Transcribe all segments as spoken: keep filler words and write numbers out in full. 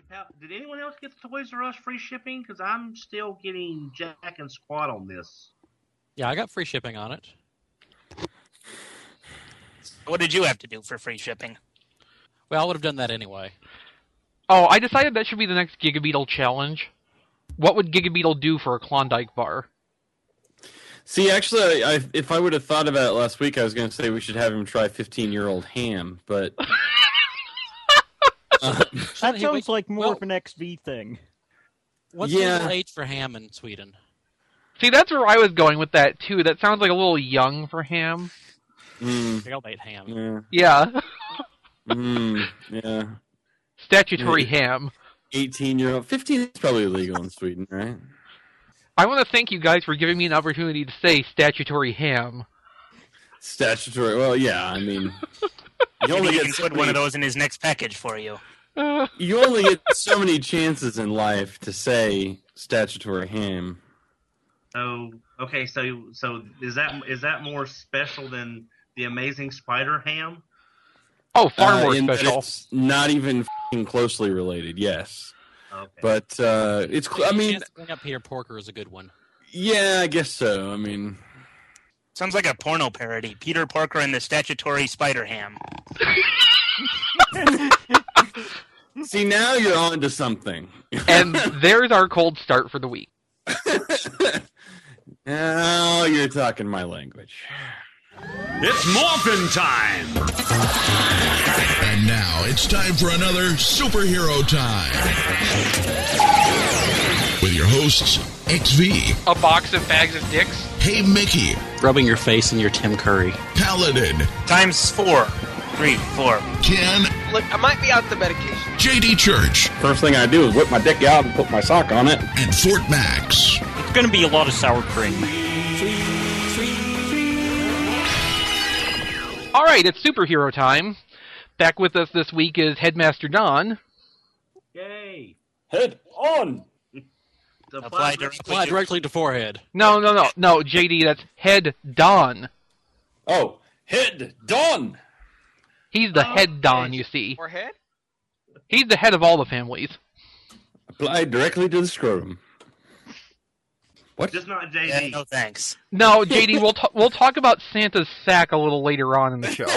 Now, did anyone else get the Toys R Us free shipping? Because I'm still getting Jack and Squad on this. Yeah, I got free shipping on it. What did you have to do for free shipping? Well, I would have done that anyway. Oh, I decided that should be the next Gigabeetle challenge. What would Gigabeetle do for a Klondike bar? See, actually, I, if I would have thought about it last week, I was going to say we should have him try fifteen-year-old ham, but... uh, that sounds like more well, of an X V thing. What's yeah. the legal age for ham in Sweden? See, that's where I was going with that, too. That sounds like a little young for ham. Mm. Jailbait ham. Yeah. Yeah. mm, yeah. Statutory yeah. ham. eighteen-year-old. fifteen is probably illegal in Sweden, right? I want to thank you guys for giving me an opportunity to say statutory ham. Statutory. Well, yeah, I mean... You only get put one of those in his next package for you. Uh, you only get so many chances in life to say statutory ham. Oh, okay. So, so is that is that more special than the Amazing Spider Ham? Oh, far uh, more in special. That it's not even f***ing closely related. Yes, okay. but uh, it's. Cl- I mean, bring up Peter Porker is a good one. Yeah, I guess so. I mean, sounds like a porno parody. Peter Porker and the Statutory Spider Ham. See, now you're on to something. And there's our cold start for the week. Now you're talking my language. It's Morphin' time! And now it's time for another Superhero Time. With your hosts, X V. A box of bags of dicks. Hey Mickey. Rubbing your face in your Tim Curry. Paladin. Times four. Three, four. Ken. Look, I might be out the medication. J D Church. First thing I do is whip my dick out and put my sock on it. And Fort Max. It's going to be a lot of sour cream. All right, it's superhero time. Back with us this week is Headmaster Don. Yay! Head on! Apply directly, Apply directly to forehead. No, no, no, no, J D, that's Head Don. Oh, Head Don! He's the Oh, head Don, okay. you see. Forehead? He's the head of all the families. Apply directly to the scrotum. What? Just not J D. Yeah, no thanks. No, J D, we'll, t- we'll talk about Santa's sack a little later on in the show.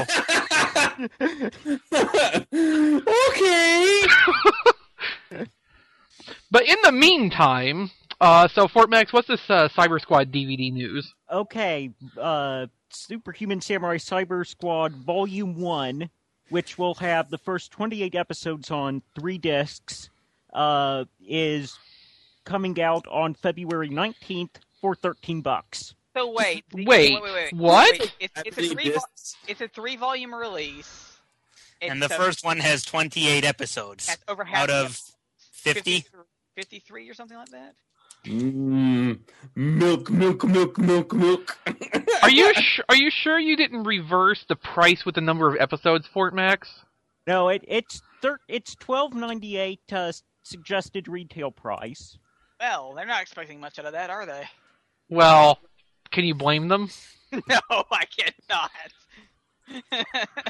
Okay! But in the meantime, uh, so Fort Max, what's this uh, Cyber Squad D V D news? Okay, uh, Superhuman Samurai Cyber Squad Volume one, which will have the first twenty-eight episodes on three discs, uh, is coming out on February nineteenth for thirteen bucks. So wait. Wait, wait, wait, wait. what? Wait, it's, it's, a three vo- it's a three-volume release. It's And the a, first one has twenty-eight episodes. that's over half out of fifty? fifty-three or something like that? Mmm. Milk, milk, milk, milk, milk. Are you sh- are you sure you didn't reverse the price with the number of episodes, Fort Max? No, it, it's thir- it's twelve ninety-eight uh, suggested retail price. Well, they're not expecting much out of that, are they? Well, can you blame them? No, I cannot.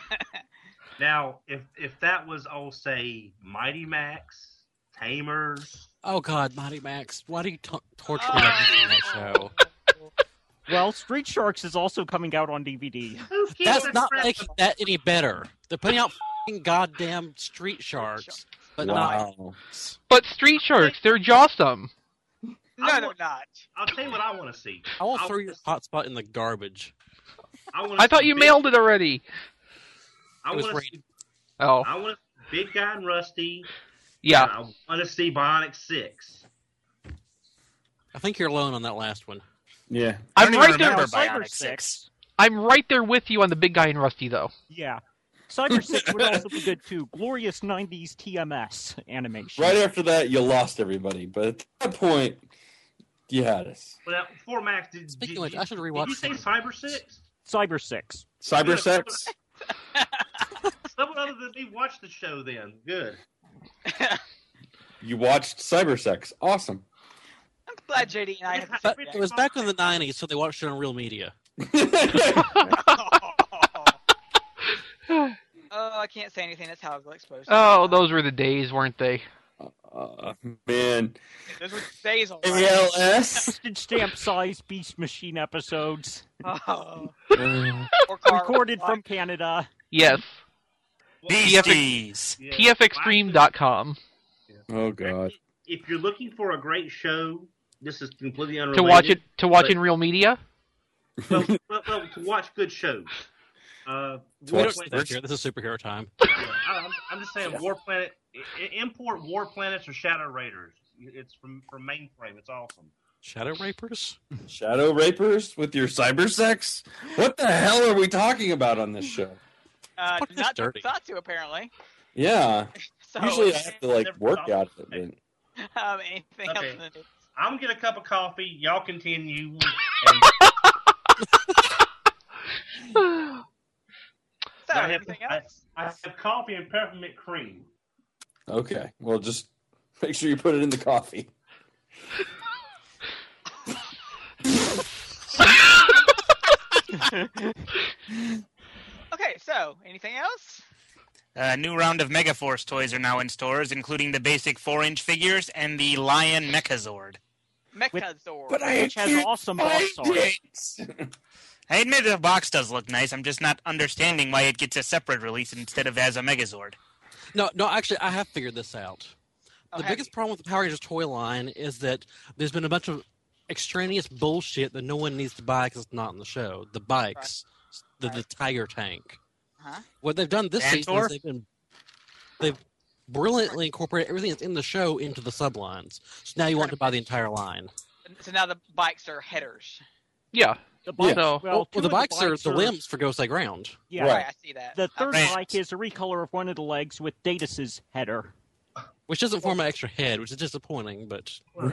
Now, if if that was, oh, say, Mighty Max, Tamers. Oh God, Mighty Max, why do you t- torture me like this in that show? Well, Street Sharks is also coming out on D V D. Who gives That's a not crap making that any better. They're putting out f***ing goddamn Street Sharks, but not. Wow. But Street Sharks, they're jawsome. No, I they're want- not. I'll tell you what I want to see. I will I throw wanna your see- hotspot in the garbage. I, wanna I thought see you big, mailed it already. I It was want to rated. see, Oh, I want Big Guy and Rusty. yeah. I want to see Bionic Six. I think you're alone on that last one. Yeah. I I'm don't even right there. remember Cyber Bionic Six. I'm right there with you on the Big Guy and Rusty, though. Yeah. Cyber six would also be good too. Glorious nineties T M S animation. Right after that, you lost everybody. But at that point, you had us. Well, Fort Max, did, Speaking did, of which, you- I should did rewatch you say Cyber- Cyber Six? Cyber six. Cyber sex? Someone other than me watched the show then. Good. You watched Cyber Sex. Awesome. I'm glad J D and I had the But same it was back in the nineties, so they watched it on real media. Oh, I can't say anything. That's how I was exposed. Oh, those were the days, weren't they? Uh, man. Those were days on. A L S? Postage stamp size Beast Machine episodes. Oh. Uh, Recorded from Canada. Yes. Beasties. Yeah. T F extreme dot com. oh, God. If you're looking for a great show, this is completely unrelated. To watch it to watch but- in real media? Well, well, well, to watch good shows. Uh, To War watch Planet- This, year, this is superhero time. yeah, I- I'm, I'm just saying, War Planet. i- Import War Planets or Shadow Raiders. It's from from Mainframe. It's awesome. Shadow Rapers? Shadow Rapers with your cyber sex? What the hell are we talking about on this show? Uh, Fuck, that's not dirty. thought to apparently. Yeah. So, Usually I have to, like, Never work thought out of of it. um, anything Okay. else? In the news? I'm gonna get a cup of coffee. Y'all continue. And So, I, have, anything I, else? I have coffee and peppermint cream. Okay. Well, just make sure you put it in the coffee. Okay, so anything else? A new round of Megaforce toys are now in stores, including the basic four-inch figures and the Lion Mechazord. Mechazord. But I Which has can't awesome find box art. it. I admit the box does look nice. I'm just not understanding why it gets a separate release instead of as a Megazord. No, no, actually, I have figured this out. Oh, The have biggest you? problem with the Power Rangers toy line is that there's been a bunch of extraneous bullshit that no one needs to buy because it's not in the show. The bikes, the, the Tiger Tank. Huh? What they've done this season Mantor? is they've been they've brilliantly incorporated everything that's in the show into the sublines. So now you want to buy the entire line. So now the bikes are headers. Yeah. The bike, So- well, Well, two the of bikes are the are- limbs for Ghost Like Ground. Yeah. Right, I see that. The third Right. bike is a recolor of one of the legs with Datus's header. Which doesn't form an extra head, which is disappointing, but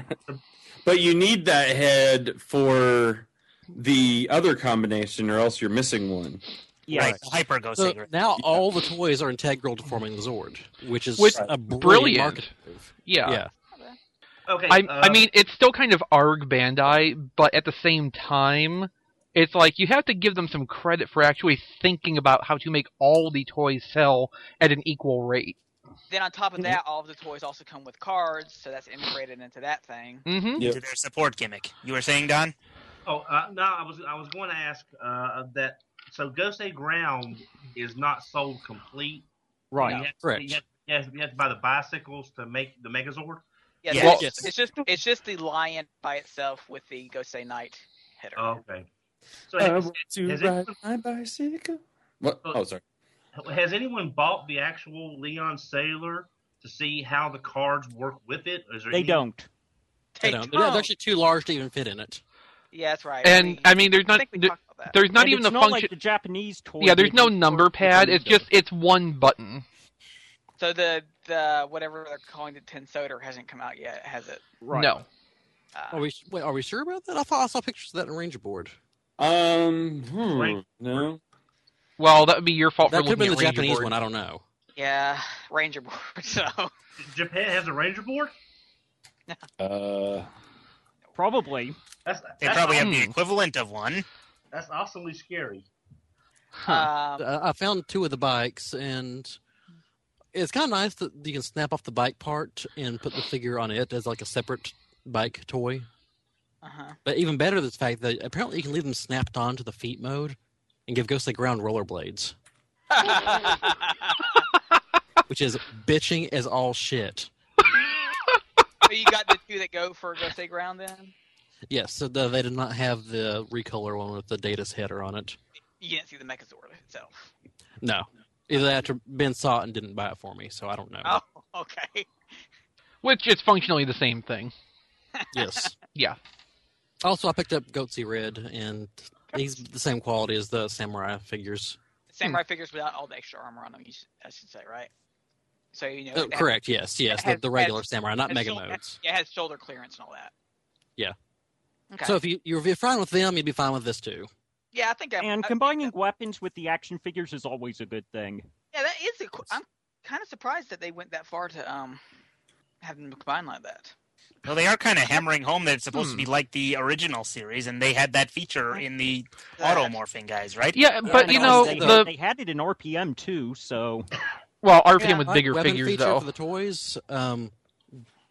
But you need that head for the other combination, or else you're missing one. Yeah. Right, the Hyper Ghost so Sager. now all the toys are integral to forming the Zord, which is Which- a brilliant, brilliant. marketing move. Yeah. Yeah. Okay. I, uh, I mean, it's still kind of ARG Bandai, but at the same time, it's like you have to give them some credit for actually thinking about how to make all the toys sell at an equal rate. Then on top of that, all of the toys also come with cards, so that's integrated into that thing. Mm-hmm. Yep. To their support gimmick. You were saying, Don? Oh uh, no, I was I was going to ask uh, that. So Ghost A Ground is not sold complete. Right. You have, correct. You have, you have, you have to buy the bicycles to make the Megazord. Yeah, Yeah. so Well- it's, it's just it's just the lion by itself with the Gosei Knight header. Oh, okay. So I has, want to has ride anyone, my bicycle. What? Oh, sorry. has anyone bought the actual Leon Sailor to see how the cards work with it? Is there They any- don't. They don't. They're, they're actually too large to even fit in it. Yeah, that's right. And We- I mean, there's I not think we there- talked about that. there's not And even it's the not function. like the Japanese toy. Yeah, there's no did number work with pad. It's windows. just it's one button. So the the whatever they're calling the Tensoder hasn't come out yet, has it? Right. No. Uh, Are we? Wait, are we sure about that? I thought I saw pictures of that in Ranger Board. Um, hmm, Right. no. Well, that would be your fault That for could have looking been the at Ranger Japanese Board. one. I don't know. yeah, Ranger board. So Japan has a Ranger board. Uh, Probably. That's They that's, probably have Hmm. the equivalent of one. that's awesomely scary. um, Uh, I found two of the bikes, and it's kind of nice that you can snap off the bike part and put the figure on it as like a separate bike toy. uh-huh. But even better is the fact that apparently you can leave them snapped on to the feet mode and give Ghost Like Ground rollerblades, which is bitching as all shit. So you got the two that go for Gosei Ground then? Yes, so the, they did not have the recolor one with the Data's header on it. You didn't see the Megazord itself. No. Either that or Ben saw it and didn't buy it for me, so I don't know. Oh, okay. Which is functionally the same thing. Yes. Yeah. Also, I picked up Goatsy Red, and he's the same quality as the Samurai figures. Samurai figures without all the extra armor on them, you should, I should say, right? So you know. Oh, it has- correct, yes, yes, it the, has- the regular has- Samurai, not has Mega shoulder- Modes. Yeah, it has shoulder clearance and all that. Yeah. Okay. So if, you, you're, if you're fine with them, you'd be fine with this too. yeah, I think I'm. And I- combining weapons with the action figures is always a good thing. Yeah, that is. A, qu- I'm kind of surprised that they went that far to um have them combined like that. Well, they are kind of hammering home that it's supposed Hmm. to be like the original series, and they had that feature in the That- automorphing guys, right? Yeah, but And you know they, the they had it in R P M too, so well R P M Yeah, with like bigger weapon figures feature though. for the toys. Um,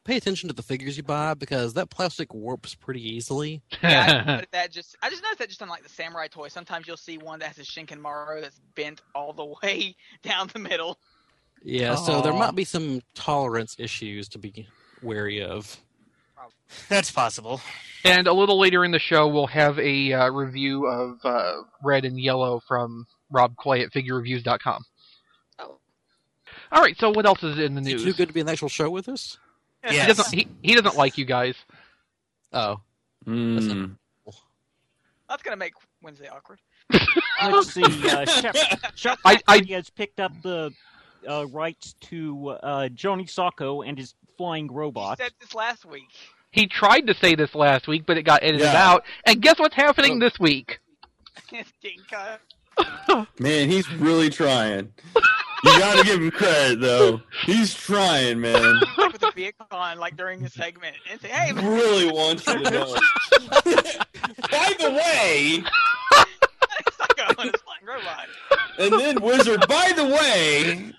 pay attention to the figures you buy because that plastic warps pretty easily. Yeah, I noticed that just I just noticed that just on like the samurai toy. Sometimes you'll see one that has a Shinkenmaru that's bent all the way down the middle. Yeah, so there Aw. might be some tolerance issues to be wary of. That's possible. And a little later in the show, we'll have a uh, review of uh, Red and Yellow from Rob Clay at figure reviews dot com. Oh. All right, so what else is in the Is he news? too good to be in the actual show with us? He Yes. doesn't. He, he doesn't like you guys. Oh. Mm. That's gonna make Wednesday awkward. Let's see. Uh, Chef, Chef I- I- Factory has picked up the uh, rights to uh, Johnny Sacco and his flying You robot. said this last week. He tried to say this last week, but it got edited Yeah. out. And guess what's happening this week? It's getting cut. Man, he's really trying. You gotta give him credit, though. He's trying, man. Like with the vehicle on, like during the segment, and say, "Hey, man, Really wants you to know. By the way, Sacco and his flying robot." and then Wizard, by the way,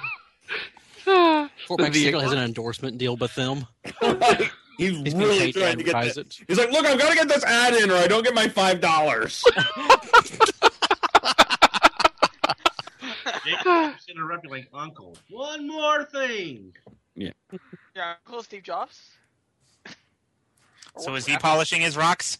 Fort The Max Siegel vehicle. has an endorsement deal with them. he's, He's being really paid to trying to get advertise that. it. He's like, look, I've got to get this ad in or I don't get my five dollars. Jason's interrupting like Uncle. One more thing. Your uncle Steve Jobs. Or So what is he happened? polishing his rocks?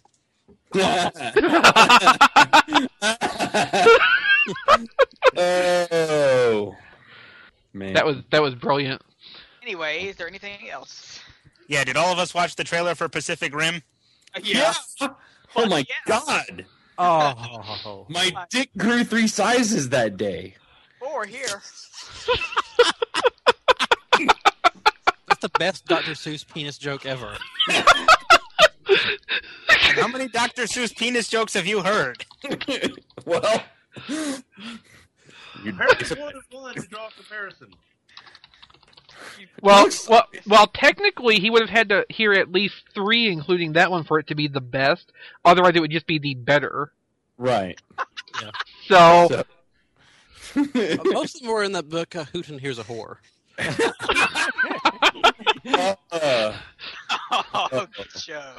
Oh, man. That was that was brilliant. Anyway, is there anything else? Yeah, did all of us watch the trailer for Pacific Rim? Uh, Yeah. Oh my Yeah. God. Oh. My dick grew three sizes that day. Or here. That's the best Doctor Seuss penis joke ever. And how many Doctor Seuss penis jokes have you heard? Well, Compare one and one to draw a comparison. Well, well, well. Technically, he would have had to hear at least three, including that one, for it to be the best. Otherwise, it would just be the better. right. So, So- Most of them were in that book, uh, Hooten Here's a Whore. Uh, Oh, good show.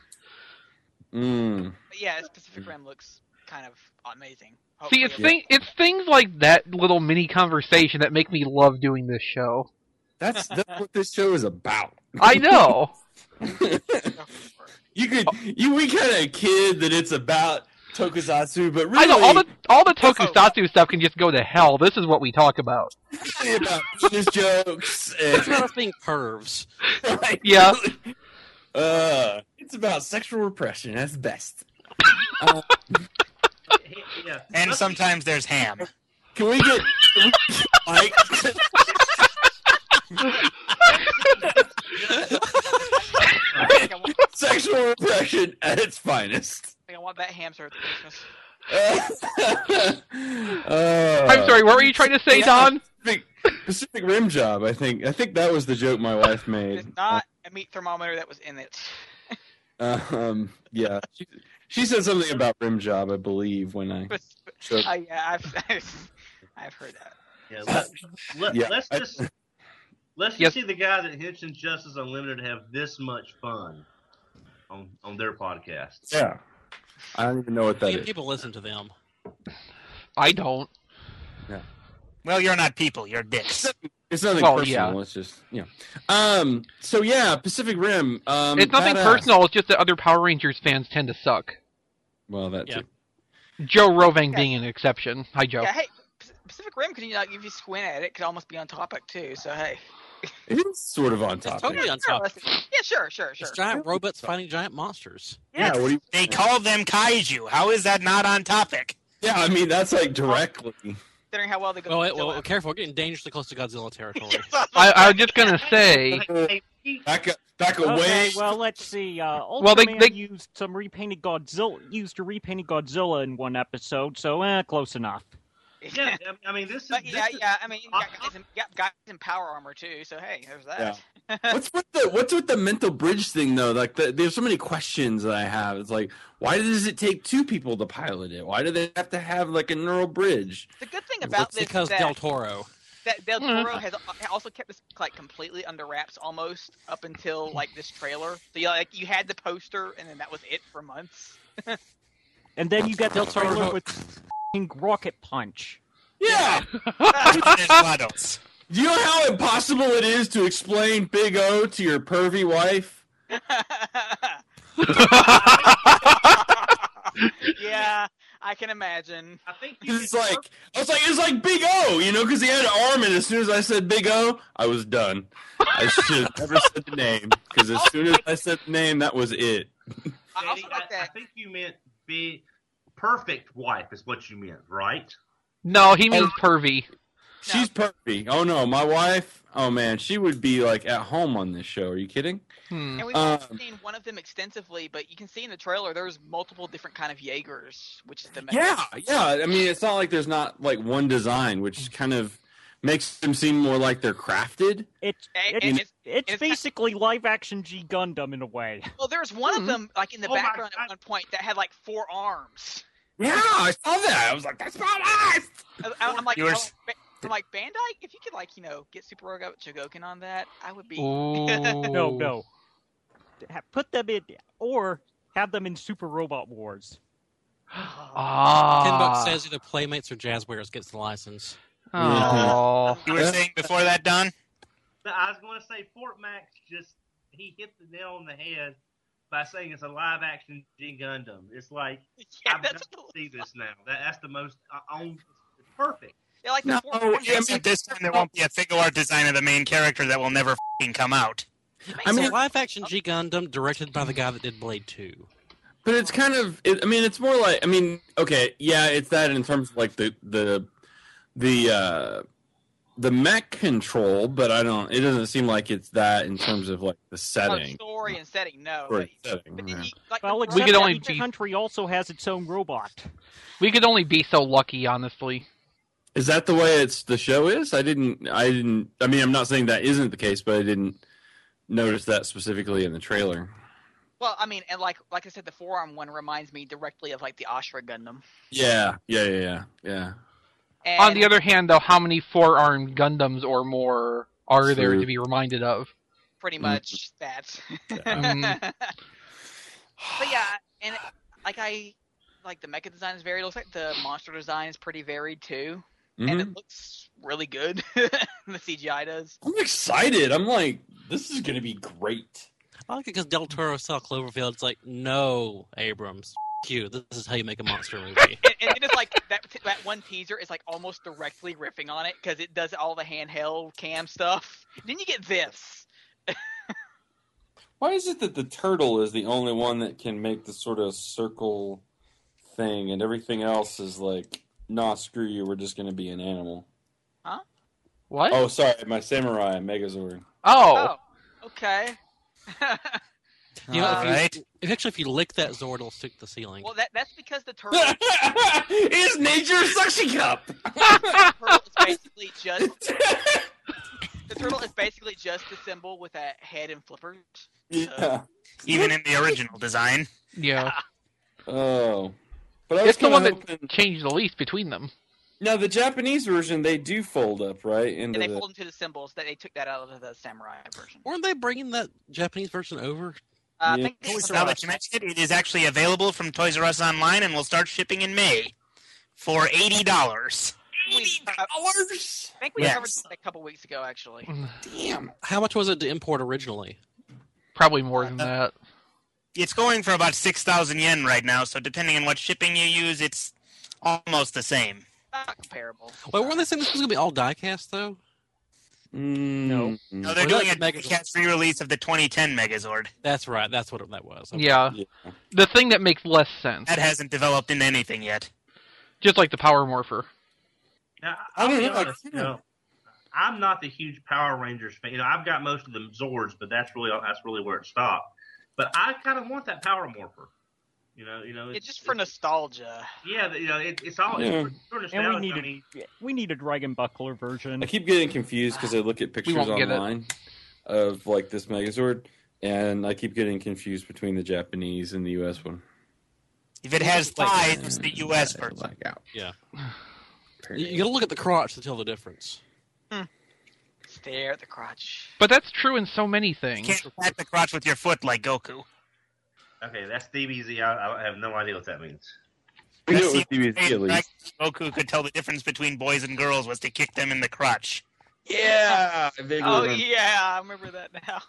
mm. But yeah, Pacific Rim looks kind of amazing. see, Hopefully it's it'll- thing, it's things like that little mini conversation that make me love doing this show. That's that's what this show is about. I know. You could you we kind of kid that it's about Tokusatsu, but really I know all the all the Tokusatsu stuff can just go to hell. This is what we talk about. it's really about penis jokes It's and not us being pervs. right? Yeah. Uh, it's about sexual repression. That's best. Uh, Yeah. And sometimes there's ham. can we get can we get Mike? I think I want, Sexual repression at its finest. I think I want that ham served at Christmas. Uh, I'm sorry. What were you trying to say, yeah, Don? Pacific, Pacific Rim Job. I think. I think that was the joke my wife made. It's not a meat thermometer that was in it. Um. Yeah. She, she said something about Rim Job, I believe, when I. But, So- I, yeah, I've, I've, I've heard that. Yeah, let, let, Yeah, let's I- just let's just Yes. see the guys at Henshin Justice Unlimited have this much fun on on their podcast. Yeah. I don't even know what that Few is. people listen to them. I don't. Well, you're not people, you're dicks. It's nothing Well, personal. yeah. It's just yeah. Um. So yeah, Pacific Rim. Um. It's nothing badass. personal. It's just that other Power Rangers fans tend to suck. Well, that Yeah. too. Joe Roving being an exception. Hi, Joe. Yeah, hey, P- Pacific Rim, could you not, if you squint at it, could almost be on topic too. So hey, It is sort of on topic. totally on Sure, topic. let's- yeah, sure, sure, sure. It's giant robots fighting giant monsters. Yeah. What do you? They call them kaiju. How is that not on topic? Yeah. I mean, that's like directly. Considering how well they go. Oh, with wait, well, Godzilla. careful. We're getting dangerously close to Godzilla territory. I, I was just gonna say. Hey, hey, Back up, back Okay, away. well, let's see. Uh, Ultraman Well, they- they- used some repainted Godzilla, used a repainted Godzilla in one episode, so eh, close enough. yeah, I mean this is. But this yeah, is- yeah. I mean, you got guys, in, you got guys in power armor too. So hey, there's that. What's with the What's with the mental bridge thing though? Like, the, there's so many questions that I have. It's like, why does it take two people to pilot it? Why do they have to have like a neural bridge? The good thing about It's this because is that Del Toro. the that Del Toro has also kept this like completely under wraps almost up until like this trailer. So you like you had the poster and then that was it for months. And then you got the Del Toro- trailer with f***ing Rocket Punch. Yeah. Do you know how impossible it is to explain Big O to your pervy wife? Yeah, I can imagine. I think you It's like I was like it's like Big O, you know, because he had an arm, and as soon as I said Big O, I was done. I should have never said the name because as soon as I said the name, that was it. I Danny, also like I, I that. think you meant big, perfect wife is what you meant, right? No, he means pervy. She's pervy. Oh no, my wife. Oh man, she would be like at home on this show. Are you kidding? Hmm. And we've Um, only seen one of them extensively, but you can see in the trailer there's multiple different kind of Jaegers, which is the Yeah, yeah. I mean, it's not like there's not like one design, which kind of makes them seem more like they're crafted. It's And- it's, and it's, it's- it's- basically live action G Gundam in a way. Well, there's one Hmm. of them like in the Oh my background God. at one point that had like four arms. Yeah, I saw that. I was like, that's not us. I, I'm like, You were oh, s- Ba- I'm like Bandai. If you could like you know get Super Rogue Chogokin on that, I would be. Ooh. No, no. Ha- Put them in, or have them in Super Robot Wars. Ah. Ten bucks says either Playmates or Jazzwares gets the license. Oh. You were saying before that, Don? I was going to say Fort Max just he hit the nail on the head by saying it's a live action G Gundam. It's like Yeah, I've that's got to see this now. That, that's the most uh, on. It's perfect. yeah, like the No, four, yeah, four- I mean- Except this time there won't be a figure art design of the main character that will never f***ing come out. I mean, so live action G Gundam directed by the guy that did Blade two. but it's kind of. It, I mean, it's more like. I mean, okay, yeah, it's that in terms of like the the the uh, the mech control, but I don't. It doesn't seem like it's that in terms of like the oh, setting. story and setting. No, Or but, setting, but then yeah. you, like Well, the except could that only each be- country also has its own robot. We could only be so lucky, honestly. Is that the way it's the show is? I didn't. I didn't. I mean, I'm not saying that isn't the case, but I didn't notice that specifically in the trailer. Well, I mean, and like like I said, the forearm one reminds me directly of like the Ashra Gundam. Yeah, yeah, yeah, yeah, yeah. And On the other hand, though, how many four-armed Gundams or more are there True. to be reminded of? pretty much that. Mm. But yeah, and it, like I like the mecha design is varied. It looks like the monster design is pretty varied too, and Mhm. it looks really good. The C G I does. I'm excited. I'm like, this is gonna be great. I like it because Del Toro saw Cloverfield. It's like, no, Abrams, f- you. This is how you make a monster movie. And, and it's like that that one teaser is like almost directly riffing on it because it does all the handheld cam stuff. Then you get this. Why is it that the turtle is the only one that can make the sort of circle thing, and everything else is like, nah, screw you. We're just gonna be an animal. What? Oh, sorry, my samurai Megazord. Oh. Oh, okay. You know, if you, Alright. if actually, if you lick that Zord, it'll stick to the ceiling. Well, that that's because the turtle, It's nature's suction cup. the turtle is basically just the turtle is basically just a symbol with a head and flippers. Yeah. Even in the original design. Yeah. Oh. But I was It's the kind one of that hoping. changed the least between them. Now the Japanese version, they do fold up, right? Into And they the... fold into the symbols. That they took that out of the samurai version. Weren't they bringing that Japanese version over? Uh, I Yeah. think Toys R Now Us. that you mentioned it, it is actually available from Toys R Us online and will start shipping in May for eighty dollars. we, I dollars. think we Yes. covered that a couple weeks ago, actually. Damn. How much was it to import originally? Probably more than that. It's going for about six thousand yen right now, so depending on what shipping you use, it's almost the same. Not comparable. Wait, weren't they saying this was going to be all die-cast, though? No. No, they're Or doing a like Megazord. cast re-release of the twenty ten Megazord. That's right. That's what it, that was. Okay. Yeah. Yeah. The thing that makes less sense. That hasn't developed into anything yet. Just like the Power Morpher. Now, I I'll don't be know, I honest, you kinda- know, I'm not the huge Power Rangers fan. You know, I've got most of the Zords, but that's really that's really where it stopped. But I kind of want that Power Morpher. You know, you know, It's just for nostalgia. yeah, you know, it, it's all Yeah. it's for, for And nostalgia. we need I a mean, we need a Dragon Buckler version. I keep getting confused because I look at pictures won't get it. online of like this Megazord, and I keep getting confused between the Japanese and the U S one. If it has thighs, it's the U S version. Black out. Yeah. You, you got to look at the crotch to tell the difference. Hmm. there at the crotch. But that's true in so many things. You can't pat the crotch with your foot like Goku. Okay, that's D B Z. I, I have no idea what that means. We knew That's it was the D B Z at only least. way Goku could tell the difference between boys and girls was to kick them in the crotch. Yeah. I vaguely Oh remember. yeah, I remember that now.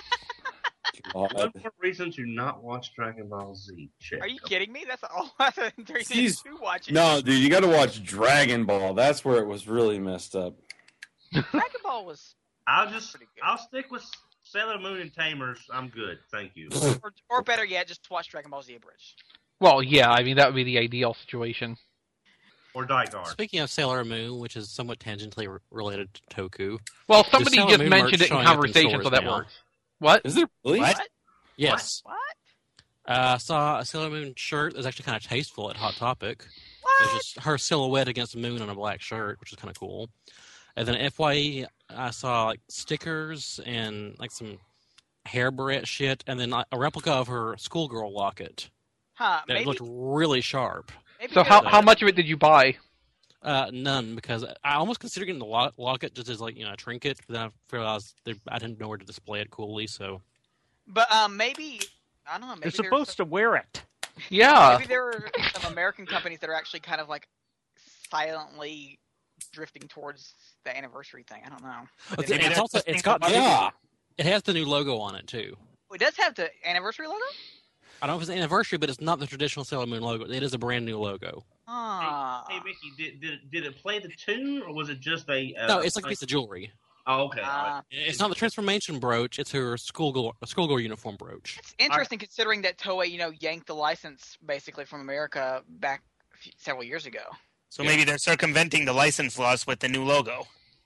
One God. more reason to not watch Dragon Ball Z. Check. Are you kidding me? That's all. That's the reason Jeez. to watch it. No, dude, you got to watch Dragon Ball. That's where it was really messed up. Dragon Ball was, I'll just Pretty good. I'll stick with Sailor Moon and Tamers. I'm good, thank you. or, or better yet, just watch Dragon Ball Z abridged. Well, yeah, I mean, that would be the ideal situation. Or Daigar. Speaking of Sailor Moon, which is somewhat tangentially re- related to Toku. Well, somebody Sailor just Moon mentioned merch it in showing up in conversation, so stores that now. works. What? Is there really? What? Yes. What? Uh, I saw a Sailor Moon shirt that was actually kind of tasteful at Hot Topic. It What? was just her silhouette against the moon on a black shirt, which is kind of cool. And then F Y E, I saw like stickers and like some hair barrette shit, and then a replica of her schoolgirl locket Huh? that Maybe. looked really sharp. maybe So they're- how how much of it did you buy? Uh, none, because I almost considered getting the lo- locket just as like you know a trinket, but then I realized there- I didn't know where to display it coolly. So But um, maybe I don't know. Maybe You're there's supposed to wear it. Yeah. Maybe there are some American companies that are actually kind of like silently drifting towards the anniversary thing. I don't know. it's, Maybe it's that's also the it's thing got about Yeah. it has the new logo on it too. It does have the anniversary logo. I don't know if it's an anniversary, but it's not the traditional Sailor Moon logo. It is a brand new logo. Ah. Hey, Mickey, did, did did it play the tune or was it just a? Uh, No, it's like a piece of jewelry. Oh, okay. Ah. It's not the transformation brooch. It's her schoolgirl schoolgirl uniform brooch. It's interesting considering that Toei, you know, yanked the license basically from America back a few, several years ago. So maybe they're circumventing the license laws with the new logo.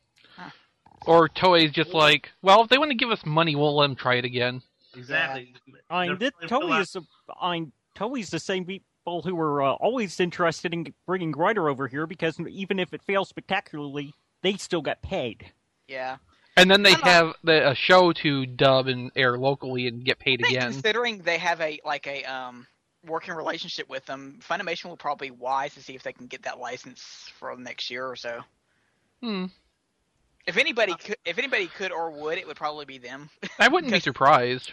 Or Toei's just like, well, if they want to give us money, we'll let them try it again. Exactly. I mean, They're this, playing Toei is, a, I mean, Toei's the same people who were uh, always interested in bringing Grider over here because even if it fails spectacularly, they still got paid. Yeah. And then they I'm not- have the, a show to dub and air locally and get paid I think again. considering they have a like a um working relationship with them, Funimation will probably be wise to see if they can get that license for the next year or so. Hmm. If anybody could, if anybody could or would, it would probably be them. I wouldn't be surprised.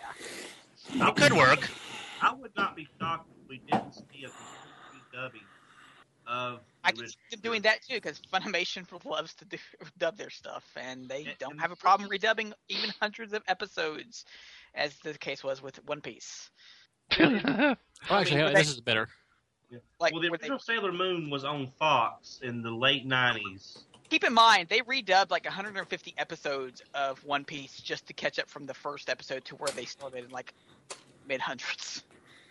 It could work. I would not be shocked if we didn't see a complete dubbing of. I the can see original them doing that too, because Funimation loves to do, dub their stuff, and they And- don't and have a problem redubbing even hundreds of episodes, as the case was with One Piece. Oh, actually, mean, hey, they- this is better. Like, well, the where they- original Sailor Moon was on Fox in the late nineties. keep in mind they redubbed like one hundred fifty episodes of One Piece just to catch up from the first episode to where they started in like mid hundreds.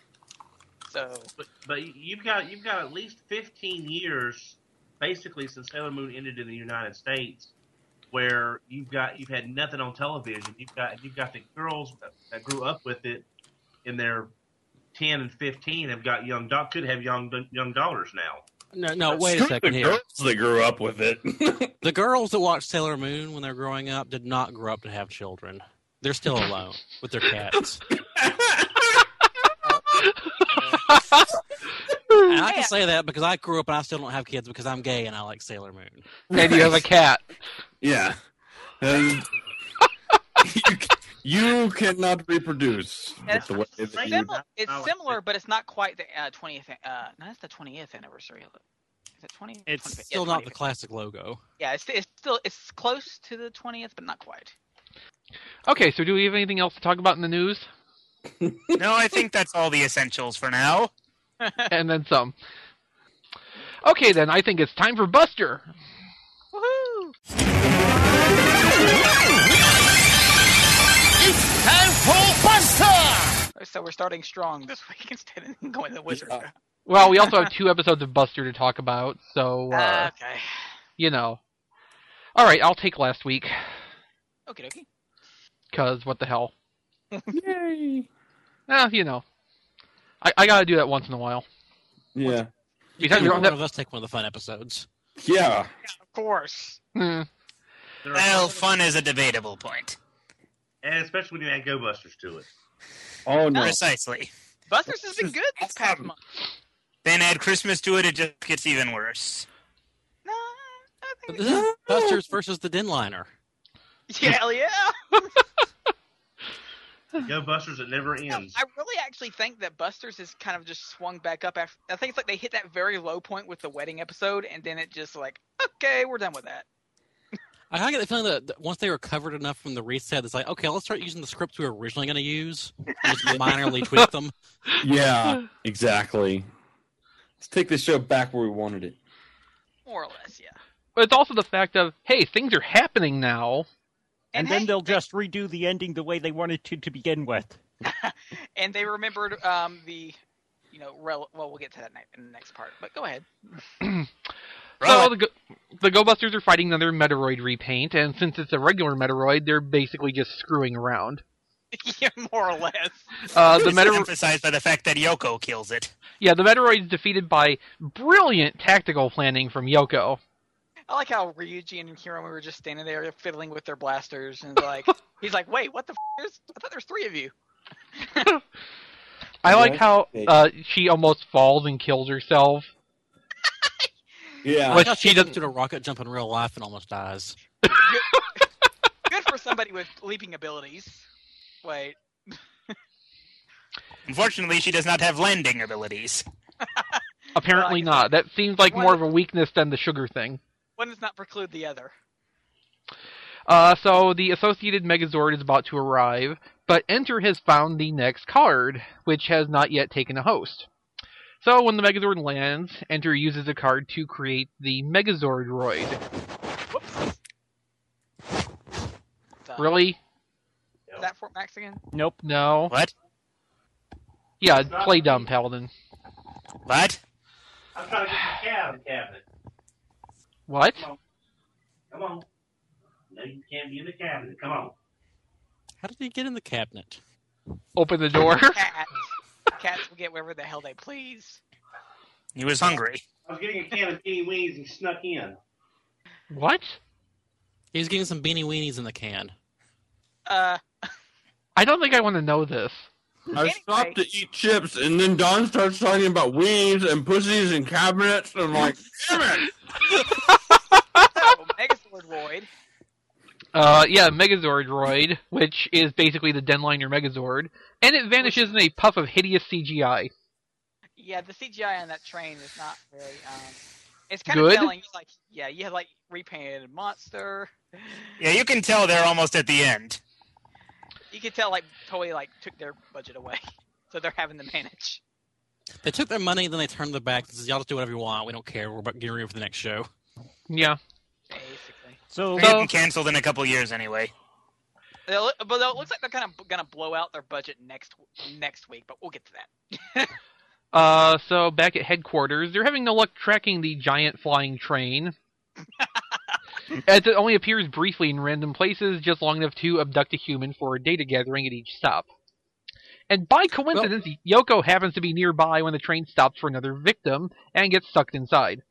So But but you've got you've got at least fifteen years, basically since Sailor Moon ended in the United States, where you've got you've had nothing on television. You've got you've got the girls that, that grew up with it in their ten and fifteen have got young da- could have young young daughters now. No, no, wait a Screw second the here. girls that grew up with it. The girls that watched Sailor Moon when they were growing up did not grow up to have children. They're still alone with their cats. And I can say that because I grew up and I still don't have kids because I'm gay and I like Sailor Moon. And you have a cat. Yeah. And you, you cannot reproduce That's with the way that you... Simil- it's I like similar, it. but it's not quite the uh, twentieth. Uh, no, that's the twentieth anniversary. Is it twentieth? It's still not the classic logo. Yeah, it's, it's still it's close to the twentieth, but not quite. Okay, so do we have anything else to talk about in the news? No, I think that's all the essentials for now. And then some. Okay, then, I think it's time for Buster. Woohoo! It's time for Buster! So we're starting strong this week instead of going to the Wizard. Yeah. Well, we also have two episodes of Buster to talk about, so, uh, Uh, okay. you know. Alright, I'll take last week, Okie dokie. because what the hell. Yay. Eh, you know. I, I gotta do that once in a while. Yeah. Besides, Maybe we one don't of us take one of the fun episodes. Yeah. Of course. have, There are Well, some- fun is a debatable point. and especially when you add Go Busters to it. Oh, no. Precisely. Buster's has been good this past month. Then add Christmas to it, it just gets even worse. No, I But think this is Busters versus the Denliner. Yeah, hell yeah. Go Busters, it never No, ends. I really actually think that Busters has kind of just swung back up after. I think it's like they hit that very low point with the wedding episode, and then it just like, okay, we're done with that. I kind of get the feeling that that once they recovered enough from the reset, it's like, okay, let's start using the scripts we were originally going to use, and just minorly tweak them. Yeah, exactly. Let's take the show back where we wanted it. More or less, yeah. But it's also the fact of, hey, things are happening now. And, And then hey, they'll they- just redo the ending the way they wanted to to begin with. And they remembered um, the, you know, rel- well, we'll get to that in the next part. But go ahead. So the, Go- the Go Busters are fighting another Metoroid repaint, and since it's a regular Metoroid, they're basically just screwing around. Yeah, more or less. Uh, the It's Metoroid, emphasized by the fact that Yoko kills it. yeah, the Metoroid's defeated by brilliant tactical planning from Yoko. I like how Ryuji and Hiromu were just standing there fiddling with their blasters, and like he's like, "Wait, what the? F- there's, I thought there's three of you." I like how uh, she almost falls and kills herself. Yeah. I But thought she she doesn't- doesn't do a rocket jump in real life and almost dies. Good for somebody with leaping abilities. Wait, Unfortunately, she does not have landing abilities. Apparently Well, I guess- not. That seems like One- more of a weakness than the sugar thing. one does not preclude the other. Uh, so the Associated Megazord is about to arrive, but Enter has found the next card, which has not yet taken a host. So when the Megazord lands, Enter uses a card to create the Megazord Roid. Whoops. Uh, Really? Is that Fort Max again? Nope. No. What? Yeah, play dumb, Paladin. What? I'm trying to get the cabin cabinet. What? Come on. Come on. No, you can't be in the cabinet. Come on. How did he get in the cabinet? Open the door? Cats. Cats will get wherever the hell they please. He was hungry. I was getting a can of beanie weenies and snuck in. What? He's getting some beanie weenies in the can. Uh, I don't think I want to know this. I stopped to eat chips, and then Don starts talking about weenies and pussies and cabinets, and I'm like, damn it! so Megazord Roid. Uh, yeah, Megazord Roid, which is basically the Denliner Megazord, and it vanishes in a puff of hideous C G I. Yeah, the C G I on that train is not very. Um, it's kind Good? of telling. Like, yeah, you have like repainted monster. Yeah, you can tell they're almost at the end. You can tell like Toei like took their budget away, so they're having to manage. They took their money, then they turned their back and said, y'all just do whatever you want. We don't care. We're about getting ready for the next show. Yeah. Basically, So, They're getting canceled in a couple years anyway. They'll- but it looks like they're kind of gonna blow out their budget next next week. But we'll get to that. Uh, so back at headquarters, they're having no luck tracking the giant flying train. As it only appears briefly in random places, just long enough to abduct a human for data gathering at each stop. And by coincidence, Yoko happens to be nearby when the train stops for another victim and gets sucked inside.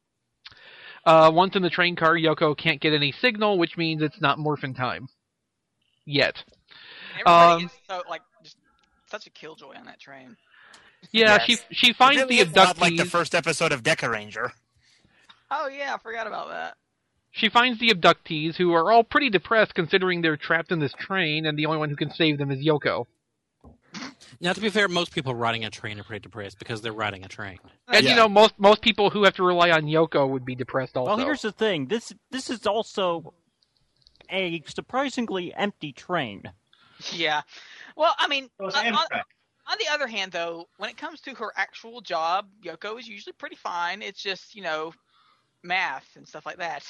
Uh, once in the train car, Yoko can't get any signal, which means it's not morphin time. Yet. Everybody Um, is so like just such a killjoy on that train. Yeah, Yes. she she finds It really the is not abductees. like the first episode of Deca Ranger. Oh yeah, I forgot about that. She finds the abductees, who are all pretty depressed considering they're trapped in this train, and the only one who can save them is Yoko. Now, to be fair, most people riding a train are pretty depressed because they're riding a train. And Yeah. you know, most most people who have to rely on Yoko would be depressed also. well, here's the thing. This this is also a surprisingly empty train. Yeah. Well, I mean, Well, it's on, on, Amtrak. on the other hand, though, when it comes to her actual job, Yoko is usually pretty fine. It's just, you know, math and stuff like that.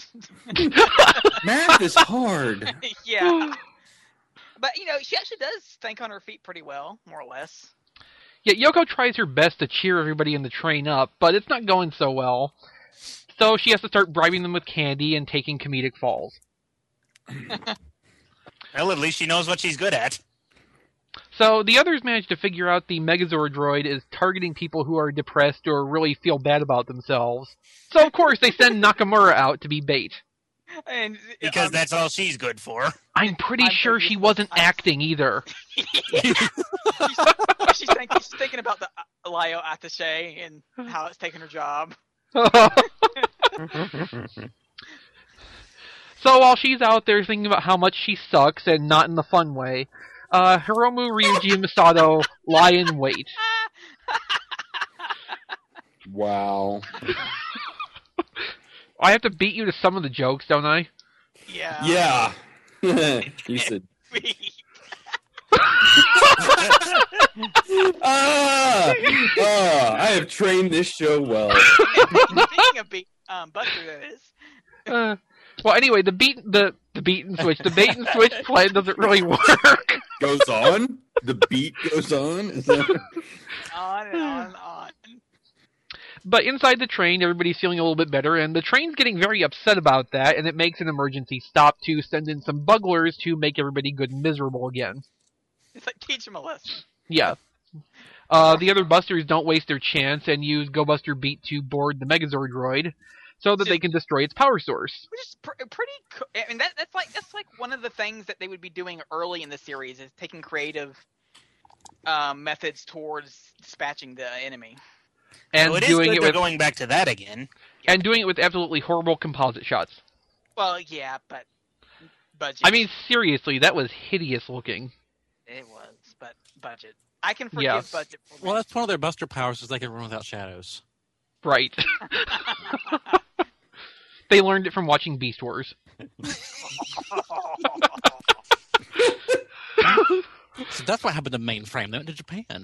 Math is hard. yeah. But, you know, she actually does think on her feet pretty well, more or less. Yeah, Yoko tries her best to cheer everybody in the train up, but it's not going so well. So she has to start bribing them with candy and taking comedic falls. Well, at least she knows what she's good at. So the others manage to figure out the Megazord droid is targeting people who are depressed or really feel bad about themselves. So of course they send Nakamura out to be bait. And Because um, that's all she's good for. I'm pretty I'm sure pretty- she wasn't I'm- acting either. she's, she's, thinking, she's thinking about the uh, Lio attaché and how it's taken her job. So while she's out there thinking about how much she sucks, and not in the fun way, uh, Hiromu, Ryuji, and Masato lie in wait. Wow. I have to beat you to some of the jokes, don't I? Yeah. Yeah. You said. ah, oh, I have trained this show well. Speaking of beat, um, Buster, that is. Uh, well, anyway, the beat the the beat and switch, the bait and switch plan doesn't really work. Goes on. The beat goes on. Is that... On and on and on. But inside the train, everybody's feeling a little bit better, and the train's getting very upset about that, and it makes an emergency stop to send in some bugglers to make everybody good and miserable again. It's like, teach them a lesson. Yeah. Uh, the other Busters don't waste their chance and use Go Buster Beat to board the Megazord droid so that they can destroy its power source. Which is pr- pretty. Co- I mean, that, that's like that's like one of the things that they would be doing early in the series is taking creative um, methods towards dispatching the enemy. And so it is doing good it they're with going back to that again. and doing it with absolutely horrible composite shots. Well, yeah, but budget. I mean, seriously, that was hideous looking. It was, but budget. I can forgive Yeah. budget. For Well, that's one of their Buster powers is they can run without shadows. Right. They learned it from watching Beast Wars. So that's what happened to Mainframe. They went to Japan.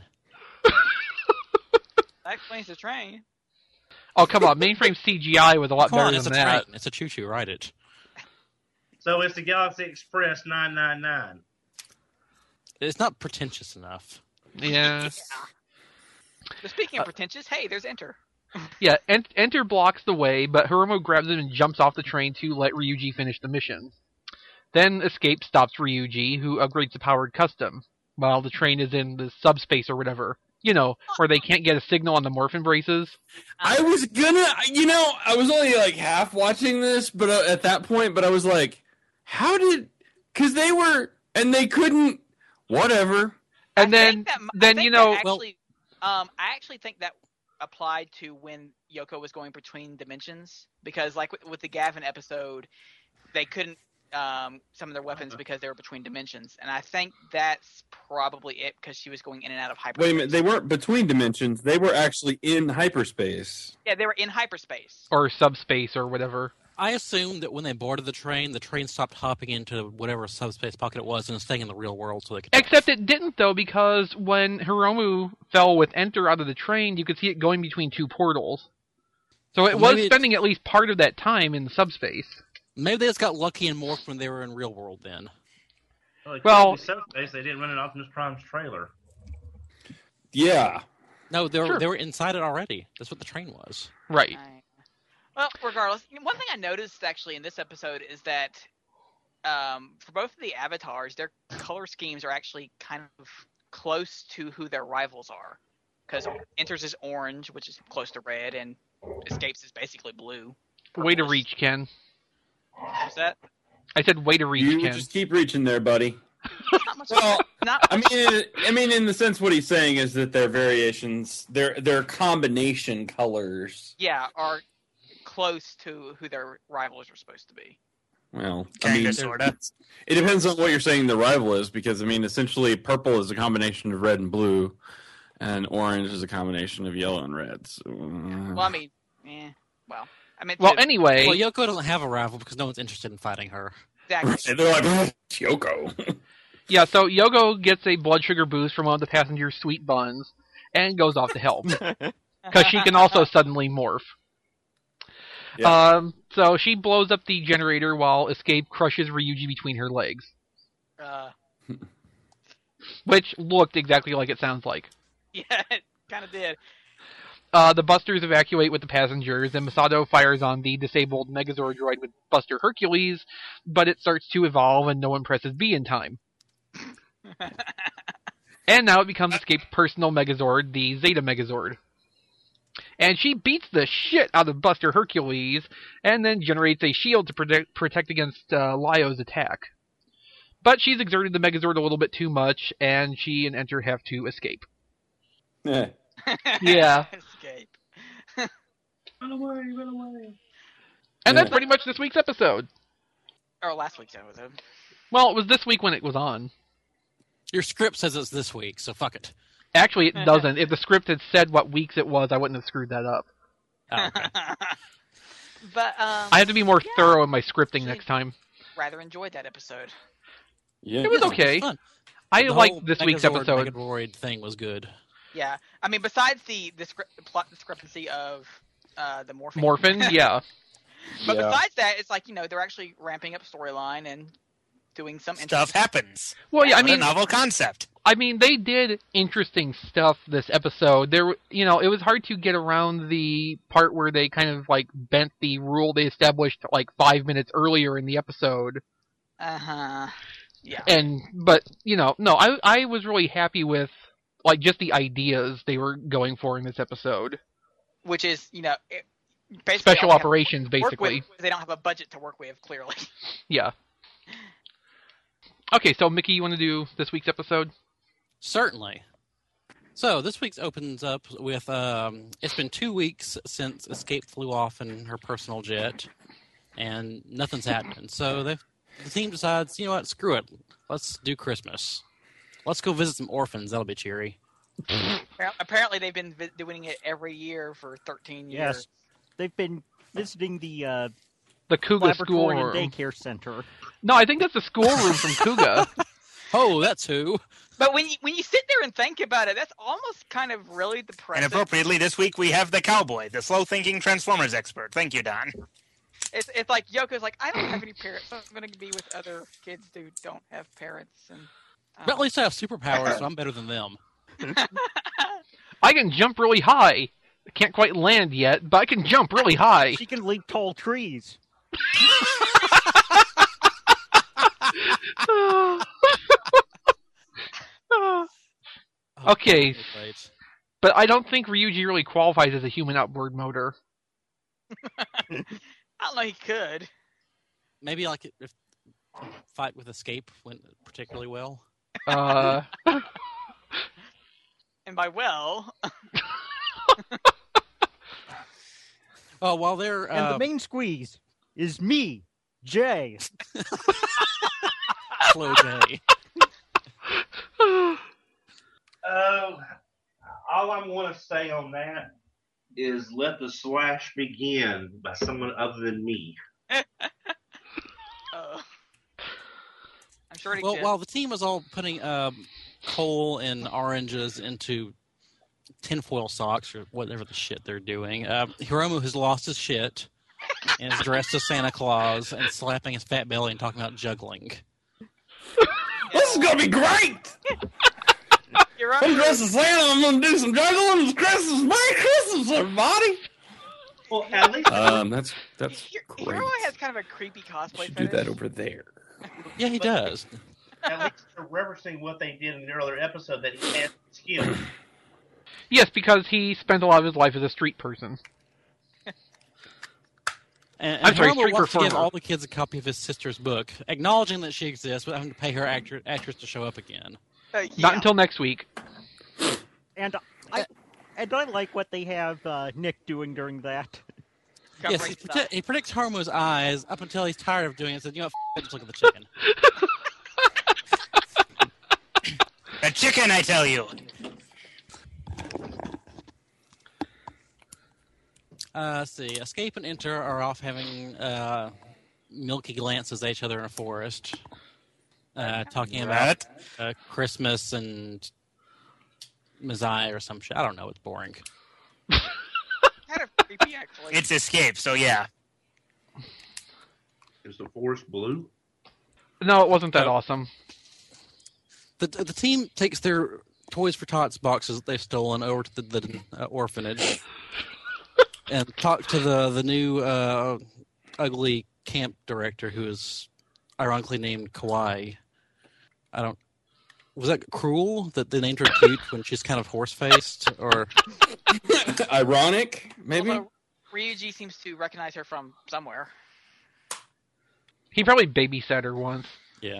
That explains the train. Oh, come on. Mainframe C G I was a lot Come better on, it's than a that. train. It's a choo-choo. Ride it. So it's the Galaxy Express nine nine nine. It's not pretentious enough. Yeah. But speaking of pretentious, hey, there's Enter. Yeah, Ent- Enter blocks the way, but Hiromu grabs him and jumps off the train to let Ryuji finish the mission. Then Escape stops Ryuji, who upgrades to Powered Custom, while the train is in the subspace or whatever. You know, where they can't get a signal on the morph embraces. I was gonna, you know, I was only like half watching this, but uh, at that point, but I was like, how did? Because they were, and they couldn't. Whatever. And I then, think that, I then think you know, that actually, um, I actually think that applied to when Yoko was going between dimensions, because like with, with the Gavin episode, they couldn't um, some of their weapons because they were between dimensions, and I think that's probably it because she was going in and out of hyperspace. Wait a minute, they weren't between dimensions. They were actually in hyperspace. Yeah, they were in hyperspace. or subspace or whatever. I assumed that when they boarded the train, the train stopped hopping into whatever subspace pocket it was and staying in the real world so they could... Except it didn't, though, because when Hiromu fell with Enter out of the train, you could see it going between two portals. So it Well, was maybe spending at least part of that time in subspace. Maybe they just got lucky and morphed when they were in real world then. Well, Well- subspace, they didn't run it Optimus Prime's trailer. Yeah. No, they were, Sure. they were inside it already. That's what the train was. Right. Right. Well, regardless, you know, one thing I noticed actually in this episode is that um, for both of the avatars, their color schemes are actually kind of close to who their rivals are. Because Enters is orange, which is close to red, and Escapes is basically blue. Way to Purplish. reach, Ken. What's that? I said way to reach, You Ken. just keep reaching there, buddy. Not much. Well, not I mean, I mean, in the sense, what he's saying is that their variations, their their combination colors. yeah, are close to who their rivals are supposed to be. Well, I Kinda, mean, sorta. it depends on what you're saying the rival is, because I mean, essentially, purple is a combination of red and blue, and orange is a combination of yellow and red. So, uh, Well, I mean, eh, well, I meant Well, to, anyway, Well, Yoko doesn't have a rival because no one's interested in fighting her. exactly. they're like, "Oh, Yoko." yeah, so Yogo gets a blood sugar boost from one of the passengers' sweet buns and goes off to help. Because she can also suddenly morph. Yeah. Um, so she blows up the generator while Escape crushes Ryuji between her legs. Uh, Which looked exactly like it sounds like. yeah, it kind of did. Uh, the Busters evacuate with the passengers, and Masato fires on the disabled Megazord droid with Buster Hercules, but it starts to evolve and no one presses B in time. And now it becomes Escape's personal Megazord, the Zeta Megazord. And she beats the shit out of Buster Hercules, and then generates a shield to protect, protect against uh, Lyo's attack. But she's exerted the Megazord a little bit too much, and she and Enter have to escape. Yeah. Yeah. Escape. Run away, run away. And Yeah. that's pretty much this week's episode. or last week's episode. Well, it was this week when it was on. Your script says it's this week, so fuck it. Actually, it doesn't. If the script had said what weeks it was, I wouldn't have screwed that up. Oh, okay. But um, I have to be more yeah, thorough in my scripting actually, next time. rather enjoyed that episode. Yeah, It was Yeah, okay. fun. I The liked whole this week's Megazord, episode. Megadroid thing was good. Yeah, I mean, besides the the, script, the plot discrepancy of uh, the morphing. Morphin, yeah. But Yeah. besides that, it's like, you know, they're actually ramping up storyline and doing some Stuff interesting- happens. Well, yeah, I What mean, a novel concept. I mean, they did interesting stuff this episode. There, you know, it was hard to get around the part where they kind of like bent the rule they established like five minutes earlier in the episode. Uh-huh. Yeah. And, but you know, no, I I was really happy with like just the ideas they were going for in this episode. Which is, you know, it, basically Special all they have to operations, work basically. with, they don't have a budget to work with, clearly. Yeah. Okay, so Mickey, you want to do this week's episode? Certainly. So this week's opens up with um, it's been two weeks since Escape flew off in her personal jet, and nothing's happened. So they, the team decides, you know what, screw it, let's do Christmas. Let's go visit some orphans. That'll be cheery. Apparently, they've been vi- doing it every year for thirteen years. Yes, they've been visiting the uh, The Kuga school laboratory and room. daycare center. No, I think that's the schoolroom from Kuga. Oh, that's who. But when you when you sit there and think about it, that's almost kind of really And depressing. appropriately, this week we have the cowboy, the slow-thinking Transformers expert. Thank you, Don. It's it's like Yoko's like, I don't have any parents, so I'm going to be with other kids who don't have parents. And um, But at least I have superpowers, so I'm better than them. I can jump really high. I can't quite land yet, but I can jump really high. She can leap tall trees. Okay, Oh, great. but I don't think Ryuji really qualifies as a human outboard motor. I don't know, he could. Maybe like if Fight with Escape went particularly well. Uh, And by well, Oh, while they're And uh, the main squeeze is me, Jay. slow J. Uh, all I want to say on that is let the slash begin by someone other than me. uh, I'm sure he Well, could. while the team was all putting um, coal and oranges into tinfoil socks or whatever the shit they're doing, uh, Hiromu has lost his shit and is dressed as Santa Claus and slapping his fat belly and talking about juggling. This is gonna be great. You're I'm right. dressed as Santa. I'm gonna do some juggling. It's Christmas. Merry Christmas, everybody. Well, at least Um, that's that's Hiro great. Hiro has kind of a creepy cosplay Should do fetish. that over there. Yeah, he does. at least they're referencing what they did in the earlier episode that he had skill. yes, because he spent a lot of his life as a street person. And, I'm and sorry, Hiromu street wants to give performer. all the kids a copy of his sister's book, acknowledging that she exists, without having to pay her actor, actress to show up again. Uh, yeah. Not until next week. And I and I like what they have uh, Nick doing during that. Covering Yes, he, stuff. predi- he predicts Hiromu's eyes up until he's tired of doing it and said, you know what, f- just look at the chicken. A chicken, I tell you. Uh, let's see. Escape and Enter are off having uh, milky glances at each other in a forest, uh, talking about uh, Christmas and Messiah or some shit. I don't know. It's boring. Kind of creepy, actually. It's Escape, so yeah. Is the forest blue? No, it wasn't that Oh. awesome. The the team takes their Toys for Tots boxes that they've stolen over to the, the uh, orphanage and talk to the the new uh, ugly camp director who is ironically named Kawaii. I don't. Was that cruel that they named her cute when she's kind of horse faced? Or Ironic, maybe. Although Ryuji seems to recognize her from somewhere. He probably babysat her once. yeah,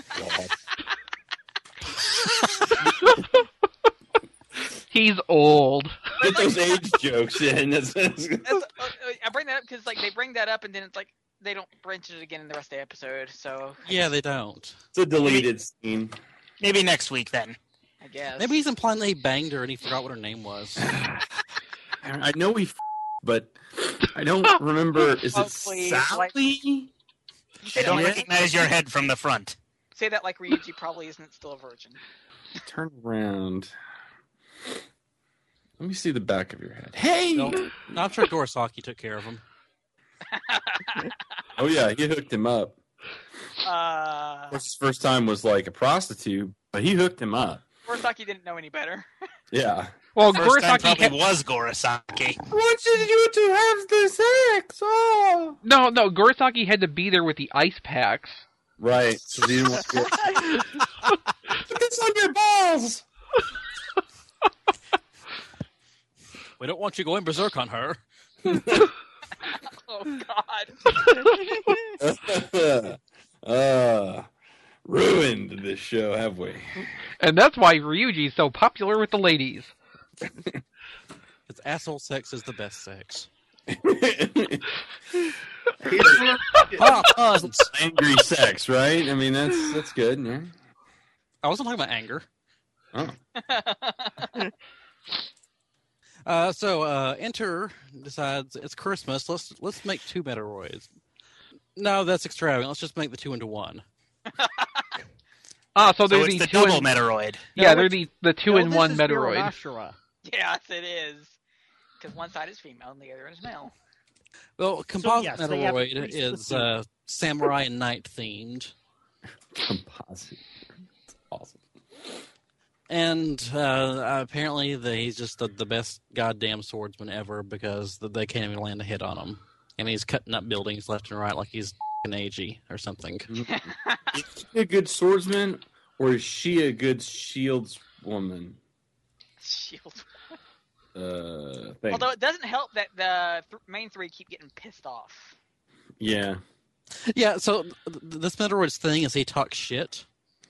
He's old. Get those age jokes in. That's- that's- That's, uh, uh, I bring that up because like they bring that up and then it's like, they don't mention it again in the rest of the episode, so Yeah, they don't. It's a deleted scene. Maybe next week then. I guess. Maybe he's implying that he banged her and he forgot what her name was. I know he, f- but I don't remember. Is it Hopefully, Sally? like- You say I that don't like, recognize your head from the front. say that like Ryuji probably isn't still a virgin. Turn around. Let me see the back of your head. Hey! No, I'm sure Gorosaki took care of him. Oh yeah, he hooked him up. Uh, Of course, his first time was like a prostitute, but he hooked him up. Gorosaki didn't know any better. Yeah. Well, First time Gorosaki probably had... was Gorosaki. I want you to have the sex. Oh. No, no, Gorosaki had to be there with the ice packs. Right. So he didn't want to Put this on your balls. We don't want you going berserk on her. Oh God. uh, ruined this show, have we? And that's why Ryuji's so popular with the ladies. It's asshole sex is the best sex. Ah, puns. Angry sex, right? I mean, that's that's good. Yeah. I wasn't talking about anger. Oh. Uh, so uh, Enter decides it's Christmas. Let's let's make two Metoroids. No, that's extravagant. Let's just make the two into one. Ah, so So they're it's the, the two double in, Metoroid. Yeah, No, they're it's- the the two No, in this one is Metoroid. Miranashira. Yes, it is. Because one side is female and the other is male. Well, Composite yes, they have Metoroid three is specific- uh, samurai and knight themed, Composite. That's awesome. and uh, apparently the, he's just the, the best goddamn swordsman ever because they can't even land a hit on him, and he's cutting up buildings left and right like he's f***ing A G or something. Is he a good swordsman, or is she a good shields woman? Shield. Uh, thing. Although it doesn't help that the th- main three keep getting pissed off. Yeah. Yeah, so th- this Metoroid's thing is he talks shit.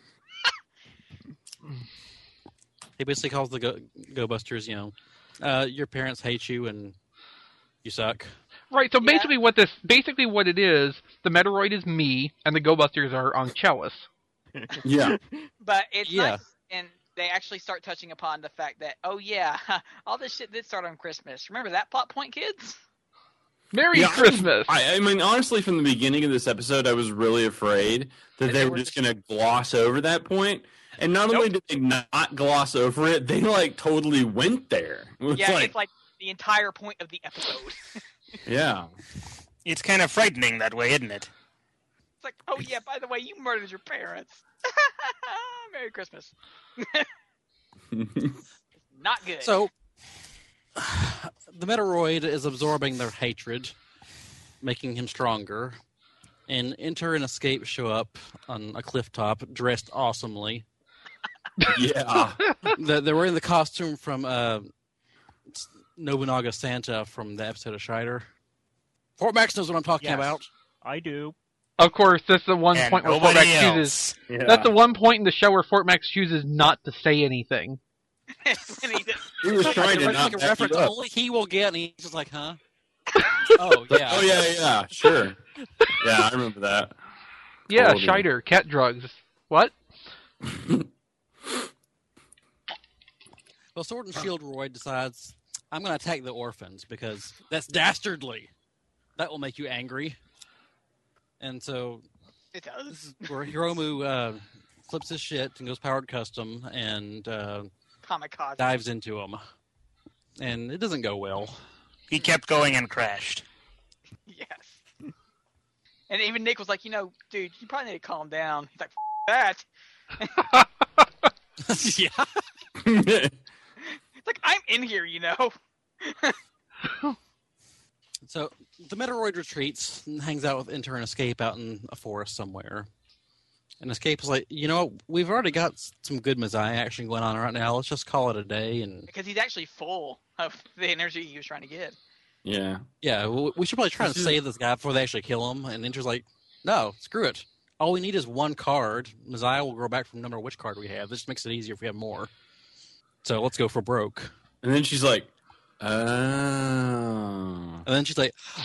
He basically calls the Go, Go Busters, you know, uh, your parents hate you and you suck. Right, so Yeah. basically what this basically what it is, the Metoroid is me and the Go Busters are Anchelis. Yeah. But it's Yeah. nice, and they actually start touching upon the fact that, oh yeah, all this shit did start on Christmas. Remember that plot point, kids? Merry Yeah, I was- Christmas! I, I mean, honestly, from the beginning of this episode, I was really afraid that And they they were were just just- going to gloss over that point. And not only did they not gloss over it, they like totally went there. It was Yeah, like, it's like the entire point of the episode. yeah. It's kind of frightening that way, isn't it? It's like, oh yeah, by the way, you murdered your parents. Merry Christmas. Not good. So, the Metoroid is absorbing their hatred, making him stronger, and Enter and Escape show up on a cliff top, dressed awesomely. Yeah. The- They're wearing the costume from uh, Nobunaga Santa from the episode of Shider. Fort Max knows what I'm talking Yes. about. I do. Of course, that's the one And point where Fort nobody Max else. chooses. Yeah. That's the one point in the show where Fort Max chooses not to say anything. And he just- He was trying to Like not a back reference you up. only he will get, and he's just like, huh? Oh, yeah. Oh, yeah, yeah, sure. Yeah, I remember that. Yeah, Totally. Shider, cat drugs. What? Well, Sword and Shield Roy decides, I'm going to attack the orphans because that's dastardly. That will make you angry. And so it this does. is where Hiromu uh, flips his shit and goes powered custom and uh, Kamikaze. dives into him. And it doesn't go well. He kept going and crashed. Yes. And even Nick was like, you know, dude, you probably need to calm down. He's like, F- that. Yeah. It's like, I'm in here, you know. So the Metoroid retreats and hangs out with Enter and Escape out in a forest somewhere. And Escape is like, you know what? We've already got some good Mazai action going on right now. Let's just call it a day. And Because he's actually full of the energy he was trying to get. Yeah. yeah, w- we should probably try This to is- save this guy before they actually kill him. And Enter's like, no, screw it. All we need is one card. Mazai will grow back from no matter which card we have. This just makes it easier if we have more. So let's go for broke. And then she's like, oh. And then she's like,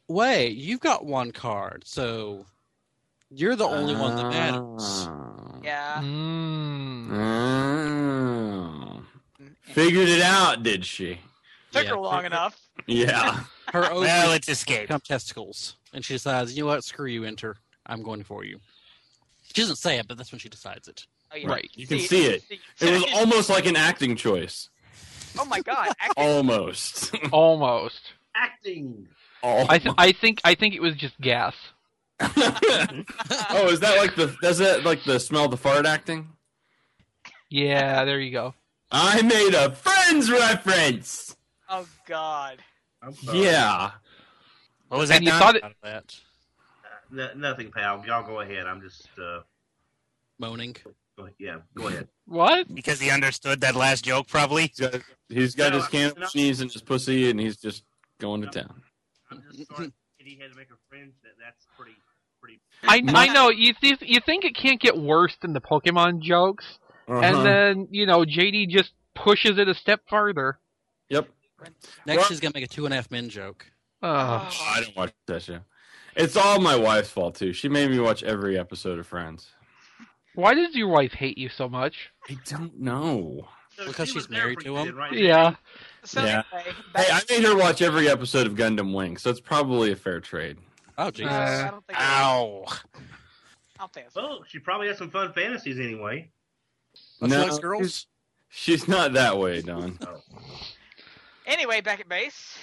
wait, you've got one card, so you're the only one that matters. Oh. Yeah. Mm. Oh. Figured it out, did she? Took Yeah. her long enough. Yeah. Her ovaries Well, it's escape. become testicles, and she decides, you know what, screw you, Enter. I'm going for you. She doesn't say it, but that's when she decides it. Oh, yeah. Right. You can see it. see- It was almost like an acting choice. Oh my god! Acting. Almost. Almost. Acting. I th- I think I think it was just gas. Oh, is that like the does that like the smell the fart acting? Yeah, there you go. I made a Friends reference. Oh god. I'm sorry. Yeah. What was that? And you Don? thought it. Out of that. Uh, n- nothing, pal. Y'all go ahead. I'm just. Uh, Moaning. go ahead. Yeah, go ahead. What? Because he understood that last joke, probably. He's got, he's got No, his can no. of sneeze in his pussy, and he's just going to town. I'm just sorry. He had to make a friend. That that's pretty, pretty. I I know you th- you think it can't get worse than the Pokemon jokes, Uh-huh. and then you know J D just pushes it a step farther. Yep. Next, Well- she's gonna make a two and a half men joke. Ugh. Oh, I don't watch that show. It's all my wife's fault too. She made me watch every episode of Friends. Why does your wife hate you so much? I don't know. So Because she she's was there married for to you him? then, right? Yeah. So Yeah. anyway, Hey, back- I made her watch every episode of Gundam Wing, so it's probably a fair trade. Oh, No, Jesus. Uh, I don't think. Ow. I don't think. It's Well, she probably has some fun fantasies anyway. Oh, she likes girls? she's, she's not that way, Don. Oh. Anyway, back at base.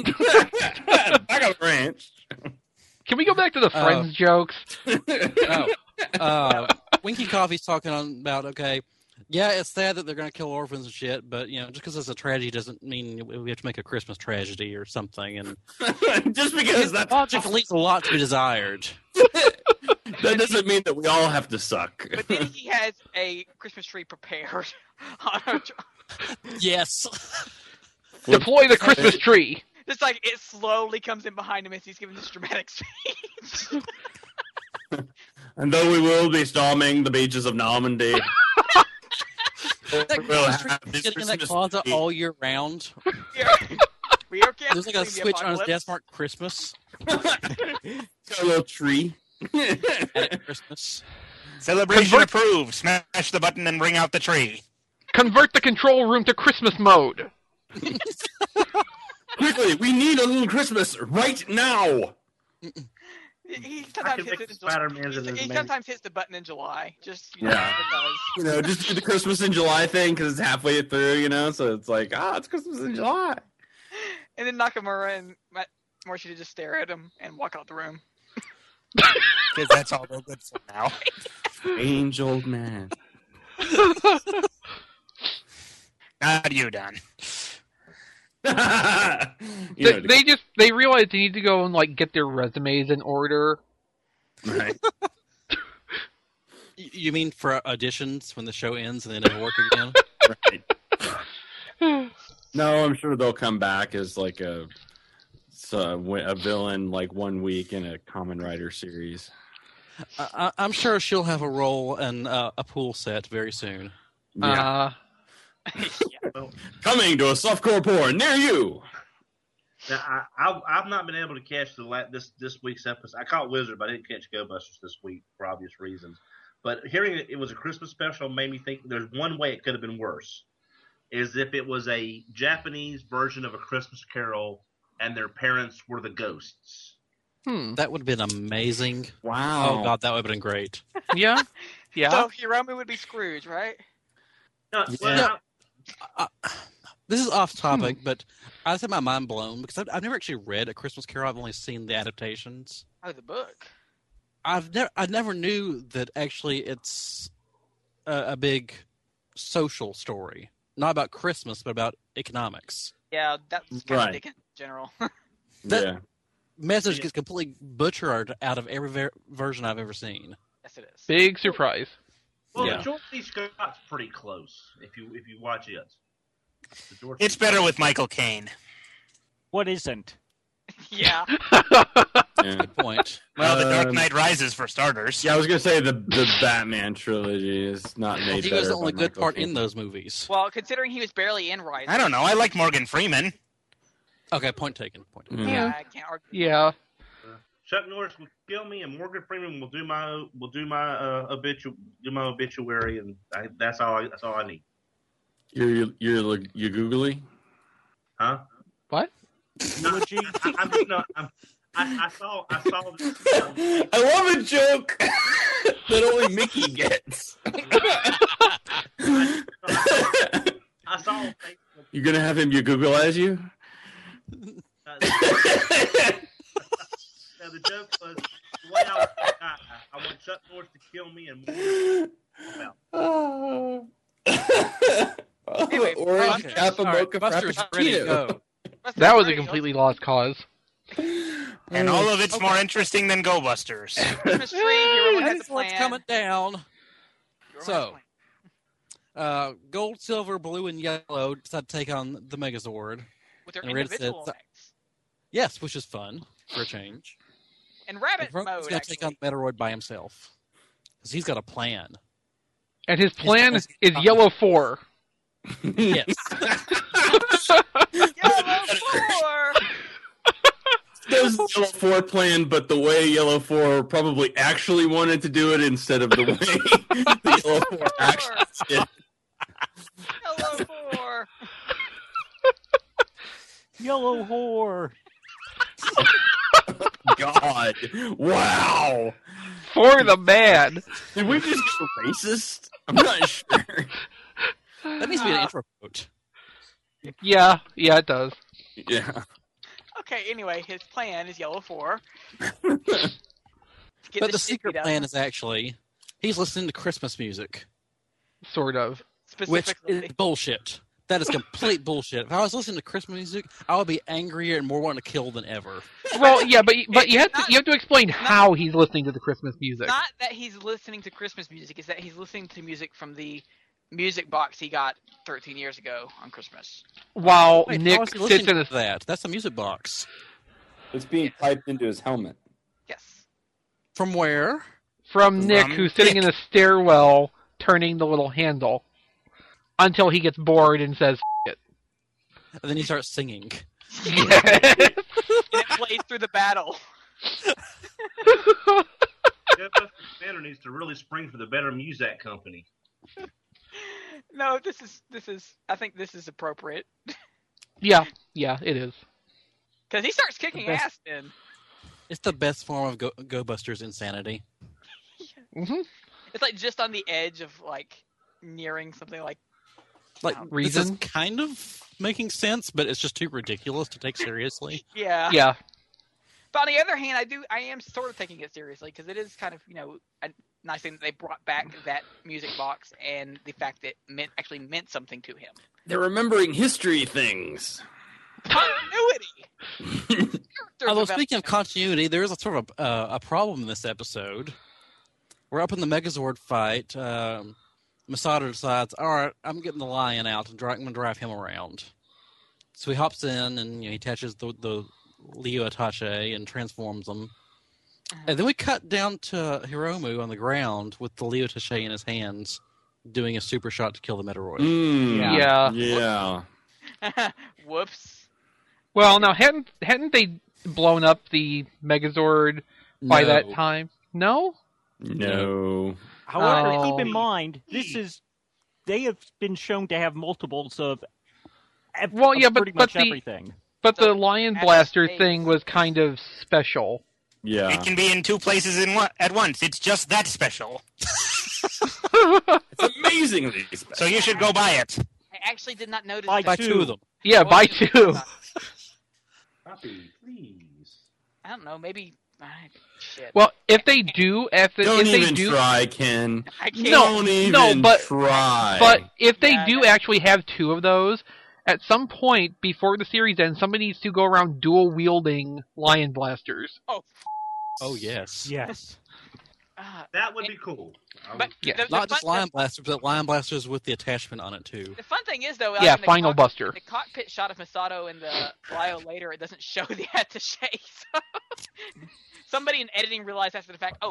I got ranch. Can we go back to the Uh, Friends jokes? Oh. Uh, Winky Coffee's talking on about, okay, yeah, it's sad that they're going to kill orphans and shit, but, you know, just because it's a tragedy doesn't mean we have to make a Christmas tragedy or something. And Just because that's logic leaves a lot to be desired. that doesn't mean that we all have to suck. But then he has a Christmas tree prepared. on a tr- Yes. Deploy the Christmas tree. Just like it slowly comes in behind him as he's giving this dramatic speech. And though we will be storming the beaches of Normandy, That we'll Christmas tree have is this sitting in that Christmas closet tree. all year round. we are, we are There's like a canceling the switch on his apocalypse. desk marked Christmas Got a little tree. at Christmas. Celebration Convert- approved. Smash the button and bring out the tree. Convert the control room to Christmas mode. Quickly, we need a little Christmas right now. He, he I sometimes can hits make it in Spider-Man's July. in He, his he name. sometimes hits the button in July. Just you know, Yeah. it does. You know, just do the Christmas in July thing because it's halfway through, you know, so it's like, ah, it's Christmas in July. And then Nakamura and Matt Morishita just stare at him and walk out the room. Because that's all they're good for now. Strange old man. Not you, Don. You They, know, they just they realize they need to go and like get their resumes in order. right. Y- You mean for auditions when the show ends and they never work again? Right. No, I'm sure they'll come back as like a so, a villain like one week in a Common Rider series. I- I- I'm sure she'll have a role in uh, a pool set very soon. Yeah. Uh, Well, Coming to a softcore porn near you. now, I, I, I've not been able to catch the la- this this week's episode. I caught Wizard, but I didn't catch Go Busters this week for obvious reasons. But hearing it, it was a Christmas special made me think there's one way it could have been worse. Is if it was a Japanese version of A Christmas Carol and their parents were the ghosts. hmm. That would have been amazing. Wow. Oh, God, that would have been great. Yeah. Yeah. So Hiromu would be Scrooge, right? No, Yeah. well, Uh, this is off topic, but I just had my mind blown because I've, I've never actually read A Christmas Carol. I've only seen the adaptations. Oh, the book. I've never, I never knew that actually it's a, a big social story, not about Christmas, but about economics. Yeah, that's kind Right. of Dickens in general. That- Yeah. Message Yeah. gets completely butchered out of every ver- version I've ever seen. Yes, it is. Big surprise. well, Yeah. George C. Scott's pretty close if you if you watch it. The George It's C. better Scott- with Michael Caine. What isn't? Yeah. Yeah. Good point. Well, The Dark Um, Knight Rises, for starters. Yeah, I was gonna say the the Batman trilogy is not made He better. was the only by good Michael part Keaton. in those movies. Well, considering he was barely in Rise. I don't know. I like Morgan Freeman. Okay, point taken. Point taken. Mhm. Yeah, I can't argue. Yeah. Chuck Norris will kill me, and Morgan Freeman will do my will do my uh, obitu- do my obituary, and I, that's all. I, that's all I need. You're you're you're googly, huh? What? No, I, I, I, no, I'm, I, I saw. I saw. This, um, I love a joke that only Mickey gets. I, I saw. On Facebook, You're gonna have him you Google as you? uh, now the joke was the way I was. I, I want Chuck Norris to kill me and Morgan. Anyway, Orange Buster's- Kappa All right, Mocha Buster's ready to Frappuccino. go. Buster's That was a ready. completely lost cause. And all of it's more interesting than Go Busters. Christmas tree. Hero has a That's what's plan. coming down. Hero has a So, plan. uh, gold, silver, blue, and yellow decide to take on the Megazord. With their and Red individual said- effects. Yes, which is fun for a change. And rabbit And Roman's mode. going to take on Actually. Metoroid by himself because he's got a plan. And his plan He's- is Yellow Four. Yes. Yellow four. There's the Yellow Four plan, but the way Yellow Four probably actually wanted to do it instead of the way the Yellow Four actually did. Yellow four. Yellow whore. God. Wow. For the man. Did we just get racist? I'm not sure. That needs to be an intro quote. Yeah, yeah, it does. Yeah. Okay. Anyway, his plan is yellow four. But the secret beat up, plan is actually he's listening to Christmas music, Sort of. which specifically. is bullshit. That is complete bullshit. If I was listening to Christmas music, I would be angrier and more wanting to kill than ever. Well, yeah, but but you have to Not- you have to explain how he's listening to the Christmas music. Not that he's listening to Christmas music, is that he's listening to music from the music box he got thirteen years ago on Christmas. While Wait, how Nick is he sits listening in a to that? That's a music box. It's being piped into his helmet. Yes. From where? from Nick, From who's sitting Nick. in a stairwell, turning the little handle until he gets bored and says "F- it." And then he starts singing. And it plays through the battle. Jeff Buster Banner needs to really spring for the Better Muzak Company. No, this is this is. I think this is appropriate Yeah, yeah, it is. because he starts kicking The best- ass. Then It's the best form of Go, Go Busters insanity. hmm it's like just on the edge of like nearing something like Like Um, this is Reason? kind of making sense, but it's just too ridiculous to take seriously. yeah. Yeah, But on the other hand, I do I am sort of taking it seriously because it is kind of you know a nice thing that they brought back that music box and the fact that it meant actually meant something to him. They're remembering history things. Continuity. Although speaking of continuity, there is a sort of uh, a problem in this episode. We're up in the Megazord fight. Um, Masato decides, all right, I'm getting the lion out and dri- I'm going to drive him around. So he hops in and you know, he attaches the, the Leo Attache and transforms them. And then we cut down to Hiromu on the ground with the Leo Attache in his hands, doing a super shot to kill the Metoroid. Mm, Yeah. Yeah. Whoops. Well, now hadn't hadn't they blown up the Megazord by No. that time? No. No. However, Oh. keep in mind, this is they have been shown to have multiples of, ev- Well, of yeah, but- pretty but much the- everything. But the So, Lion at Blaster the thing was kind of special. Yeah. It can be in two places in one, at once. It's just that special. It's amazingly special. So you should go buy it. I actually did not notice By that. By two. two of them. Yeah, What by was it? two. Copy, please. I don't know. Maybe. ah, shit. Well, if they do, if, they- Don't if they even do, try, Ken. I can't. No, Don't even no, but- try. but if they Yeah, do that- actually have two of those, at some point before the series ends, somebody needs to go around dual wielding Lion Blasters. Oh. Oh, yes. Yes. ah, That would be cool. I would- But Yeah, the, the Not just fun, Lion Blasters, but Lion Blasters with the attachment on it, too. The fun thing is though. Yeah, in the Final cock- Buster. The cockpit shot of Masato and the Lio later, it doesn't show the attaché. So somebody in editing realized after the fact. Oh.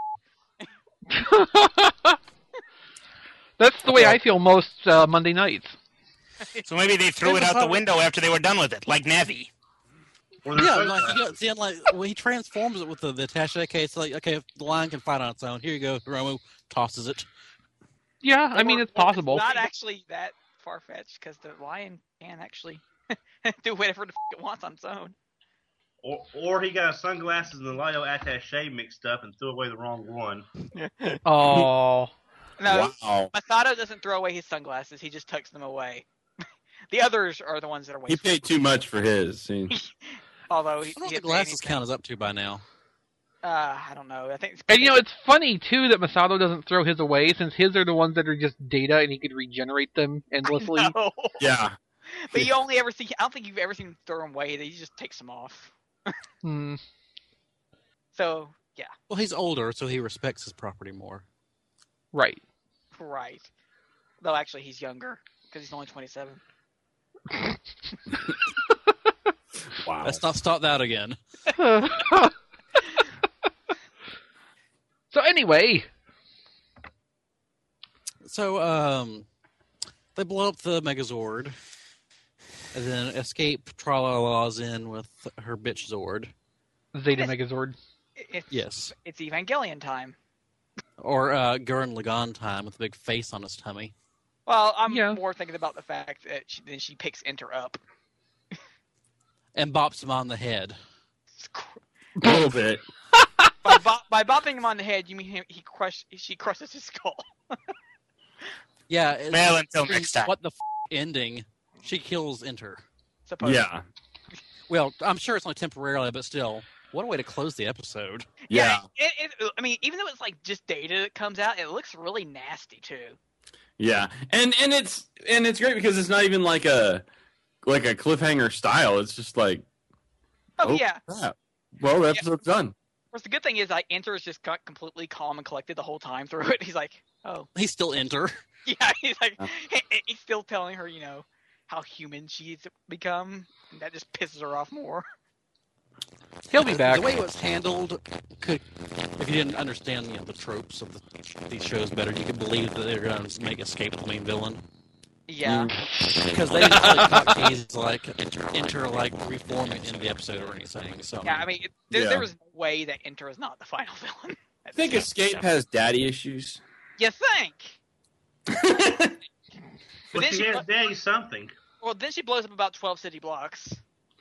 F- That's the way I feel most uh, Monday nights. So maybe they threw it out the window after they were done with it, like Navi. Or their Yeah, sunglasses. like, you know, see, like when he transforms it with the, the attache case, like, okay, if the lion can fight on its own, here you go. Hiromu tosses it. Yeah, I mean, Or- it's or possible. Not actually that far fetched because the lion can actually do whatever the f- it wants on its own. Or, or he got sunglasses and the Lio attache mixed up and threw away the wrong one. Oh. No, Wow. Masato doesn't throw away his sunglasses. He just tucks them away. The others are the ones that are He wasteful. paid too much for his. He- Although he, I don't know what he the didn't pay glasses anything. count is up to by now. Uh, I don't know. I think. It's And you know, it's funny too that Masato doesn't throw his away, since his are the ones that are just data, and he could regenerate them endlessly. No. yeah. But you only ever see. I don't think you've ever seen him throw them away. He just takes them off. Hmm. So yeah, Well, he's older, so he respects his property more. Right. right. Though actually, he's younger because he's only twenty-seven. Wow. Let's not start that again. So anyway, So, um, they blow up the Megazord, and then Escape Tralala's in with her bitch Zord. Zeta Yes. Megazord. It's, Yes. It's Evangelion time. Or uh, Gurren Lagann time with a big face on his tummy. Well, I'm Yeah. more thinking about the fact that she, then she picks Enter up. And bops him on the head. A little bit. by, bo- by bopping him on the head, you mean he, he crush she crushes his skull. Yeah. it's- Well, until next time. What the f*** ending? She kills Enter. Supposedly. Yeah. Well, I'm sure it's only temporarily, but still, what a way to close the episode. Yeah. It, it, I mean, even though it's like just data that comes out, it looks really nasty too. Yeah. And and it's and it's great because it's not even like a like a cliffhanger style. It's just like, Oh, oh, yeah. crap. Well, the episode's done. Of course, the good thing is like Enter is just got completely calm and collected the whole time through it. He's like, oh, He's still Enter. yeah. He's like, Yeah. he- he's still telling her, you know, how human she's become. And that just pisses her off more. He'll be back. The way it was handled, could if you didn't understand you know, the tropes of the, these shows better, you could believe that they're going to make Escape the main villain. Yeah. Because they didn't really talk he's like Enter like reforming in the episode or anything. So Yeah, I mean, it, there, Yeah. there was no way that Enter is not the final villain. I think Escape has daddy issues. You think? But then she she has blo- daddy something. Well, then she blows up about twelve city blocks.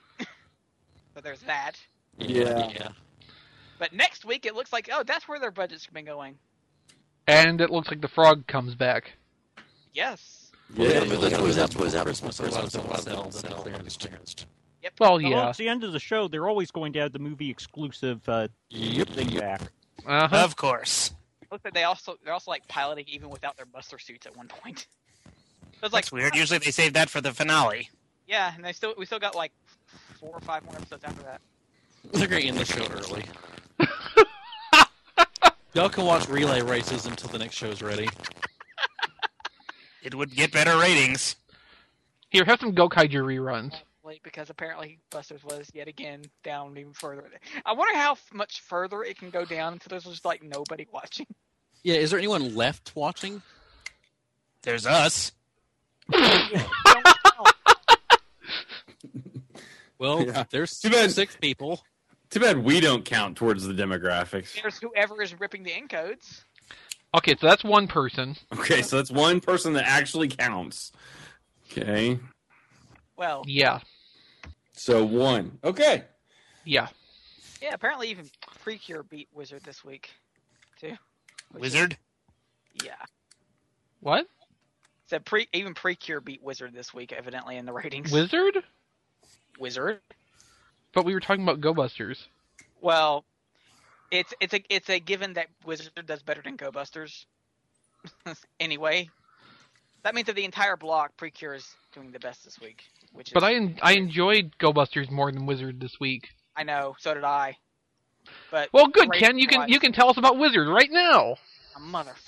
So there's that. Yeah. yeah. But next week, it looks like, oh, that's where their budget's been going. And it looks like the frog comes back. Yes. Yeah. That was out for Christmas. Or something like that. Well, Well, yeah. it's the end of the show. They're always going to have the movie exclusive uh, Yep. thing back. Uh-huh. Of course. Looks like they also they're also like piloting even without their Buster suits at one point. So it's like That's weird. Usually they save that for the finale. Yeah, and they still we still got like four or five more episodes after that. They're going to end the show early. Y'all can watch relay races until the next show's ready. It would get better ratings. Here, have some Gokaiger reruns. Late because apparently Busters was yet again down even further. I wonder how f- much further it can go down until there's just like nobody watching. Yeah, is there anyone left watching? There's us. Well, Yeah. there's Too bad- six people. Too bad we don't count towards the demographics. There's whoever is ripping the encodes. Okay, so that's one person. Okay, so that's one person that actually counts. Okay. Well, Yeah. So one. Okay. Yeah. yeah, apparently even Precure beat Wizard this week, too. Which is- Wizard. yeah. What? So pre even Precure beat Wizard this week, evidently in the ratings. Wizard? Wizard. But we were talking about Go Busters. Well, it's it's a it's a given that Wizard does better than Go Busters. Anyway, that means that the entire block Precure is doing the best this week, which is, But I en- I enjoyed Go Busters more than Wizard this week. I know, so did I. But Well, good, great Ken. You can watch. you can tell us about Wizard right now. A motherfucker.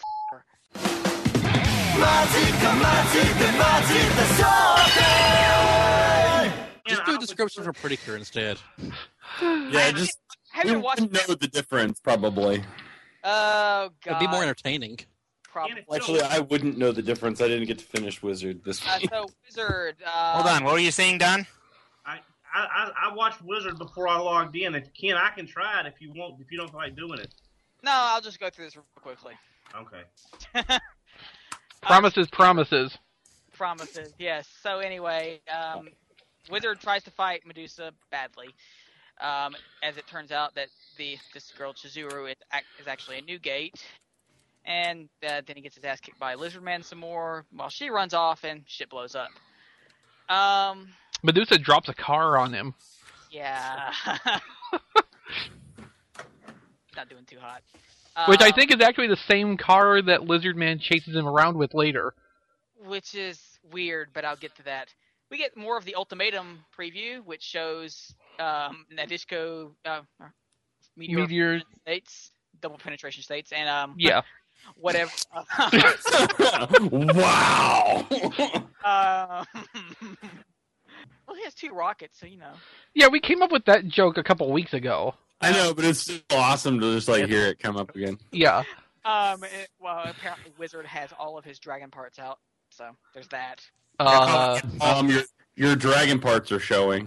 Just do a description for Pretty Cure instead. Yeah, just Have we you watched? wouldn't know the difference probably. Oh god. It'd be more entertaining. Probably. Actually, I wouldn't know the difference. I didn't get to finish Wizard this Uh, week. so Wizard. Uh, Hold on. What were you saying, Don? I, I, I I watched Wizard before I logged in. If Ken, I can try it if you want. If you don't feel like doing it. No, I'll just go through this real quickly. Okay. Promises, promises. Promises, yes. So anyway, um, Wizard tries to fight Medusa badly. Um, as it turns out that the this girl Chizuru is, is actually a new gate. And uh, then he gets his ass kicked by Lizardman some more while she runs off and shit blows up. Um, Medusa drops a car on him. yeah. Not doing too hot. Which I Um, think is actually the same car that Lizardman chases him around with later. Which is weird, but I'll get to that. We get more of the Ultimatum preview, which shows um, Nadeshiko uh, Meteor, Meteor. states, double penetration states, and um, Yeah. whatever. Wow. uh, well, he has two rockets, so you know. Yeah, we came up with that joke a couple weeks ago. I know, but it's still awesome to just like hear it come up again. Yeah. Um, it, well, apparently Wizard has all of his dragon parts out, so there's that. Uh, Um, your your dragon parts are showing.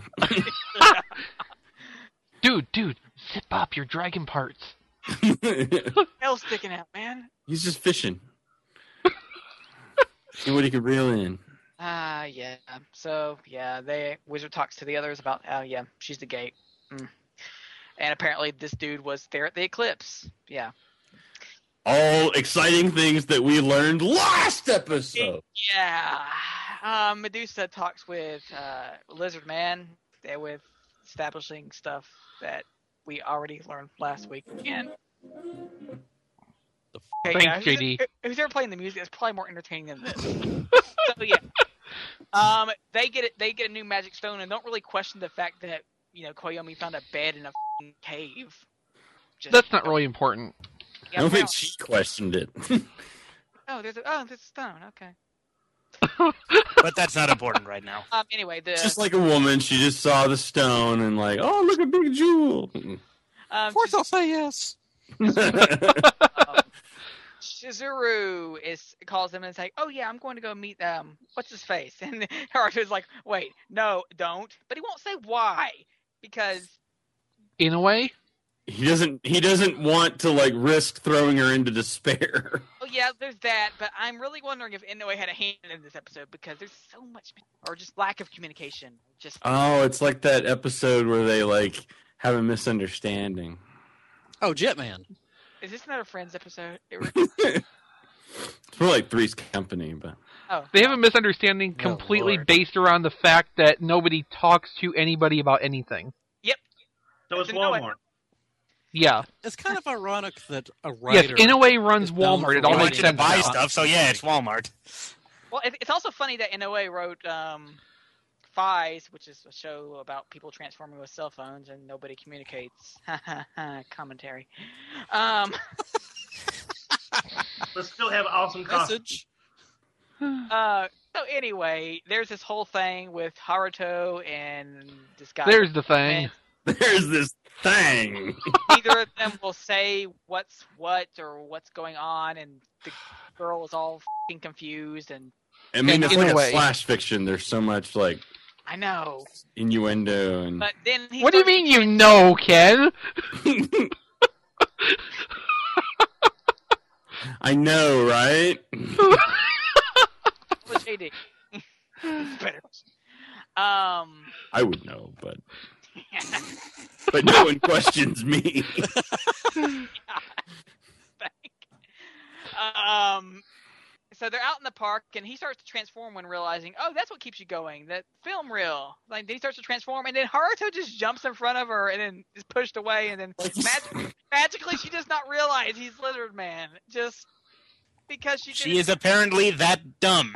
dude, dude, zip up your dragon parts. Hell's sticking out, man. He's just fishing. See what he could reel in. Ah, uh, yeah. So, yeah, they Wizard talks to the others about, oh, yeah, she's the gate. Mm. And apparently this dude was there at the eclipse. Yeah. All exciting things that we learned last episode. Yeah. Um, Medusa talks with uh, Lizard Man. They're with establishing stuff that we already learned last week. And okay, Thanks, yeah, J who's, D. who's ever playing the music? It's probably more entertaining than this. So yeah, um, they get it. They get a new magic stone and don't really question the fact that you know Koyomi found a bed in a f***ing cave. Just, That's not really important. yeah, I don't think apparently- she questioned it. Oh, there's a oh, there's a stone. Okay. But that's not important right now. Um. Anyway, the Just like a woman, she just saw the stone and like, oh, look, a big jewel. um, Of course I'll say yes. um, Shizuru is calls them and is like, "Oh yeah, I'm going to go meet um, what's his face?" And Haruto's like, "Wait, no, don't." But he won't say why because In a way, He doesn't. He doesn't want to like risk throwing her into despair. oh yeah, there's that. But I'm really wondering if Inoue had a hand in this episode because there's so much or just lack of communication. Just Oh, it's like that episode where they like have a misunderstanding. Oh, Jetman. is this another Friends episode? It, It's more like Three's Company, but oh, they have a misunderstanding Oh, completely Lord. based around the fact that nobody talks to anybody about anything. So it's You know what? Walmart. Yeah. It's kind of ironic that a Yes, writer. Inoue runs is known Walmart. It for all I writing makes want you to sense. buy now. stuff, so yeah, it's Walmart. Well, it, it's also funny that Inoue wrote um, Fies, which is a show about people transforming with cell phones and nobody communicates. Commentary. Um, But still have awesome costumes. Message. uh, so anyway, there's this whole thing with Haruto and this guy. There's the thing. there's this thing. Neither of them will say what's what or what's going on, and the girl is all f***ing confused. And I mean, And it's in like a a way- slash fiction. There's so much like I know, innuendo and. but then he What do you starts mean you know, Ken? I know, right? with J D. Better. Um. I would know, but but no one questions me. um. So they're out in the park, and he starts to transform when realizing, oh, that's what keeps you going. That film reel. Like then he starts to transform, and then Haruto just jumps in front of her, and then is pushed away, and then mag- magically she does not realize he's Lizard Man, just because she. She is apparently that dumb.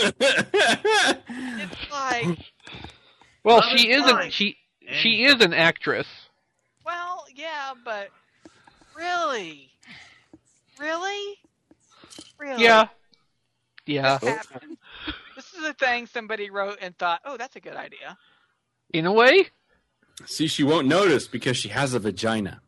It's like, Well, Love she is isn't. blind. She she is an actress. well, yeah, but really, really, really. Yeah. Yeah. This happened. This is a thing somebody wrote and thought, oh, that's a good idea. In a way. See, she won't notice because she has a vagina.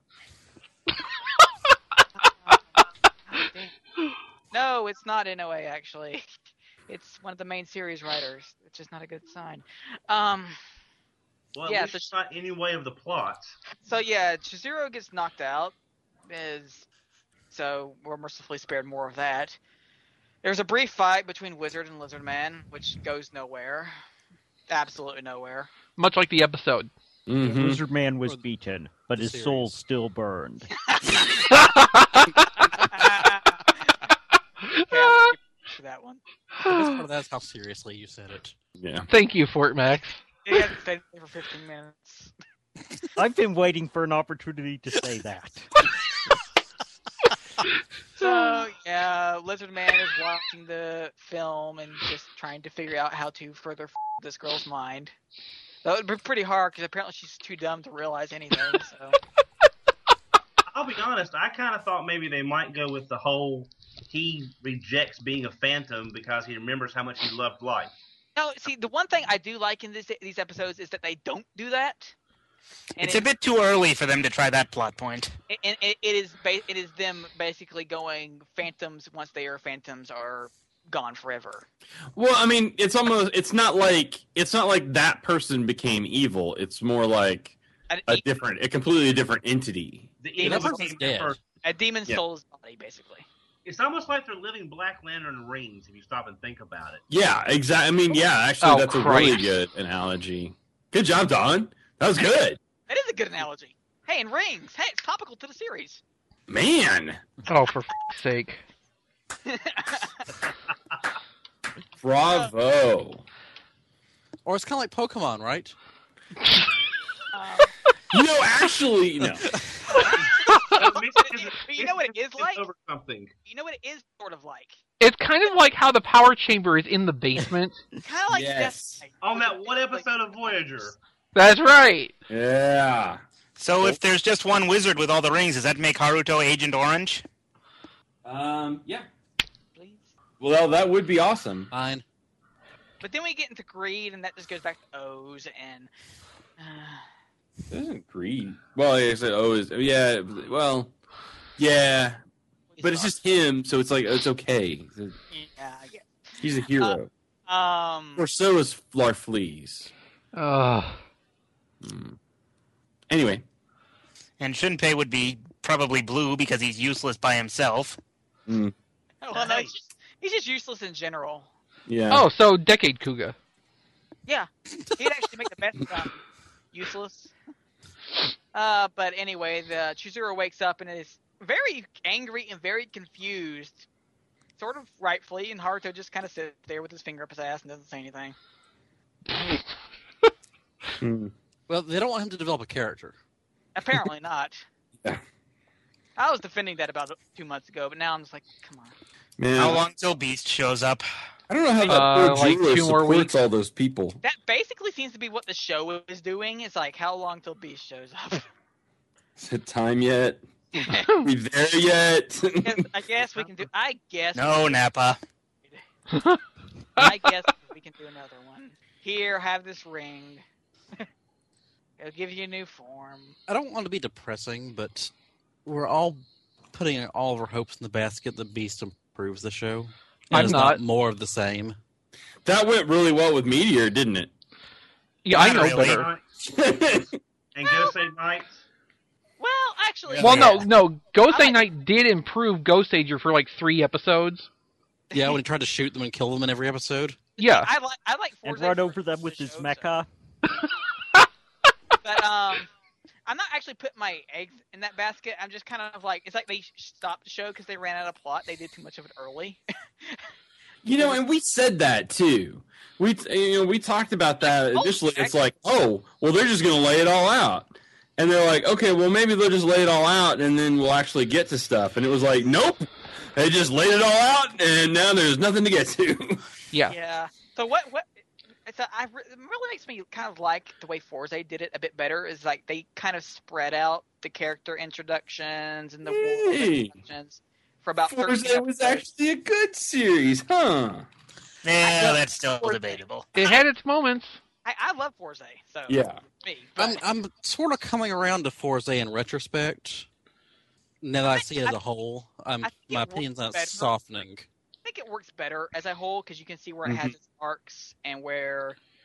No, it's not Inoue, actually. It's one of the main series writers. It's just not a good sign. Um, Well, at Yeah, least so- it's not any way of the plot. So yeah, Chizuru gets knocked out, is so we're mercifully spared more of that. There's a brief fight between Wizard and Lizard Man, which goes nowhere, absolutely nowhere. Much like the episode. Mhm. Lizard Man was Or the- beaten, but the his series. soul still burned. Okay, I'll give you for that one. The best part of that is how seriously you said it. Yeah. Thank you, Fort Max. He hasn't stayed there for fifteen minutes. I've been waiting for an opportunity to say that. So yeah, Lizard Man is watching the film and just trying to figure out how to further f- this girl's mind. That would be pretty hard because apparently she's too dumb to realize anything. So I'll be honest, I kind of thought maybe they might go with the whole he rejects being a phantom because he remembers how much he loved life. no, see, the one thing I do like in this, these episodes is that they don't do that. And It's a bit too early for them to try that plot point. it, and it, it is ba- it is them basically going phantoms once they are phantoms are gone forever. Well, I mean, it's almost it's not like it's not like that person became evil. It's more like A, a different, a completely different entity. The Yeah, evil that became person's dead. first. a demon Yeah. soul's body, basically. It's almost like they're living Black Lantern rings if you stop and think about it. Yeah, exactly. I mean, yeah, actually, Oh, that's a really Christ. good analogy. Good job, Don. That was good. That is a good analogy. Hey, and rings. Hey, it's topical to the series. Man, Oh, for f***'s sake. bravo. Or it's kind of like Pokemon, right? Um, You know, actually, no. you know what it is like? Over something. You know what it is sort of like? It's kind of like how the power chamber is in the basement. Kind of like Yes. Death Knight. On that one episode of Voyager. That's right. Yeah. So if there's just one wizard with all the rings, does that make Haruto Agent Orange? Um. Yeah. Please. Well, that would be awesome. Fine. But then we get into greed, and that just goes back to O's and. Uh, Doesn't greed. Well, I said, oh, is yeah. Well, yeah. But it's just him, so it's like it's okay. yeah, I guess. He's a hero. Um. Or so is Larfleeze. Ugh. Hmm. Anyway, And Shunpei would be probably blue because he's useless by himself. mm, Well, no, he's just, he's just useless in general. yeah. Oh, so Decade Kuga. Yeah, he'd actually make the best um, useless. Uh, but anyway, the Chizuru wakes up and is very angry and very confused, sort of rightfully, and Haruto just kind of sits there with his finger up his ass and doesn't say anything. Hmm. Well, they don't want him to develop a character. Apparently not. Yeah. I was defending that about two months ago, but now I'm just like, come on. Man, How long till Beast shows up? I don't know how that Uh, poor like jeweler two more supports weeks. all those people. That basically seems to be what the show is doing. It's like, how long till Beast shows up? Is it time yet? Are we there yet? Yes, I guess we can do. I guess. No, Nappa. I guess we can do another one. Here, have this ring. It'll give you a new form. I don't want to be depressing, but we're all putting all of our hopes in the basket that Beast improves the show. And I'm it's not. more of the same. That went really well with Meteor, didn't it? Yeah, I know Not really. better. And Gosei Knights. Well, actually, Well, Yeah. no, no. Ghost I- Knight did improve Ghost Ager for like three episodes. Yeah, when he tried to shoot them and kill them in every episode. Yeah. I like I like And Forza run for over them with the his show, mecha. But um, I'm not actually putting my eggs in that basket. I'm just kind of like, it's like they stopped the show because they ran out of plot. They did too much of it early. You know, and we said that too. We, you know, we talked about that Oh, initially. It's actually- like, oh, well, they're just going to lay it all out, and they're like, okay, well, maybe they'll just lay it all out, and then we'll actually get to stuff. And it was like, nope, they just laid it all out, and now there's nothing to get to. Yeah. Yeah. So what? What? It's a, I re- it really makes me kind of like the way Forza did it a bit better. Is like they kind of spread out the character introductions and the world Hey. introductions for about thirty Forza was episodes. actually a good series, huh? Yeah, that's still debatable. It had its moments. I, I love Forza, so Yeah. me. I'm But I'm sort of coming around to Forza in retrospect. Now that I see it as a whole, I'm, I think my it opinion's works not better. softening. I think it works better as a whole because you can see where it has its arcs and where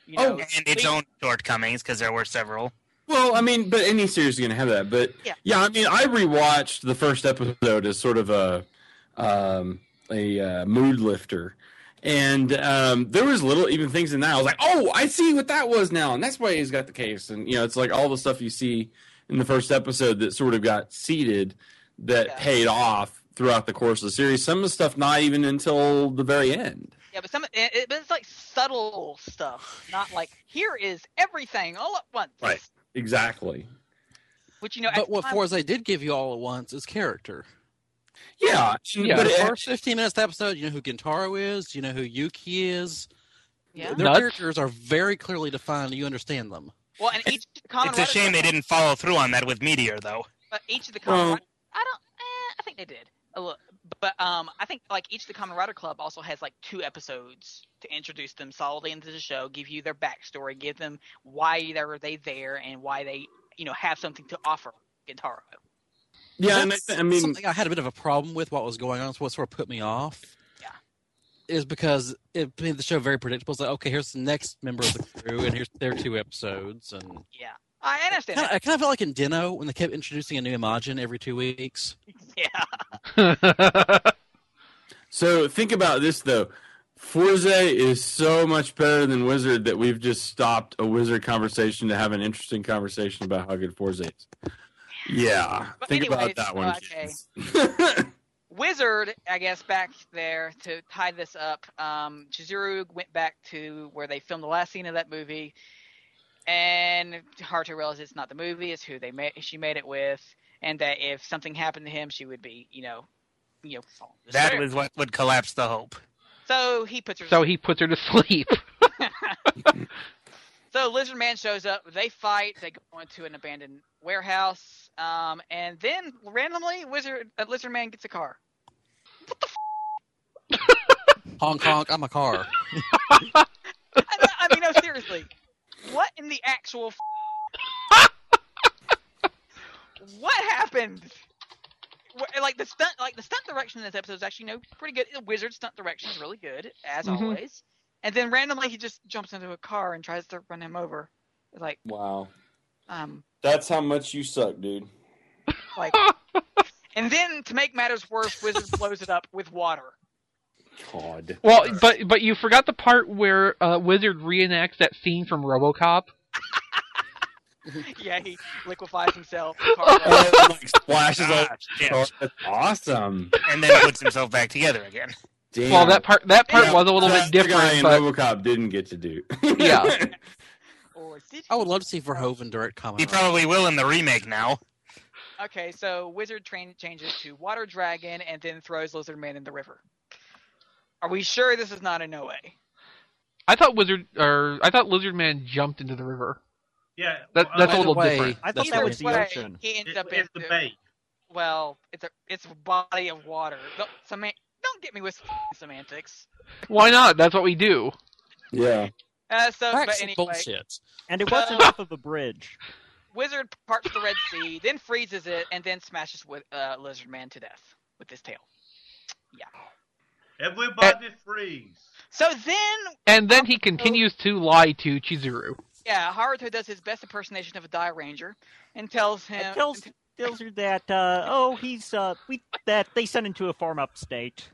You know, Oh, And its we- own shortcomings, because there were several. Well, I mean, but any series is going to have that. But Yeah. yeah, I mean, I rewatched the first episode as sort of a um, a uh, mood lifter, and um, there was little even things in that. I was like, oh, I see what that was now, and that's why he's got the case. And you know, it's like all the stuff you see in the first episode that sort of got seeded that Yeah. paid off throughout the course of the series. Some of the stuff not even until the very end. Yeah, but some it, it- but it's like subtle stuff, not like here is everything all at once. Right. Exactly. Which you know, at But the what time- Forza did give you all at once is character. Yeah, Yeah, but the it, first fifteen minutes of the episode, you know who Gintaro is, you know who Yuki is. Yeah. Their Nuts. characters are very clearly defined, and you understand them. Well, and each common It's a Rider shame they Club- didn't follow through on that with Meteor, though. But each of the common Well- Rider, I don't. Eh, I think they did a little. But um, I think like each of the Common Rider Club also has like two episodes to introduce them solidly into the show, give you their backstory, give them why they're they there and why they you know have something to offer Gintaro. yeah, and I, That's th- I mean, something I had a bit of a problem with what was going on. So what sort of put me off, Yeah. is because it made the show very predictable. It's like, okay, here's the next member of the crew, and here's their two episodes, and Yeah, I understand. kinda, that. I kind of felt like in Dino when they kept introducing a new Imagine every two weeks. Yeah, So think about this though. Forza is so much better than Wizard that we've just stopped a Wizard conversation to have an interesting conversation about how good Forza is. Yeah, But think anyways, about that one. okay. kids. Wizard, I guess, back there to tie this up. Um, Chizuru went back to where they filmed the last scene of that movie, and Haruto realized it's not the movie; it's who they made. She made it with, and that if something happened to him, she would be, you know, you know. falling to That despair. was what would collapse the hope. So he puts her. So he puts her to sleep. So Lizard Man shows up. They fight. They go into an abandoned warehouse, um, and then randomly, Wizard uh, Lizard Man gets a car. Honk honk, I'm a car. I, I mean, no, seriously. What in the actual? F- what happened? What- Like the stunt, like the stunt direction in this episode is actually, you know, pretty good. The Wizard stunt direction is really good, as Mhm. always. And then randomly, he just jumps into a car and tries to run him over. It's like, Wow, um, that's how much you suck, dude. like. And then to make matters worse, Wizard blows it up with water. God. Well, but but you forgot the part where uh, Wizard reenacts that scene from RoboCop. Yeah, he liquefies himself. Oh, it, like splashes all Gosh, yes. car. That's awesome. And then puts himself back together again. Damn. Well, that part that part Yeah, was a little that's bit the guy different, in but RoboCop didn't get to do. Yeah. Or did I would love to see Verhoeven direct Kamen He Rider. probably will in the remake now. Okay, so Wizard train changes to Water Dragon and then throws Lizard Man in the river. Are we sure this is not a no way? I thought Wizard or I thought Lizard Man jumped into the river. Yeah, That- well, that's a uh, little way, different. I thought that's that Either was the way, ocean. He ends it- up it's in the bait. Well, it's a it's a body of water. Don't, sema- don't get me with semantics. Why not? That's what we do. Yeah. Uh, so, but That's anyway, bullshit. And it wasn't off of a bridge. Wizard parts the Red Sea, then freezes it, and then smashes with uh, Lizard Man to death with his tail. Everybody freeze. So then, And then he continues to lie to Chizuru. yeah, Haruto does his best impersonation of a Die Ranger and tells him It tells tells her that uh, oh he's uh we that they sent him to a farm upstate.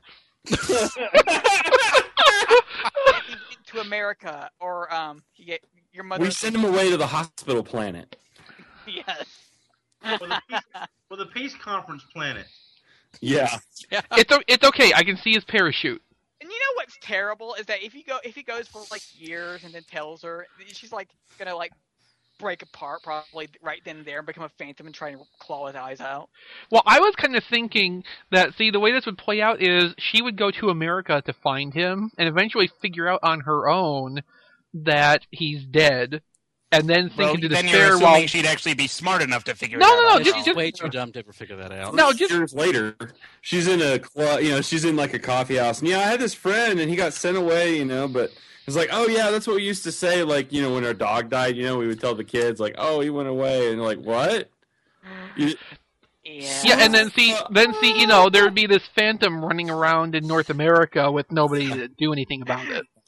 to America, or um, you get your mother. We send him away to the hospital planet. Yes. For the, peace, for the peace conference planet. Yeah. It's o- it's okay. I can see his parachute. And you know what's terrible is that if you go if he goes for like years and then tells her, she's like gonna like break apart probably right then and there and become a phantom and try and claw his eyes out. Well, I was kind of thinking that, see, the way this would play out is she would go to America to find him and eventually figure out on her own that he's dead, and then think Well, into then you're despair assuming while... she'd actually be smart enough to figure No, it out. no, no, on her just- own. just- way too dumb to ever figure that out. No, just... Years later, she's in a club, you know, she's in like a coffee house. And yeah, I had this friend and he got sent away, you know, but it's like, oh yeah, that's what we used to say. Like, you know, when our dog died, you know, we would tell the kids like, oh, he went away. And they're like, what? You, Yeah. Yeah, and then see, then see, you know, there would be this phantom running around in North America with nobody to do anything about it.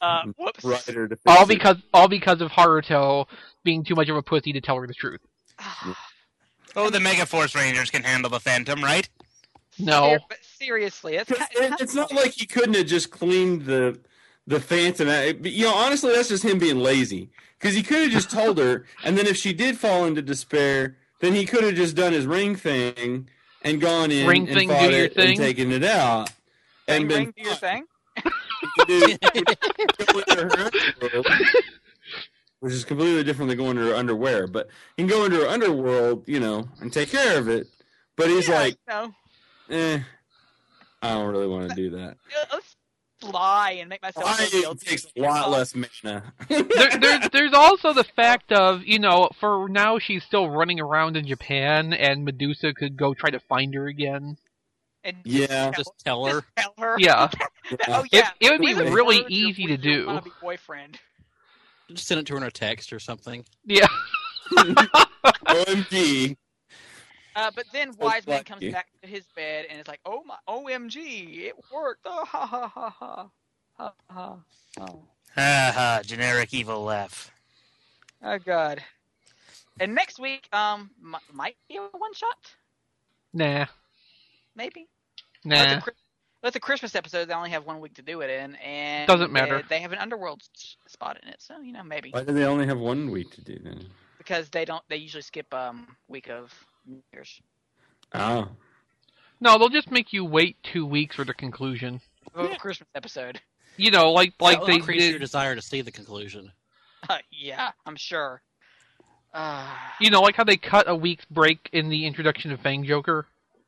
Uh, whoops. writer to fix All it. because all because of Haruto being too much of a pussy to tell her the truth. Oh, the Megaforce Rangers can handle the Phantom, right? No. Ser- but seriously, it's, kind, It- it's not like he couldn't have just cleaned the the Phantom out. But, you know, honestly, that's just him being lazy. Because he could have just told her, and then if she did fall into despair, then he could have just done his ring thing and gone in Ring and thing, fought do your it thing. and taken it out. ring, And been ring, do your thing. Dude, go into her underworld, which is completely different than going to her underwear. But he can go into her underworld, you know, and take care of it. But he's Yeah, like, no. eh, I don't really want to do that. Let's lie and make myself Why feel it guilty. takes a lot less mana. there, there's there's also the fact of, you know, for now she's still running around in Japan, and Medusa could go try to find her again. And Yeah. Just tell her. Just tell her. Yeah. Oh It- yeah. it would be Wizard really Word, your- easy to your do. wannabe boyfriend. Just send it to her in a text or something. Yeah. O M G. Uh, but then Wise Man lucky. comes back to his bed and is like, "Oh my, O M G, it worked!" Oh, ha ha ha ha, ha ha. Oh. Ha ha, generic evil laugh. Oh god. And next week, um, m- might be a one shot, Nah. maybe. Nah. That's a, Chris- that's a Christmas episode. They only have one week to do it in, and Doesn't matter. They, they have an underworld s- spot in it, so you know maybe Why do they only have one week to do that? because they don't. They usually skip um week of New Year's. Oh. No, they'll just make you wait two weeks for the conclusion. Oh, Christmas episode. You know, like like That will they increase your did. desire to see the conclusion. Uh, yeah, I'm sure. Uh, You know, like how they cut a week's break in the introduction of Fang Joker,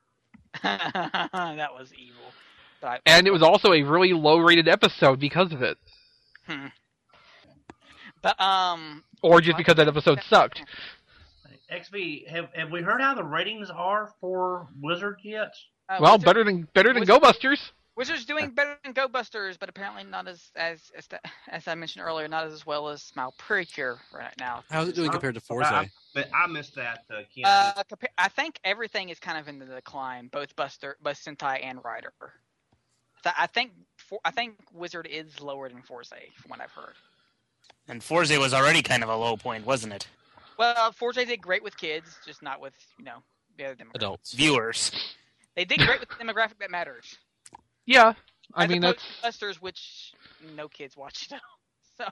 that was evil. But I, and it was also a really low-rated episode because of it, Hmm. But um, or just because that episode sucked. X V, have have we heard how the ratings are for Wizard yet? uh, Well, Wizard- better than better than Wizard- Go Busters. Wizard's doing better than Go Busters, but apparently not as as as, the, as I mentioned earlier, not as well as Smile Precure right now. How's it doing compared to Forza? I, I, I missed that, uh, Keanu. Uh, compa- I think everything is kind of in the decline, both Buster, both Sentai and Rider. So I think for, I think Wizard is lower than Forza, from what I've heard. And Forza was already kind of a low point, wasn't it? Well, Forza did great with kids, just not with you know the other demographic. Adults. Viewers. They did great with the demographic that matters. Yeah, I As mean opposed that's. to Busters, which no kids watch though. So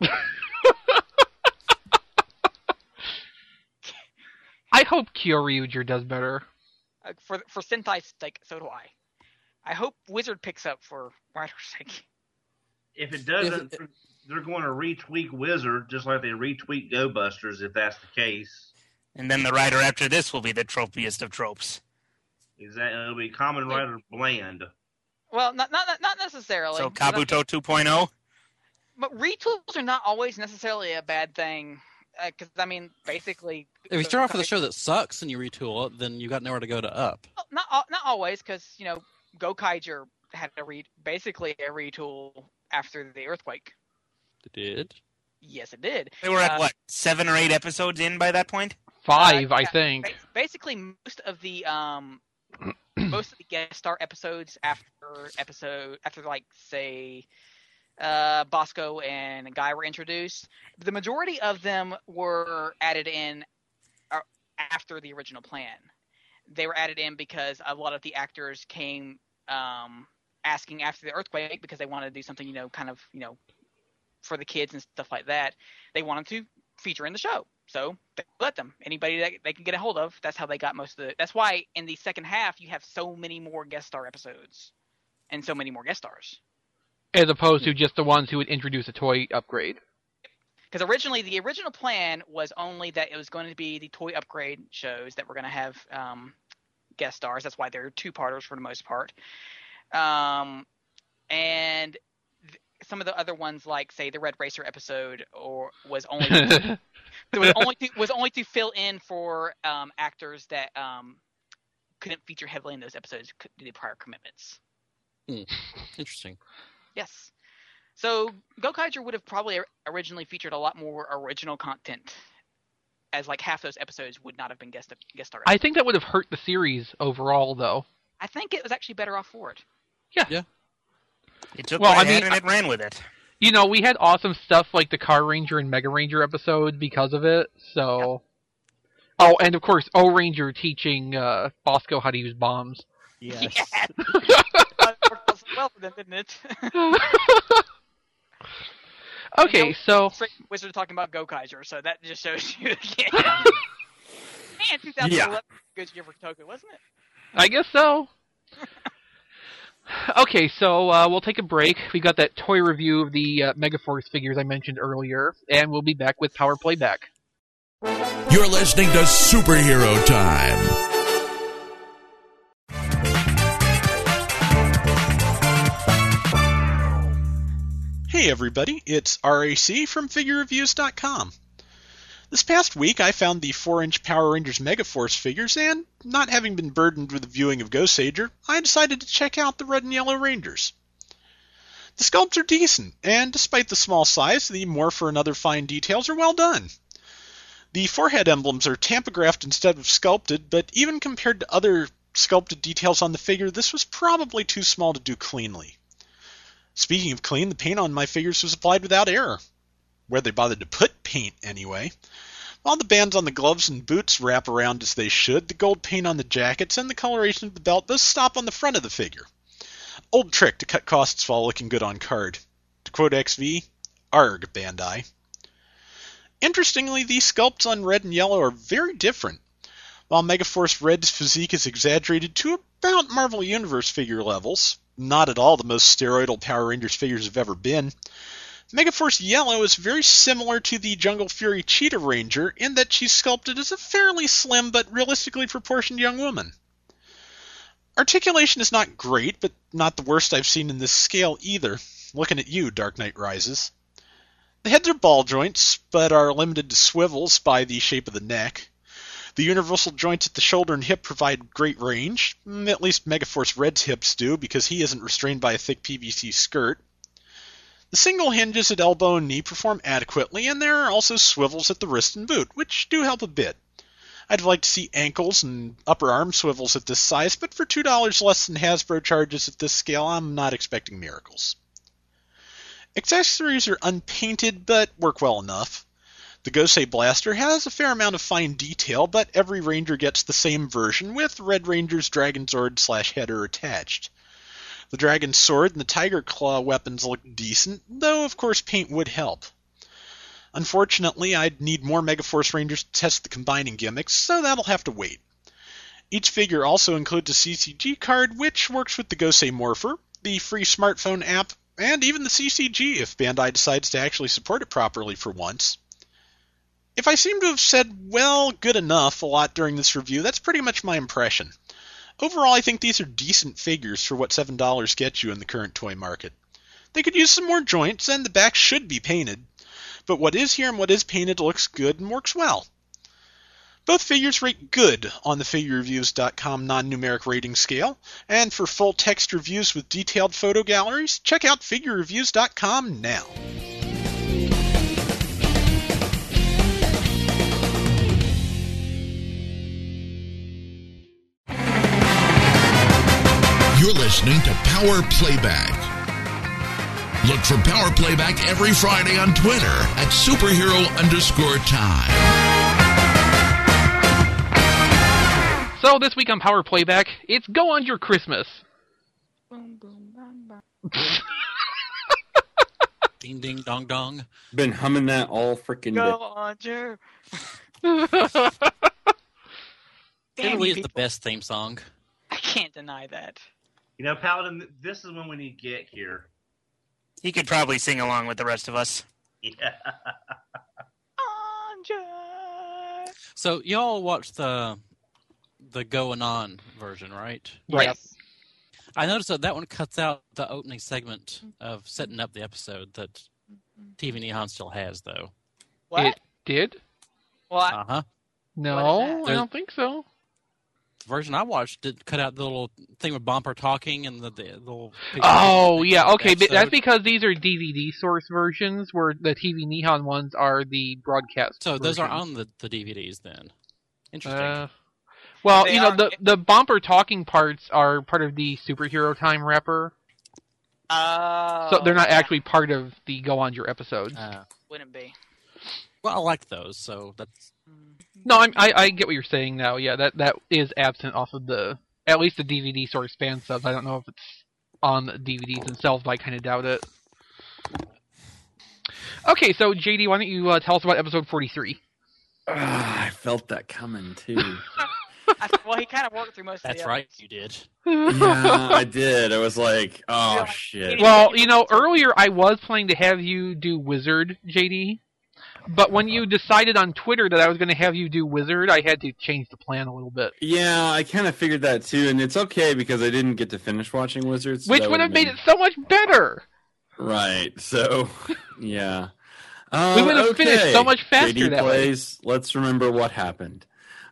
I hope Kyoryuger does better. uh, for for Sentai's sake, so do I. I hope Wizard picks up for Rider's sake. If it doesn't, they're going to retweak Wizard just like they retweak Go Busters if that's the case. And then the writer after this will be the tropiest of tropes. Exactly, it'll be Common Rider Bland. Well, not not not necessarily. So But I- Kabuto two point oh? But retools are not always necessarily a bad thing. Because I mean, basically, If you start off with a show that sucks and you retool it, then you got nowhere to go to up. Well, not al- not always, because you know, Gokaiger had a re basically a retool after the earthquake. It did. Yes, it did. They were at Uh, what, seven or eight episodes in by that point? Five, Uh, I yeah, think. ba- Basically, most of the um, most of the guest star episodes after episode after like say, uh, Bosco and Guy were introduced, the majority of them were added in uh, after the original plan. They were added in because a lot of the actors came um, asking after the earthquake because they wanted to do something, you know, kind of, you know, for the kids and stuff like that. They wanted to feature in the show. So they let them. Anybody that they can get a hold of, that's how they got most of the. That's why in the second half you have so many more guest star episodes and so many more guest stars. As opposed to just the ones who would introduce a toy upgrade. Because originally the original plan was only that it was going to be the toy upgrade shows that were going to have um, guest stars. That's why they're two-parters for the most part. Um, and th- some of the other ones, like say the Red Racer episode, or was only it was only to, was only to fill in for um, actors that um, couldn't feature heavily in those episodes due to prior commitments. Hmm. Interesting. Yes. So Gokaiger would have probably originally featured a lot more original content, as like half those episodes would not have been guest guest star. I think that would have hurt the series overall, though. I think it was actually better off for it. Yeah. Yeah. It took Well, what I it had mean, and it ran with it. you know, we had awesome stuff like the Car Ranger and Mega Ranger episodes because of it. So, yeah. Oh, and of course, O Ranger teaching uh, Bosco how to use bombs. Yes. Yeah. That worked out so well for them, didn't it? Okay, you know, so Wizard talking about Gokaiser, so that just shows you again. Man, twenty eleven Yeah. was a good year for Toku, wasn't it? I guess so. Okay, so uh, we'll take a break. We got that toy review of the uh, Megaforce figures I mentioned earlier, and we'll be back with Power Playback. You're listening to Superhero Time. Hey everybody, it's R A C from Figure Reviews dot com. This past week I found the four inch Power Rangers Megaforce figures, and not having been burdened with the viewing of Goseiger, I decided to check out the Red and Yellow Rangers. The sculpts are decent, and despite the small size, the morpher and other fine details are well done. The forehead emblems are tampographed instead of sculpted, but even compared to other sculpted details on the figure, this was probably too small to do cleanly. Speaking of clean, the paint on my figures was applied without error. Where they bothered to put paint, anyway. While the bands on the gloves and boots wrap around as they should, the gold paint on the jackets and the coloration of the belt does stop on the front of the figure. Old trick to cut costs while looking good on card. To quote X V, Arg, Bandai. Interestingly, these sculpts on Red and Yellow are very different. While Megaforce Red's physique is exaggerated to about Marvel Universe figure levels, not at all the most steroidal Power Rangers figures have ever been, Megaforce Yellow is very similar to the Jungle Fury Cheetah Ranger in that she's sculpted as a fairly slim but realistically proportioned young woman. Articulation is not great, but not the worst I've seen in this scale either. Looking at you, Dark Knight Rises. The heads are ball joints, but are limited to swivels by the shape of the neck. The universal joints at the shoulder and hip provide great range. At least Megaforce Red's hips do, because he isn't restrained by a thick P V C skirt. The single hinges at elbow and knee perform adequately, and there are also swivels at the wrist and boot, which do help a bit. I'd like to see ankles and upper arm swivels at this size, but for two dollars less than Hasbro charges at this scale, I'm not expecting miracles. Accessories are unpainted, but work well enough. The Gosei Blaster has a fair amount of fine detail, but every Ranger gets the same version, with Red Ranger's Dragon Zord slash header attached. The Dragon Sword and the Tiger Claw weapons look decent, though of course paint would help. Unfortunately, I'd need more Megaforce Rangers to test the combining gimmicks, so that'll have to wait. Each figure also includes a C C G card, which works with the Gosei Morpher, the free smartphone app, and even the C C G if Bandai decides to actually support it properly for once. If I seem to have said, well, good enough a lot during this review, that's pretty much my impression. Overall, I think these are decent figures for what seven dollars gets you in the current toy market. They could use some more joints, and the back should be painted, but what is here and what is painted looks good and works well. Both figures rate good on the Figure Reviews dot com non-numeric rating scale, and for full text reviews with detailed photo galleries, check out Figure Reviews dot com now. You're listening to Power Playback. Look for Power Playback every Friday on Twitter at superhero underscore time. So this week on Power Playback, it's Go On Your Christmas. Boom, boom, bam, bam. Ding, ding, dong, dong. Been humming that all freaking Go day. on, Joe. It really is the best theme song. I can't deny that. You know, Paladin, this is when we need Get here. He could probably sing along with the rest of us. Yeah. Anja. So y'all watched the the Going On version, right? Right. Yes. I noticed that that one cuts out the opening segment of setting up the episode that T V Nihon still has, though. What? It did? Well, I, Uh huh. No, What is that? I don't think so. The version I watched did cut out the little thing with Bomper talking and the, the little. Oh, yeah, okay. But that's episode. because these are D V D source versions, where the T V Nihon ones are the broadcast So those are versions. on the, the D V Ds then. Interesting. Uh, well, They you know, are- the the bumper talking parts are part of the Superhero Time wrapper. Oh. So they're not yeah. actually part of the Go On Your episodes. Uh, Wouldn't be. well, I liked those, so that's No, I'm, I I get what you're saying now. Yeah, that that is absent off of the at least the D V D source fan subs. I don't know if it's on the D V Ds themselves, but I kind of doubt it. Okay, so J D, why don't you uh, tell us about episode forty-three? Uh, I felt that coming too. I, well, he kind of worked through most of that's the right. You did. Yeah, I did. I was like, oh Yeah. shit. Well, you know, earlier I was planning to have you do Wizard, J D, but when you decided on Twitter that I was going to have you do Wizard, I had to change the plan a little bit. Yeah, I kind of figured that too, and it's okay because I didn't get to finish watching Wizards. so Which that would have would've made been- it so much better. Right. So, yeah. Um, We would have okay. finished so much faster J D that way. plays. Let's remember what happened.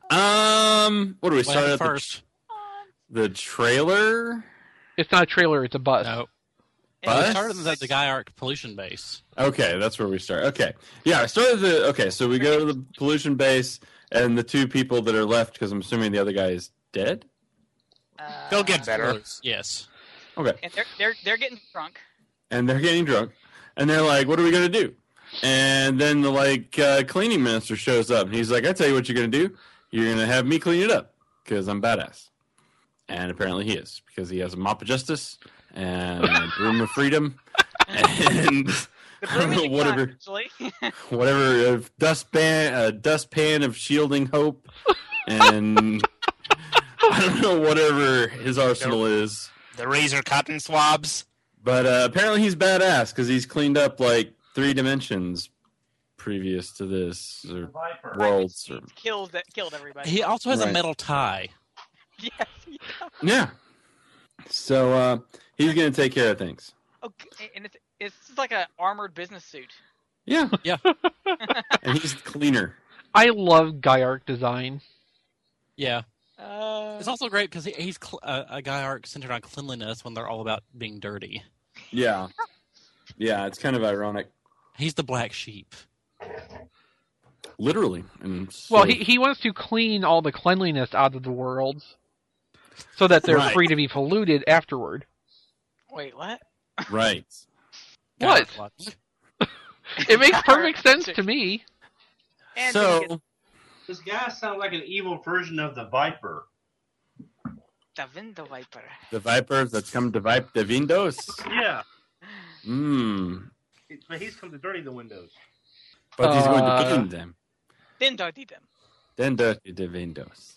Um, what do we What start happened at the, first? the trailer? It's not a trailer; it's a bus. No. Bus? We started at the Guy Arc pollution base. Okay, that's where we start. Okay, yeah, I started the. Okay, so we go to the pollution base, and the two people that are left, because I'm assuming the other guy is dead. Uh, They'll get better. Spoilers, Yes. Okay, And they're they're they're getting drunk. and they're getting drunk, and they're like, "What are we gonna do?" And then the like uh, cleaning minister shows up, and he's like, "I tell you what you're gonna do. You're gonna have me clean it up because I'm badass." And apparently he is, because he has a mop of justice and a broom of freedom and The I don't know, broom is whatever, actually. whatever, a dustpan, a dustpan of shielding hope, and I don't know whatever his arsenal is. The razor cotton swabs. But uh, apparently he's badass because he's cleaned up like three dimensions previous to this, or Viper. worlds. Or, Killed that killed everybody. He also has Right. a metal tie. Yes. he does. yeah. So uh, he's gonna take care of things. Okay, and it's it's just like an armored business suit. Yeah. Yeah. And he's cleaner. I love Guy Arc design. Yeah. Uh, It's also great because he, he's cl- uh, a Guy Arc centered on cleanliness when they're all about being dirty. Yeah. Yeah, it's kind of ironic. He's the black sheep. Literally. And so, Well, he he wants to clean all the cleanliness out of the world, so that they're Right. free to be polluted afterward. wait, what? right. Guy What? Arc logic. It makes perfect sense to me. And then he So This guy sounds like an evil version of the Viper. gets the window viper. the Vipers that's come to vipe the windows. Yeah, Mmm. It- but he's come to dirty the windows. But he's going to Uh, clean them. Then dirty them. Then dirty the windows.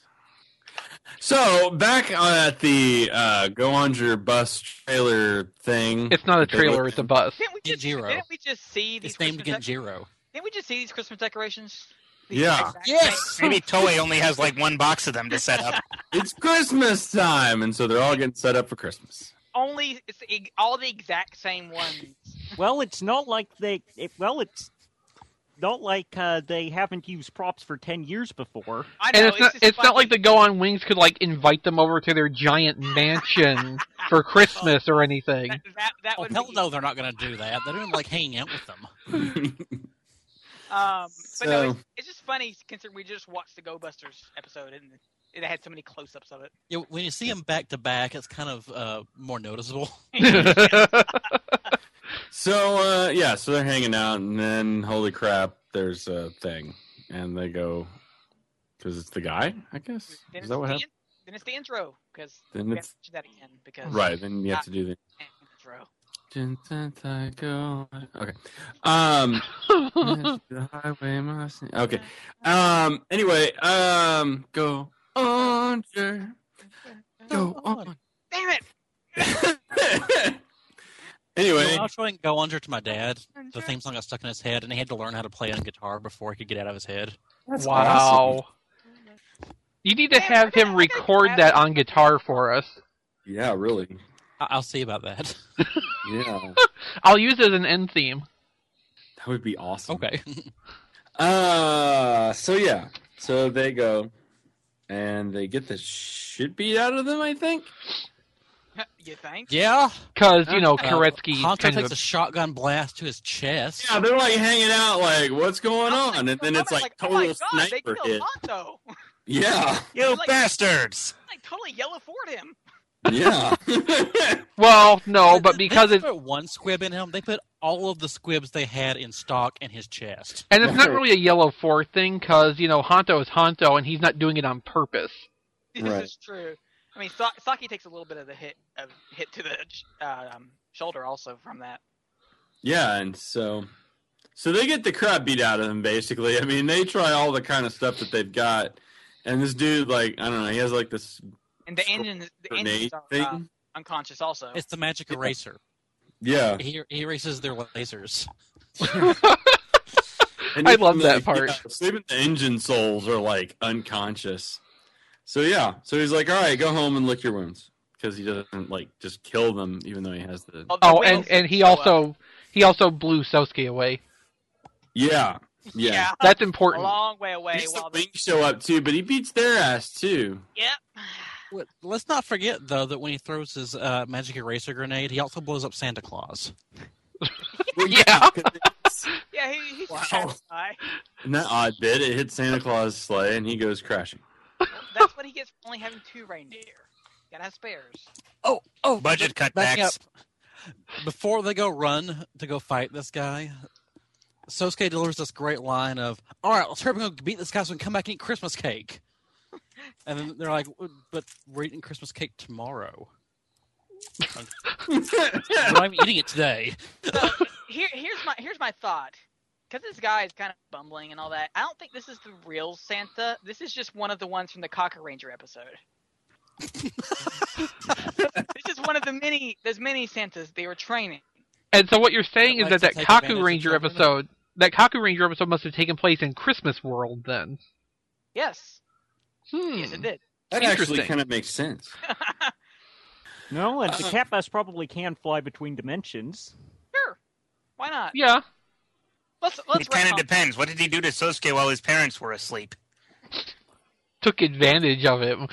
So back at the uh, Go On Your Bus trailer thing. It's not a that they trailer; look- it's a bus. Didn't we just Genjiro. didn't we just see these He's named Christmas dec- Genjiro. Didn't we just see these Christmas decorations? These Yeah. exact Yes! same- Maybe Toei only has like one box of them to set up. It's Christmas time, and so they're all getting set up for Christmas. Only it's the- all the exact same ones. Well, it's not like they. It, well, it's not like uh, they haven't used props for ten years before. I know And it's not just it's not funny. like the Go On Wings could like invite them over to their giant mansion for Christmas or anything. that that, that Oh, would hell be, no, they're not going to do that. They're going to like hanging out with them. Um, but no, So- it's, it's just funny considering we just watched the Go Busters episode and it had so many close-ups of it. You know, when you see them back to back, it's kind of uh, more noticeable. So uh, yeah, so they're hanging out, and then holy crap, there's a thing, and they go because it's the guy, I guess. Then Is it's that what the happened? in- then it's the intro because Then we have it's- to mention that again because Right. Then you have to do the intro. Okay. Um. the highway must- Okay. Um. Anyway. Um. Go on, your. Go on. Damn it! Anyway. I was showing Go Under to my dad. The theme song got stuck in his head, and he had to learn how to play on guitar before he could get it out of his head. That's Wow. awesome. You need to have him record that on guitar for us. Yeah. Really. I- I'll see about that. Yeah. I'll use it as an end theme. That would be awesome. Okay. Uh. So yeah. So they go, and they get the shit beat out of them. I think. You think? Yeah. Because, you know, Uh, Koretsky Hanto kind takes of a shotgun blast to his chest. Yeah, they're like hanging out, like, what's going I'm on? like- And then I'm it's like oh my total God, they sniper killed hit. Hanto. Yeah. You Like- bastards! Like totally yellow Ford him. Yeah. Well, no, but because they it's put one squib in him, they put all of the squibs they had in stock in his chest. and it's not really a yellow four thing because you know Honto is Honto and he's not doing it on purpose. This Right. is true. I mean, Sa- Saki takes a little bit of the hit of hit to the uh, um, shoulder also from that. Yeah, and so so they get the crap beat out of them basically. I mean, they try all the kind of stuff that they've got, and this dude, like, I don't know, he has like this And the engine, the grenade engines are thing. uh, unconscious also. It's the magic eraser. Yeah. He, he erases their lasers. And I even love the- that part. yeah, so even the engine souls are like unconscious. So yeah, so he's like, all right, go home and lick your wounds because he doesn't like just kill them, even though he has the Oh, the Oh, wheels and, and he show up. also he also blew Sosuke away. yeah yeah. yeah, That's a important. long way away. Makes the While the, wings show up too, but he beats their ass too. yep. Well, let's not forget, though, that when he throws his uh, magic eraser grenade, he also blows up Santa Claus. Well, Yeah. 'cause it's- Yeah, he, he's Wow. satisfied. Isn't that odd bit? It hits Santa Claus' sleigh and he goes crashing. That's what he gets for only having two reindeer. Gotta have spares. Oh, oh, Budget but backing cutbacks. up. Before they go run to go fight this guy, Sosuke delivers this great line of, all right, let's hurry up and go beat this guy so we can come back and eat Christmas cake. And then they're like, but we're eating Christmas cake tomorrow. We're not even eating it today. So here, here's my here's my thought. Because this guy is kind of bumbling and all that, I don't think this is the real Santa. This is just one of the ones from the Cocker Ranger episode. This is one of the many, there's many Santas they were training. And so what you're saying That is likes that to that take Kaku advantage of Ranger children? episode, that Kaku Ranger episode must have taken place in Christmas World then. Yes, Hmm. yes, it did. That actually Interesting. kind of makes sense. No, and the cat bus probably can fly between dimensions. Sure, why not? Yeah. Let's let's It kind of retcon- depends. What did he do to Sosuke while his parents were asleep? Took advantage of it.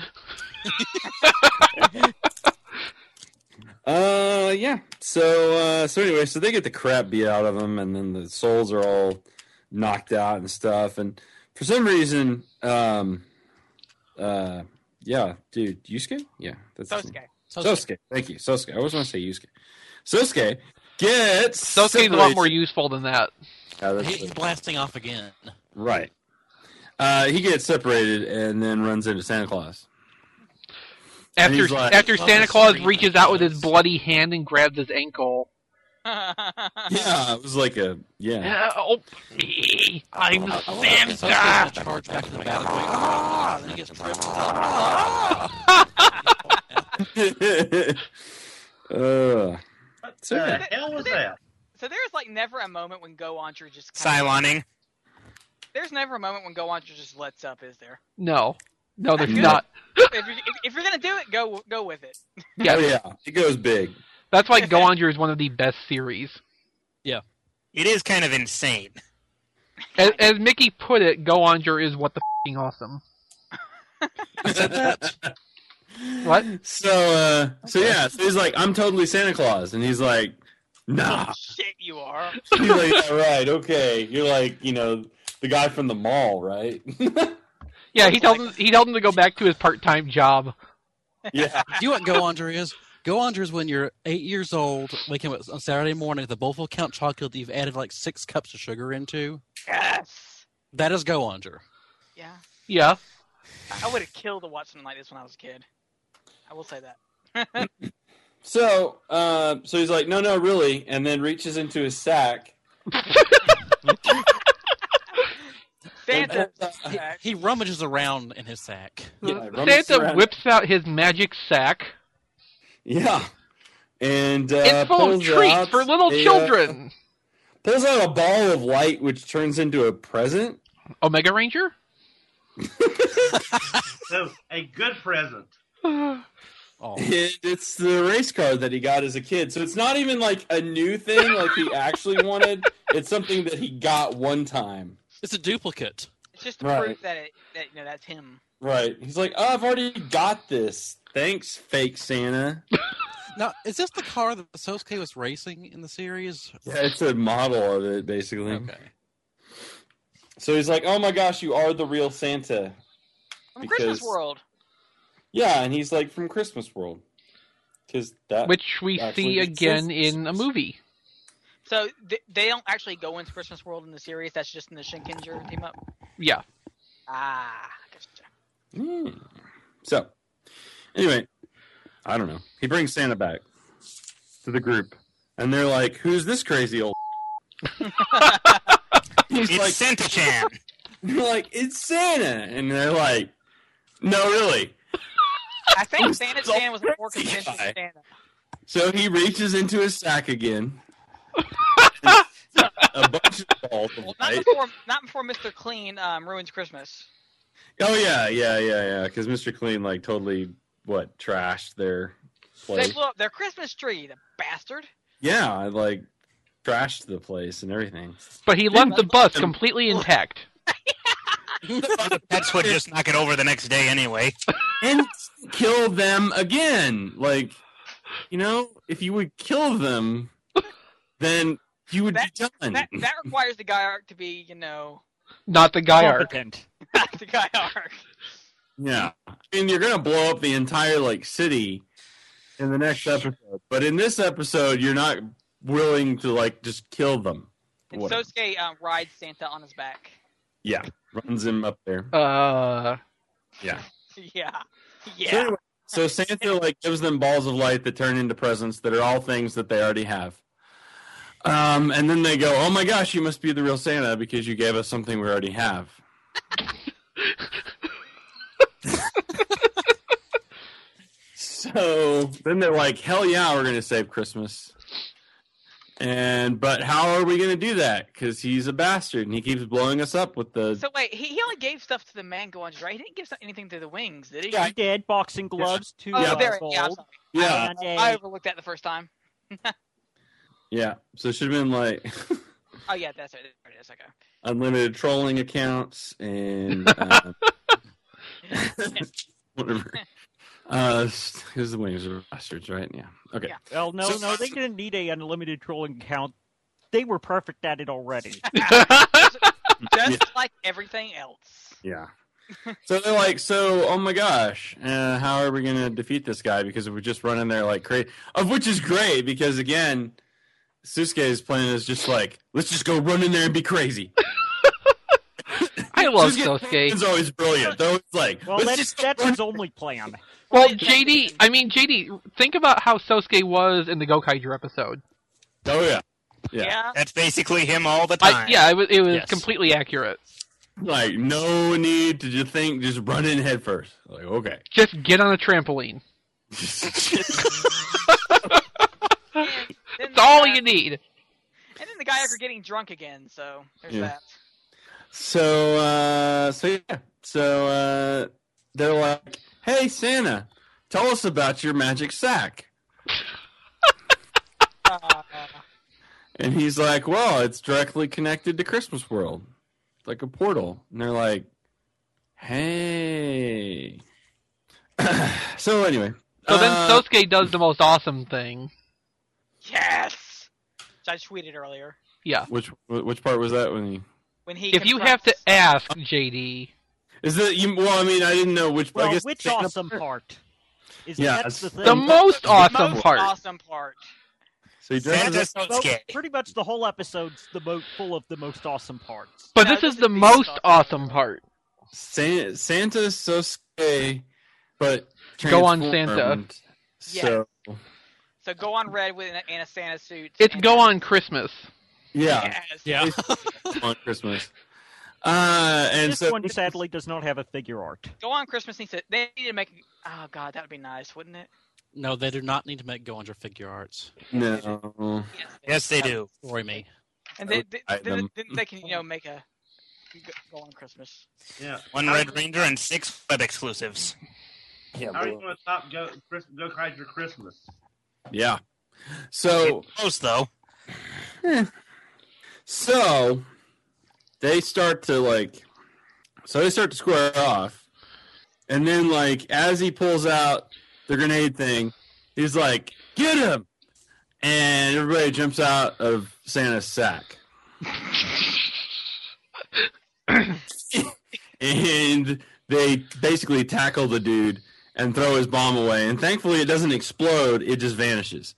Uh, yeah. So, uh, so anyway, so they get the crap beat out of them, and then the souls are all knocked out and stuff. And for some reason, um, uh, yeah, dude, Yusuke, yeah, that's his name. Sosuke. Sosuke. Thank you, Sosuke. I always want to say Yusuke. Sosuke gets Sosuke's a lot more separated- useful than that. Yeah, that's He- He's the- blasting off again. right. Uh, he gets separated and then runs into Santa Claus. And After he's like, after "Oh, Santa this Claus scream reaches out with his does." bloody hand and grabs his ankle. Yeah, it was like a yeah. Help me! I'm I love that Sosuke's Santa! gonna charge back to the battle going, ah! And then he gets tripped. uh, What So, the yeah. hell was that? So there's like never a moment when Go Oncher just kind of, Cyloning. there's never a moment when Go Oncher just lets up, is there? No. No, there's Good. not. if, you're, if, if you're gonna do it, go go with it. Yeah. Oh yeah, it goes big. That's why Go Onger is one of the best series. It is kind of insane. As, as Mickey put it, Go Onger is what the f***ing awesome. I said that. What? So, uh, so yeah, so he's like, I'm totally Santa Claus, and he's like, nah. Shit, you are. He's like, yeah, right, okay. You're like, you know, the guy from the mall, right? Yeah, he told him he told him to go back to his part-time job. yeah. Do you know what Go Under is? Go Under is when you're eight years old, waking up on Saturday morning with a bowl full of Count chocolate that you've added like six cups of sugar into. Yes. That is Go Under. Yeah. Yeah. I would have killed to watch something like this when I was a kid. I will say that. So, uh, so he's like, no, no, really, and then reaches into his sack. Santa. He, he rummages around in his sack. Yeah, rummages Santa around. whips out his magic sack. Yeah. And uh, It's full of pulls treats out for little a, uh, children. pulls out a ball of light, which turns into a present. Omega Ranger? So, a good present. Oh. And it's the race car that he got as a kid. So it's not even like a new thing like he actually wanted. It's something that he got one time. It's a duplicate. It's just to Right. prove that it that you know that's him. Right. He's like, oh, I've already got this. Thanks, fake Santa. Now, is this the car that Sosuke was racing in the series? Yeah, it's a model of it, basically. Okay. So he's like, oh my gosh, you are the real Santa. From Because- Christmas World. Yeah, and he's like from Christmas World. because that which we actually see again exists. in a movie. So th- they don't actually go into Christmas World in the series. That's just in the Shinkenger team up. Yeah. Ah, gotcha. Mm. So, anyway, I don't know. He brings Santa back to the group, and they're like, "Who's this crazy old?" He's It's like, Santa Chan. They're like, "It's Santa," and they're like, "No, really." I think Who's Santa this old Chan was more crazy convincing guy? than Santa. So he reaches into his sack again. A bunch of balls of Well, not light. before, not before Mister Clean um, ruins Christmas. Oh yeah, yeah, yeah, yeah. Because Mister Clean like totally what trashed their They place. blew up their Christmas tree, the bastard. Yeah, I like trashed the place and everything. But he left the bus completely intact. The pets would just knock it over the next day anyway. And kill them again. Like, you know, if you would kill them, then you would That, be done. that, that requires the guy arc to be, you know, Not the guy arc. Competent. not the guy arc. Yeah. I mean, you're going to blow up the entire, like, city in the next episode. But in this episode, you're not willing to, like, just kill them. And Whatever. Sosuke um, rides Santa on his back. Yeah. Runs him up there. Uh, Yeah. Yeah. Yeah. So, anyway, so Santa, like, gives them balls of light that turn into presents that are all things that they already have. Um, and then they go, "Oh my gosh, you must be the real Santa because you gave us something we already have." So then they're like, "Hell yeah, we're going to save Christmas." And but how are we going to do that? Because he's a bastard and he keeps blowing us up with the. So wait, he, he only gave stuff to the mangoons, right? He didn't give some- anything to the wings, did he? Yeah, he did. Boxing gloves, two Oh, uh, there. Yeah, I'm gold, sorry. Yeah, and a- I overlooked that the first time. yeah. So it should have been like Oh yeah, that's right. There it is. Okay. unlimited trolling accounts and uh, whatever. Uh, because the wings are bastards, right? Yeah. Okay. Yeah. Well, no, So- no, they didn't need a unlimited trolling account. They were perfect at it already. Just like everything else. Yeah. So they're like, so, oh my gosh, uh, how are we going to defeat this guy? Because if we just run in there like crazy, of which is great because again, Susuke's plan is just like, let's just go run in there and be crazy. I love Susuke's Sosuke. plan is always brilliant. They're always like, Well, let's that's, just go that's run. his only plan. Well, J D, I mean, J D, think about how Sosuke was in the Gokaiger episode. Oh yeah. Yeah. Yeah. That's basically him all the time. I, yeah, it was, it was Yes. completely accurate. Like no need to just think, just run in head first. Like okay. Just get on a trampoline. Then That's the all guy- you need. And then the guy after getting drunk again, so there's Yeah. that. So, uh, so yeah, so uh, they're like, "Hey, Santa, tell us about your magic sack." Uh, And he's like, "Well, it's directly connected to Christmas World, it's like a portal." And they're like, "Hey." So anyway, So then uh, Sosuke does the most awesome thing. yes. Which I tweeted earlier. Yeah. which which part was that when he? When he If you have to confronts- ask, J D, Is it you? Well, I mean, I didn't know which. I Well, guess which Santa awesome part? Is Yeah, that's the it's- thing. the most the awesome most part. awesome part. So he dresses Santa up- Well, Sosuke. pretty much the whole episode's the mo- full of the most awesome parts. But No, this this is is the the most most awesome awesome part. San- Santa Sosuke, but Go on, Santa. transformed. So So go on red with an, in a Santa suit. It's and- Go On Christmas. yeah, Yes. Yeah. on Christmas. Uh, and This so one sadly does not have a figure art. Go on Christmas needs to. They need to make. Oh god, that would be nice, wouldn't it? No, they do not need to make go under figure arts. no, Yes, they do. Story me. And then, would buy then, them. then they can, you know, make a go- go on Christmas. Yeah. One How Red are you- Ranger and six web exclusives. How are you going to stop Go Chris, Go Kaiser Christmas? yeah. So Close though. so they start to like, so they start to square off, and then like as he pulls out the grenade thing, he's like, "Get him!" And everybody jumps out of Santa's sack. And they basically tackle the dude, and throw his bomb away. And thankfully, it doesn't explode; it just vanishes.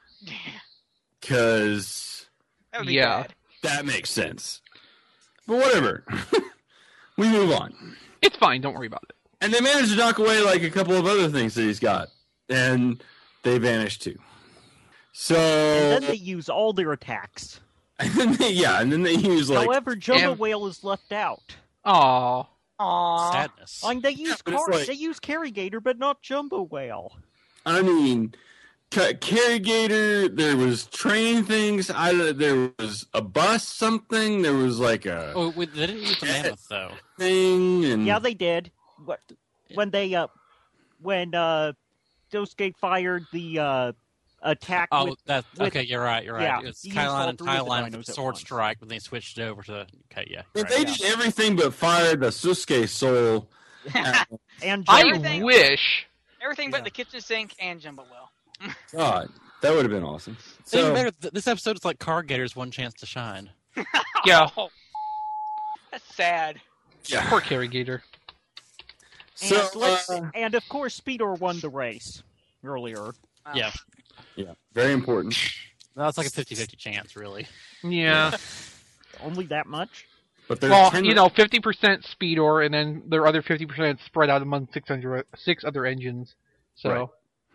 Because That would be Yeah. bad. that makes sense. But whatever, we move on. It's fine. Don't worry about it. And they managed to knock away like a couple of other things that he's got, and they vanish too. So And then they use all their attacks. and then they, yeah, and then they use like However, Jumbo And- Whale is left out. Aw. Aww. Sadness. I mean, they use but it's car- like- they use Carrigator, but not Jumbo Whale. I mean, Ca- Carrigator. There was training things. I there was a bus, something. There was like a Oh, wait, they didn't use the mammoth though. thing, and Yeah, they did. What- When they uh, when uh, Dosuke fired the uh attack. Oh, with, that with- okay. You're right. You're right. yeah, It's he used all Kyline and three of the Kyline dinos with at Sword once. Strike, but they switched it over to okay. Yeah. If right. they did everything but fire the Susuke soul. at- and I Jumbo- Everything- wish. Everything but Yeah. the kitchen sink and Jumbo Whale. God, that would have been awesome. Even So better, th- this episode is like Cargator's one chance to shine. Yeah. Oh, that's sad. yeah. Poor Carrigator. and, So let's- uh, and of course, Speedor won the race earlier. Wow. Yeah. yeah, very important. That's like a fifty-fifty chance, really. Yeah. Only that much. But there's Well, ten you know, fifty percent Speedor, and then their other fifty percent spread out among six hundred, six other engines. So, Right.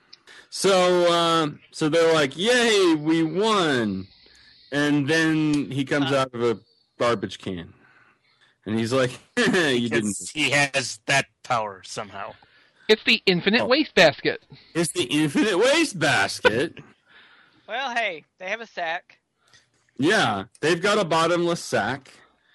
So, um, so they're like, "Yay, we won!" And then he comes out of a garbage can, and he's like, "You didn't." It's- he has that power somehow. it's the infinite Oh. wastebasket. It's the infinite waste basket. Well, hey, they have a sack. Yeah, they've got a bottomless sack,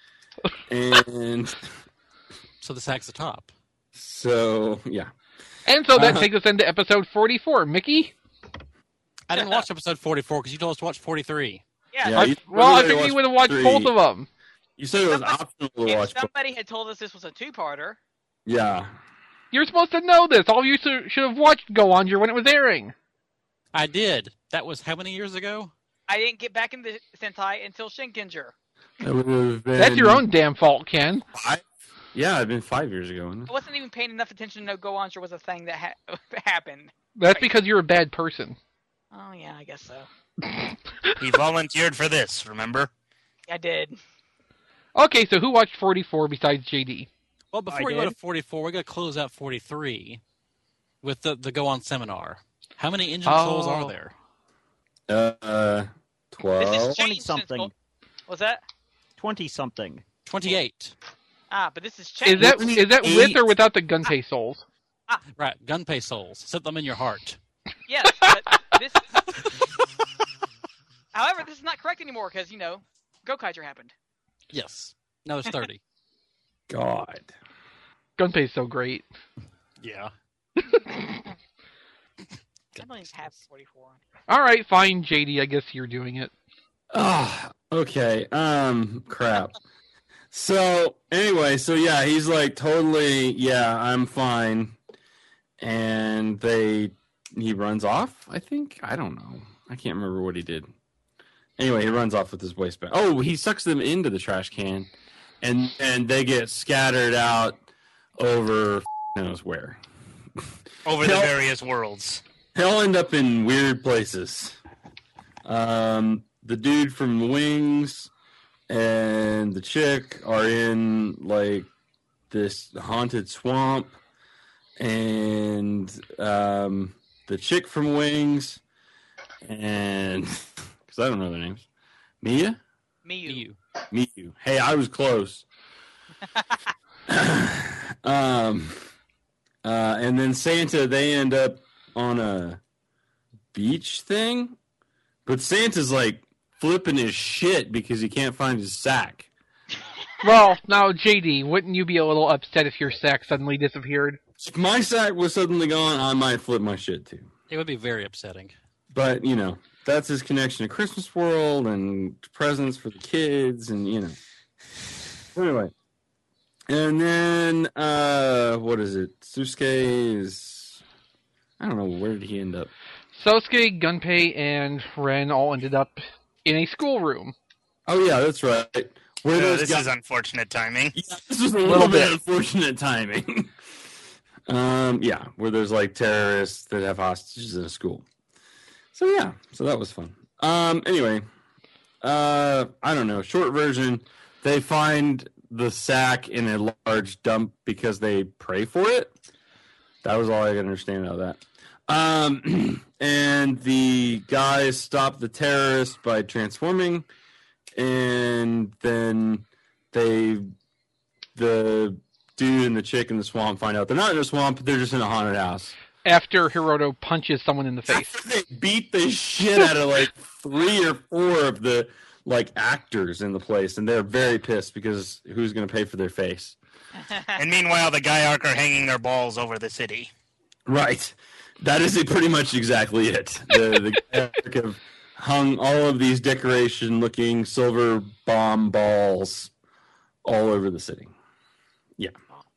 and So the sack's the top. so yeah. And so that Uh-huh. takes us into episode forty-four. Mickey? I didn't watch episode forty-four because you told us to watch forty-three. Yeah. Yeah, I- you- well, I everybody think we watched would have watched three. both of them. You said it was Somebody- optional to If watch. but- somebody had told us this was a two-parter, Yeah, You're supposed to know this. All of you should should have watched Go Onja when it was airing. I did. That was how many years ago? I didn't get back into Sentai until Shinkenger. that would have been. That's your own damn fault, Ken. Five? Yeah, it'd been five years ago. Wasn't I it? wasn't even paying enough attention to know Go Onja was a thing that ha- happened. That's because you're a bad person. Oh, yeah, I guess so. He volunteered for this, remember? I did. Okay, so who watched forty-four besides J D? Well, before I we go to did. forty-four, we're going to close out forty-three with the, the Go On seminar. How many engine Oh. souls are there? Uh, This twelve. is Twenty changed something. since- What's that? Twenty something. twenty-eight. Ah, but this is Is changed. that is that with Eight. or without the Gunpei souls? Right, Gunpei souls. Set them in your heart. Yes, but this. However, this is not correct anymore because you know, Gokaiger happened. Yes. Now there's thirty. God. Gunpei's so great. Yeah. I don't even have forty-four. All right, fine, J D. I guess you're doing it. Ah, okay. Um, crap. So anyway, so yeah, he's like totally, yeah, I'm fine, and they, he runs off. I think I don't know. I can't remember what he did. Anyway, he runs off with his waistband. Oh, he sucks them into the trash can, and and they get scattered out over knows where. Over the Nope. various worlds. They'll end up in weird places. Um, the dude from Wings and the chick are in like this haunted swamp, and um, the chick from Wings and because I don't know their names, Mia, Miyu. You. Miyu. Hey, I was close. um, uh, and then Santa, they end up on a beach thing, but Santa's like flipping his shit because he can't find his sack. Well, now, J D, wouldn't you be a little upset if your sack suddenly disappeared? If my sack was suddenly gone, I might flip my shit too. It would be very upsetting. But you know, that's his connection to Christmas World and presents for the kids, and you know. Anyway, and then uh, what is it? Susuke is. I don't know, where did he end up? Sosuke, Gunpei, and Ren all ended up in a schoolroom. Oh yeah, that's right. Where Uh, those this guys... is unfortunate timing. Yeah, this was a Little little, bit bit. unfortunate timing. Um, yeah, where there's like terrorists that have hostages in a school. So yeah, so that was fun. Um, anyway, uh, I don't know. Short version: they find the sack in a large dump because they pray for it. That was all I could understand out of that. Um, and the guys stop the terrorists by transforming, and then they, the dude and the chick in the swamp find out they're not in a swamp, they're just in a haunted house. After Hiroto punches someone in the face. After they beat the shit out of like three or four of the like actors in the place, and they're very pissed because who's going to pay for their face? And meanwhile, the Gaiark are hanging their balls over the city. Right. That is pretty much exactly it. The, the Gaiark have hung all of these decoration-looking silver bomb balls all over the city. Yeah.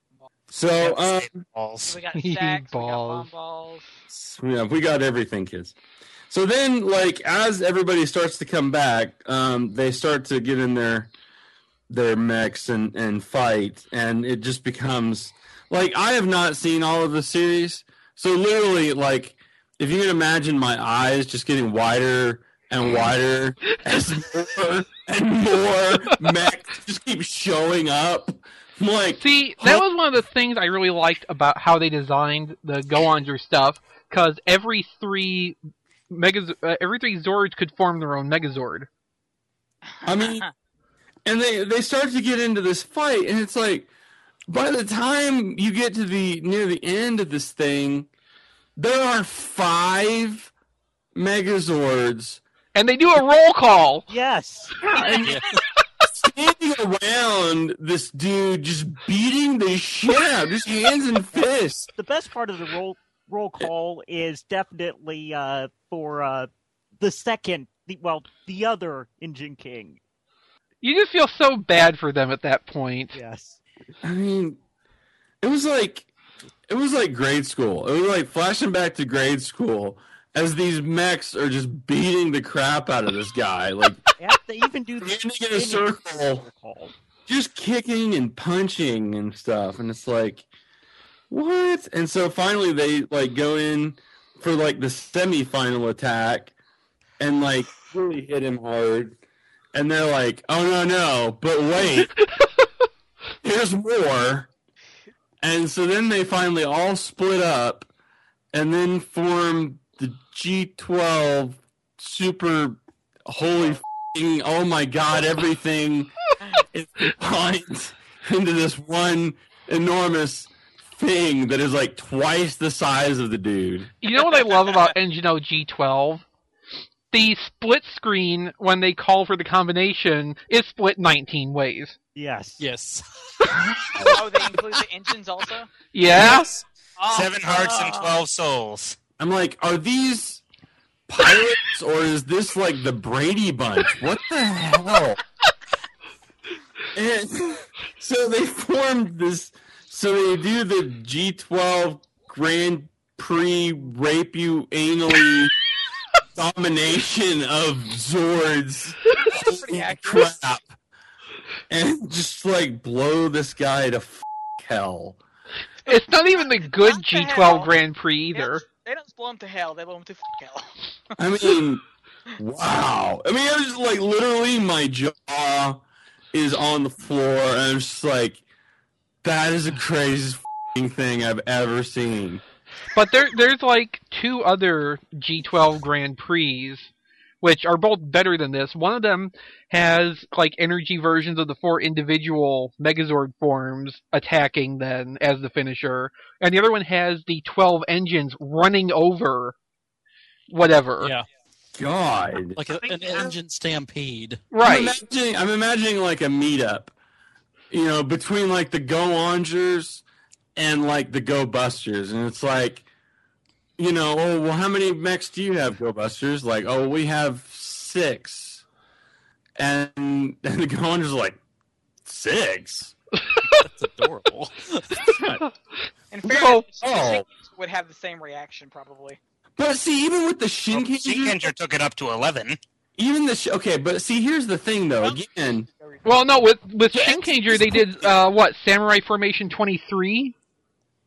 So, um, balls. We got stacks, we got Balls. bomb balls. yeah, we got everything, kids. So then, like, as everybody starts to come back, um, they start to get in their their mechs and, and fight, and it just becomes like I have not seen all of the series, so literally, like, if you can imagine my eyes just getting wider and wider as more and more mechs just keep showing up. I'm like, See, that was one of the things I really liked about how they designed the Go-Onger stuff, because every three Megaz- uh, every three Zords could form their own Megazord. I mean, and they they start to get into this fight, and it's like, by the time you get to the near the end of this thing, there are five Megazords, and they do a roll call. Yes. And standing around this dude, just beating the shit out, just hands and fists. The best part of the roll roll call is definitely uh, for uh, the second, the, well, the other Engine King. You just feel so bad for them at that point. Yes. I mean, it was like it was like grade school. It was like flashing back to grade school as these mechs are just beating the crap out of this guy. Like, they even do the standing in a circle, just kicking and punching and stuff. And it's like, what? And so finally they like go in for like the semi-final attack and like really hit him hard. And they're like, oh no, no, but wait, here's more. And so then they finally all split up and then form the G twelve super holy f***ing, oh my god, everything is combined into this one enormous thing that is like twice the size of the dude. You know what I love about Engino G twelve? The split screen, when they call for the combination, is split nineteen ways. Yes. Yes. Oh, they include the engines also? Yeah? Yes. Oh, Seven hearts and oh. twelve souls. I'm like, are these pirates or is this like the Brady Bunch? What the hell? And so they formed this. So they do the G twelve Grand Prix rape you anally domination of Zords. Pretty accurate. Crap. And just like blow this guy to f- hell. It's not even the good Not to G twelve hell. Grand Prix They don't, either. they don't blow them to hell, they blow them to f- hell. I mean, wow. I mean, I was just like, literally, my jaw is on the floor, and I'm just like, that is the craziest f***ing thing I've ever seen. But there, there's like two other G twelve Grand Prix, which are both better than this. One of them has like energy versions of the four individual Megazord forms attacking then as the finisher, and the other one has the twelve engines running over whatever. Yeah. God. Like a, an engine stampede. Right. I'm imagining, I'm imagining like a meetup, you know, between like the Go-Ongers and like the Go-Busters. And it's like, you know, oh, well, how many mechs do you have, Go-Busters? Like, oh, we have six. And, and the Go-Ongers are like, six? That's adorable. In fairness, Oh. the Shinkenger would have the same reaction probably. But see, even with the Well, Shinkenger, Shinkenger took it up to eleven. even the, sh- okay, but see, here's the thing, though, again, Well, no, with with Shinkenger they did uh, what Samurai Formation twenty-three.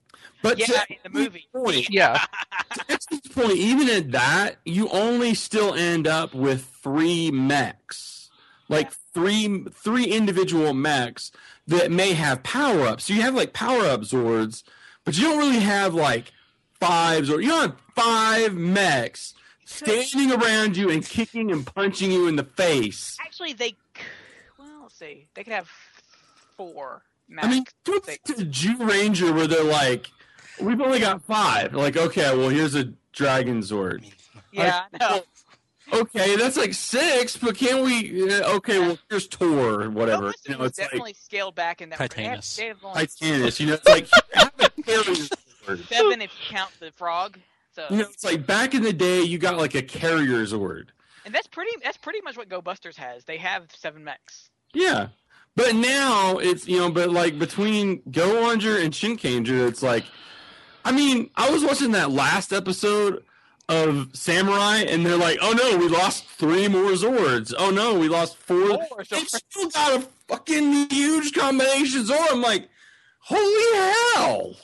But Yeah, to in the movie. Point, Yeah. to X's point, even at that, you only still end up with three mechs, like three three individual mechs that may have power ups. So you have like power up Zords, but you don't really have like five Zords. You don't have five mechs standing around you and kicking and punching you in the face. Actually, they. Well, let's see. They could have four. Max. I mean, what's the Jew Ranger where they're like, we've only got five. Like, okay, well, here's a Dragon Zord. Yeah, like, no. Okay, that's like six, but can we? Uh, okay, well, here's Tor or whatever. No, You know, it's definitely like scaled back in that. Titanus. They have, they have only Titanus. You know, it's like have a carrier Zord. seven if you count the frog. So, You know, it's like back in the day, you got like a carrier Zord. and that's pretty. That's pretty much what Go Busters has. They have seven mechs. Yeah, but now it's you know, but like between Go Onger and Shinkanger, it's like, I mean, I was watching that last episode of Samurai, and they're like, "Oh no, we lost three more Zords. Oh no, we lost four. Four They still got a fucking huge combination Zord." I'm like, "Holy hell!"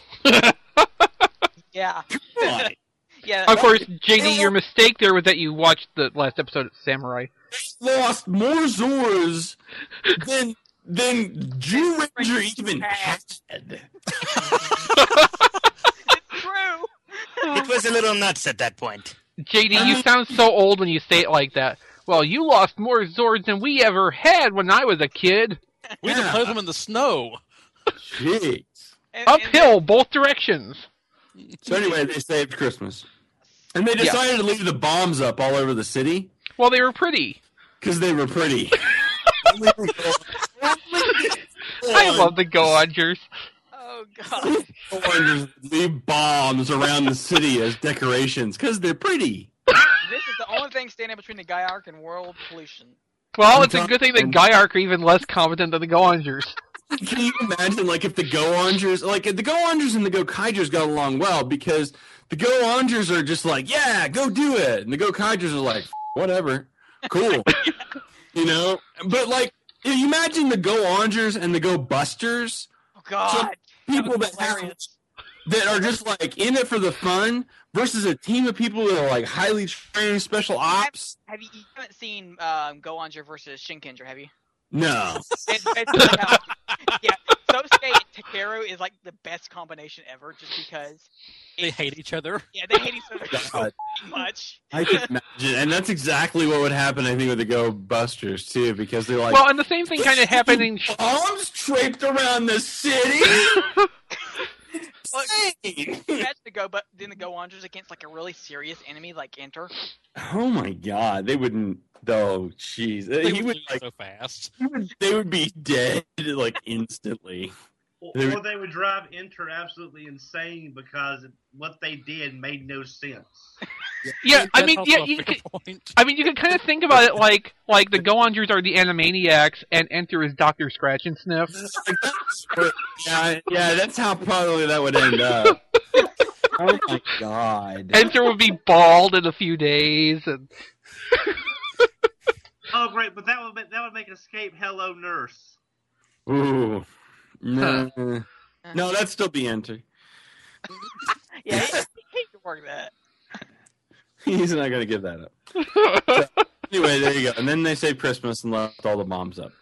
Yeah. Come Yeah. Of course, J D, your mistake there was that you watched the last episode of Samurai. Lost more Zords than than Jew Ranger even had. True. It was a little nuts at that point. J D, you sound so old when you say it like that. Well, you lost more Zords than we ever had when I was a kid. We had to play them in the snow. Jeez. And- and Uphill, both directions. So anyway, they saved Christmas, and they decided to leave the bombs up all over the city Well, they were pretty. because they were pretty. I love the Go-Ongers. Oh god. Go-Ongers leave bombs around the city as decorations because they're pretty. This is the only thing standing between the Gaiark and world pollution. Well, it's a good thing that Gaiark are even less competent than the Go-Ongers. Can you imagine, like, if the Go-Ongers, like, if the Go-Ongers and the Go-Kaijers got along well, because the Go-Ongers are just like, yeah, go do it, and the Go-Kaijers are like, whatever, cool, you know? But, like, if you imagine the Go-Ongers and the Go-Busters, Oh god. people that have, that are just, like, in it for the fun, versus a team of people that are, like, highly trained special ops. Have you, you haven't seen um, Go-Onger versus Shinkenger, have you? No. It's, it's like how, yeah, Sosuke and Takeru is like the best combination ever, just because They hate each other. yeah, they hate each other so God. much. I can imagine, and that's exactly what would happen, I think, with the Go Busters too, because they're like, Well, and the same thing kind of happened in... bombs draped around the city. Well, Insane. imagine the Go, but then the Go-Ongers against like a really serious enemy like Enter. Oh my God, they wouldn't. Oh, jeez, They he would would lose like, so fast. he would, they would be dead like instantly. Or, They would- or they would drive Enter absolutely insane because what they did made no sense. Yeah, I That's mean, also yeah, a you fair could, point. I mean, you could kind of think about it like like the Go-Ongers are the Animaniacs, and Enter is Doctor Scratch and Sniff. yeah, yeah, that's how probably that would end up. Oh my God. Enter would be bald in a few days, and Oh, great! But that would make, that would make Escape Hello Nurse. Ooh, no, no, that'd still be Enter. Yeah, he, he could work that. He's not gonna give that up. So, anyway, there you go. And then they saved Christmas and left all the bombs up.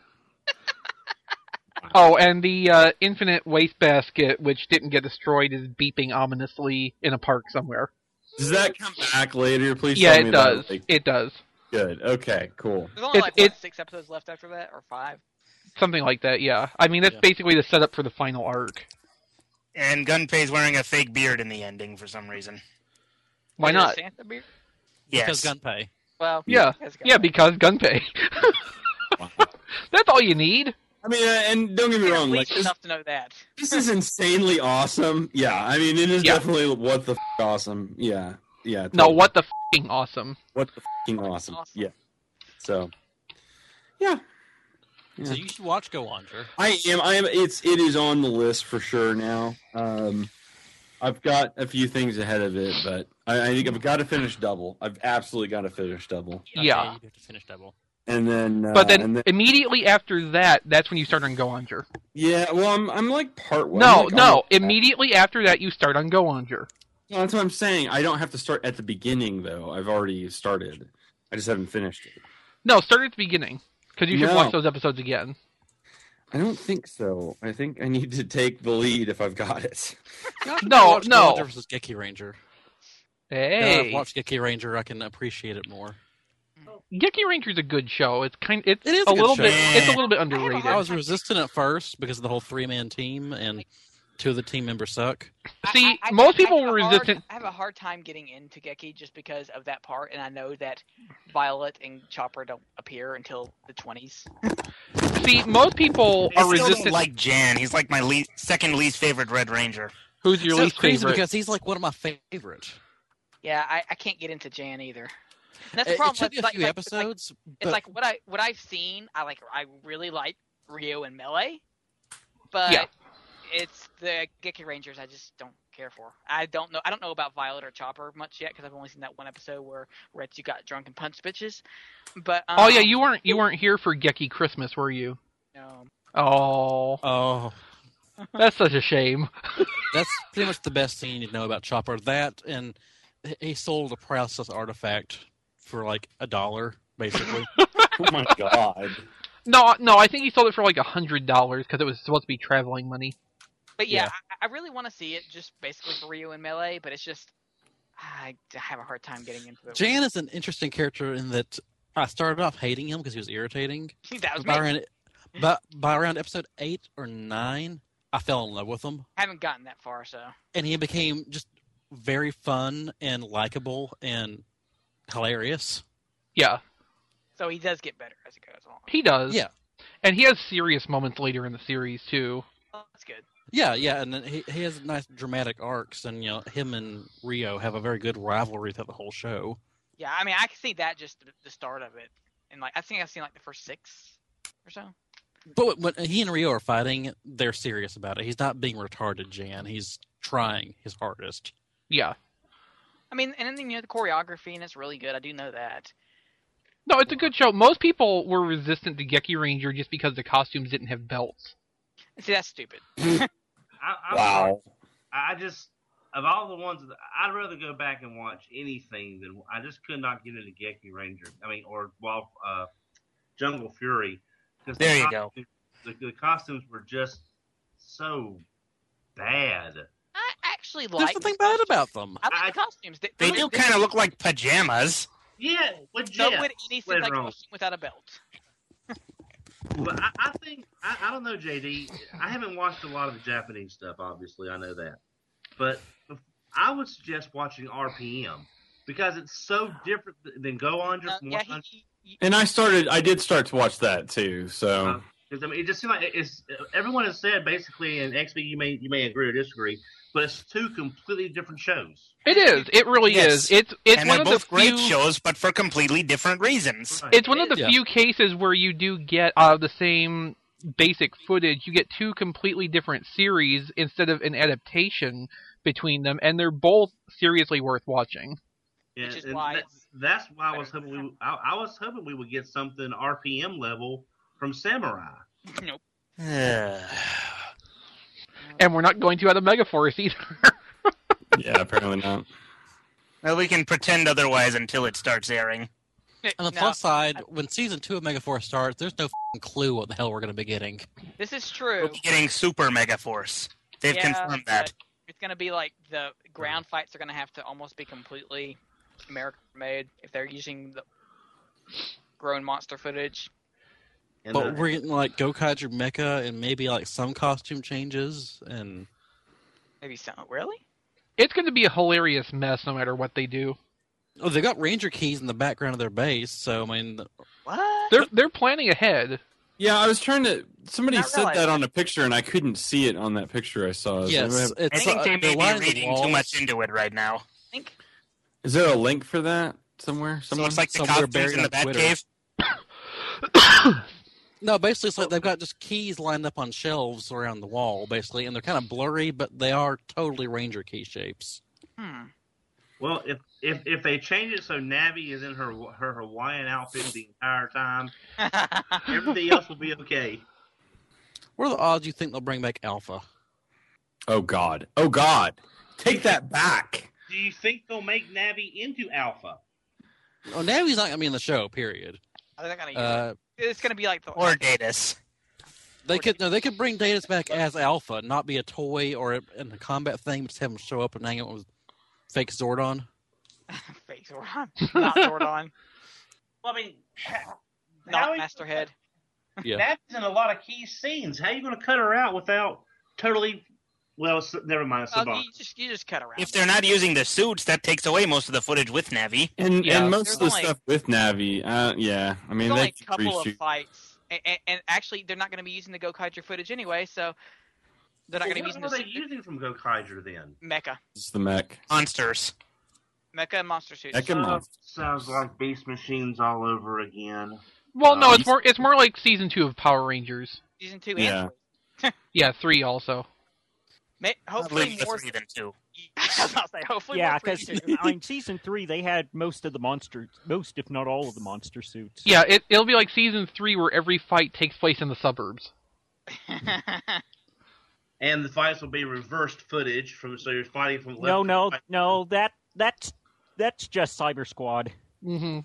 oh, and the uh, infinite wastebasket, which didn't get destroyed, is beeping ominously in a park somewhere. Does that come back later? Please. Yeah, tell me it that, does. like, It does. Good. Okay. Cool. There's only It's- like what, it's- six episodes left after that, or five. Something like that, yeah. I mean, that's Yeah. basically the setup for the final arc. And Gunpei's wearing a fake beard in the ending for some reason. Why Is it a not? Santa beard? Because Yes. Gunpei. Well, Yeah, it's got- yeah, because Gunpei. That's all you need. I mean, uh, and don't get me At wrong. Like, least this, enough to know that. this is insanely awesome. Yeah. I mean, it is Yeah. definitely what the f- awesome. Yeah. Yeah. No, totally. what the f***ing awesome. What the fucking awesome. Awesome. Yeah. So. Yeah. So you should watch Go Onger. I am. I am. It's. It is on the list for sure now. Um, I've got a few things ahead of it, but I, I think I've got to finish Double. I've absolutely got to finish Double. Okay, Yeah. you have to finish Double. And then, uh, But then, and then, immediately after that, that's when you start on Go Onger. yeah. Well, I'm I'm like part one. No, like no. almost- Immediately after that, you start on Go Onger. No, that's what I'm saying. I don't have to start at the beginning though. I've already started. I just haven't finished it. No, start at the beginning because you should No. watch those episodes again. I don't think so. I think I need to take the lead if I've got it. No, Watch no. Go Onger versus Geki Ranger. Now that Hey, I've watched Geki Ranger, I can appreciate it more. Geki Ranger's a good show. It's kind. It's It is a, a good little show. bit. It's a little bit I have a underrated. I was resistant at first because of the whole three-man team, and two of the team members suck. See, I, I, most I people have were a hard- resistant. I have a hard time getting into Geki just because of that part, and I know that Violet and Chopper don't appear until the twenties. See, most people I are still resistant. don't like Jan. He's like my least, second least favorite Red Ranger. Who's your So least crazy favorite? because he's like one of my favorite. Yeah, I, I can't get into Jan either. And that's the It, it problem. took me it's a like, few like- it's like- episodes, It's but like what I what I've seen. I like. I really like Rio and Melee, but Yeah. it's the Geki Rangers. I just don't care for. I don't know. I don't know about Violet or Chopper much yet because I've only seen that one episode where Retsu got drunk and punched bitches. But um, Oh yeah, you weren't you weren't here for Geki Christmas, were you? No. Oh, oh, that's such a shame. that's pretty much the best thing you need to know about Chopper. That and he- he sold a priceless artifact for like a dollar, basically. Oh my god. No, no, I think he sold it for like a hundred dollars because it was supposed to be traveling money. But yeah, Yeah. I, I really want to see it just basically for Rio and Melee. But it's just I have a hard time getting into it. Jan is an interesting character in that I started off hating him because he was irritating. That was By me. around, but by around episode eight or nine, I fell in love with him, I haven't gotten that far, so and he became just very fun and likable and hilarious. Yeah, so he does get better as it goes along. he does. Yeah. And he has serious moments later in the series too. Well, that's good. Yeah, yeah, and then he he has nice dramatic arcs, and you know him and Rio have a very good rivalry throughout the whole show. Yeah, I mean, I can see that just the, the start of it, and like I think I've seen like the first six or so. But when he and Rio are fighting, they're serious about it. He's not being retarded, Jan. He's trying his hardest. Yeah. I mean, and then you know the choreography, and it's really good. I do know that. No, it's a good show. Most people were resistant to Geki Ranger just because the costumes didn't have belts. See, that's stupid. I, I'm Wow. I just of all the ones, that- I'd rather go back and watch anything than I just could not get into Geki Ranger. I mean, or well, uh, Jungle Fury. 'Cause the There you go. costumes- The, the costumes were just so bad. I actually There's like. nothing the bad costumes. about them. I like I- the costumes. They, They they do kind of look like pajamas. Yeah, with So Jet. would any Later Sentai on. costume without a belt. But I, I think I, I don't know, J D. I haven't watched a lot of the Japanese stuff. Obviously, I know that, but I would suggest watching R P M because it's so different than Go On. Uh, Just yeah, one. he, he, And I started. I did start to watch that too. So Because I mean, it just seems like it's everyone has said basically, and X B, you may you may agree or disagree, but it's two completely different shows. It is. It really Yes. is. It's it's and one they're of both the great few. shows, but for completely different reasons. Right. It's one of the Yeah. few cases where you do get out of the same basic footage. You get two completely different series instead of an adaptation between them, and they're both seriously worth watching. Yeah, Which is and why that- it's that's why I was better hoping we I, I was hoping we would get something R P M level from Samurai. nope. And we're not going to out of Megaforce either. yeah, apparently not. Well, we can pretend otherwise until it starts airing. On the No, plus side, when season two of Megaforce starts, there's no f***ing clue what the hell we're going to be getting. this is We'll true. be getting Super Megaforce. They've Yeah, confirmed that. but It's going to be like the ground fights are going to have to almost be completely American made if they're using the grown monster footage. And But uh, we're getting like Gokaiger Mecha and maybe like some costume changes and Maybe some. Really? It's going to be a hilarious mess no matter what they do. oh, they got Ranger keys in the background of their base. So I mean, What? They're they're planning ahead. Yeah, I was trying to. Somebody Not said realize that it. on a picture, and I couldn't see it on that picture I saw. Is yes, there- it's I think uh, they they're may be lining the reading too walls. much into it right now. I think. Is there a link for that somewhere? So Someone? it's like the somewhere costumes buried in the on Twitter. Batcave. No, basically it's like they've got just keys lined up on shelves around the wall, basically, and they're kind of blurry, but they are totally Ranger key shapes. Hmm. Well, if if if they change it so Navi is in her her Hawaiian outfit the entire time, everything else will be okay. What are the odds you think they'll bring back Alpha? Oh God! Oh God! Take that back. Do you think they'll make Navi into Alpha? Oh, Navi's not gonna be in the show. Period. They're not gonna use Uh, it. It's gonna be like the Or Datus. They could no, they could bring Datus back as Alpha, not be a toy or a, in a combat thing, but just have him show up and hang out with fake Zordon. fake Zordon, not Zordon, Well, I mean, not how Masterhead. Yeah. Navi's in a lot of key scenes. How are you going to cut her out without totally? Well, s- never mind. It's Oh, Saban. you just you just cut around. If they're not using the suits, that takes away most of the footage with Navi. And Yeah. and most There's of the only- stuff with Navi, uh, yeah. I mean, There's they only a could couple of reshoot. fights, and, and, and actually, they're not going to be using the Gokaiger footage anyway, so they're not Well, going to be what using are the they suit- using from Gokaiger then? Mecha, It's the mech. Monsters. Mecha and monster suits. Mecha Uh, monster. sounds like Beast Machines all over again. Well, no, Uh, it's more it's more like season two of Power Rangers. Season two Yeah. and Yeah, three also. Ma- I'd hopefully leave the more. three than two. I was about to say, hopefully Yeah, more three because too. I mean, season three they had most of the monsters, most if not all of the monster suits. Yeah, it it'll be like season three where every fight takes place in the suburbs. And the fights will be reversed footage from so you're fighting from left. No, to no, right. no. That that's that's just Cyber Squad. Mm-hmm.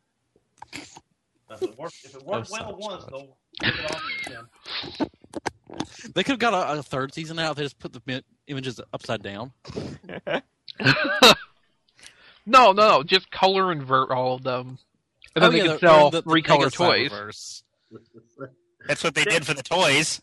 If it worked, if it worked Oh, well such once, such. they'll take it off again. They could have got a, a third season out. They just put the mi- images upside down. No, no, no, just color invert all of them, and then Oh, they yeah, can the- sell the- the recolor Mega toys. Cyberverse. That's what they did for the toys.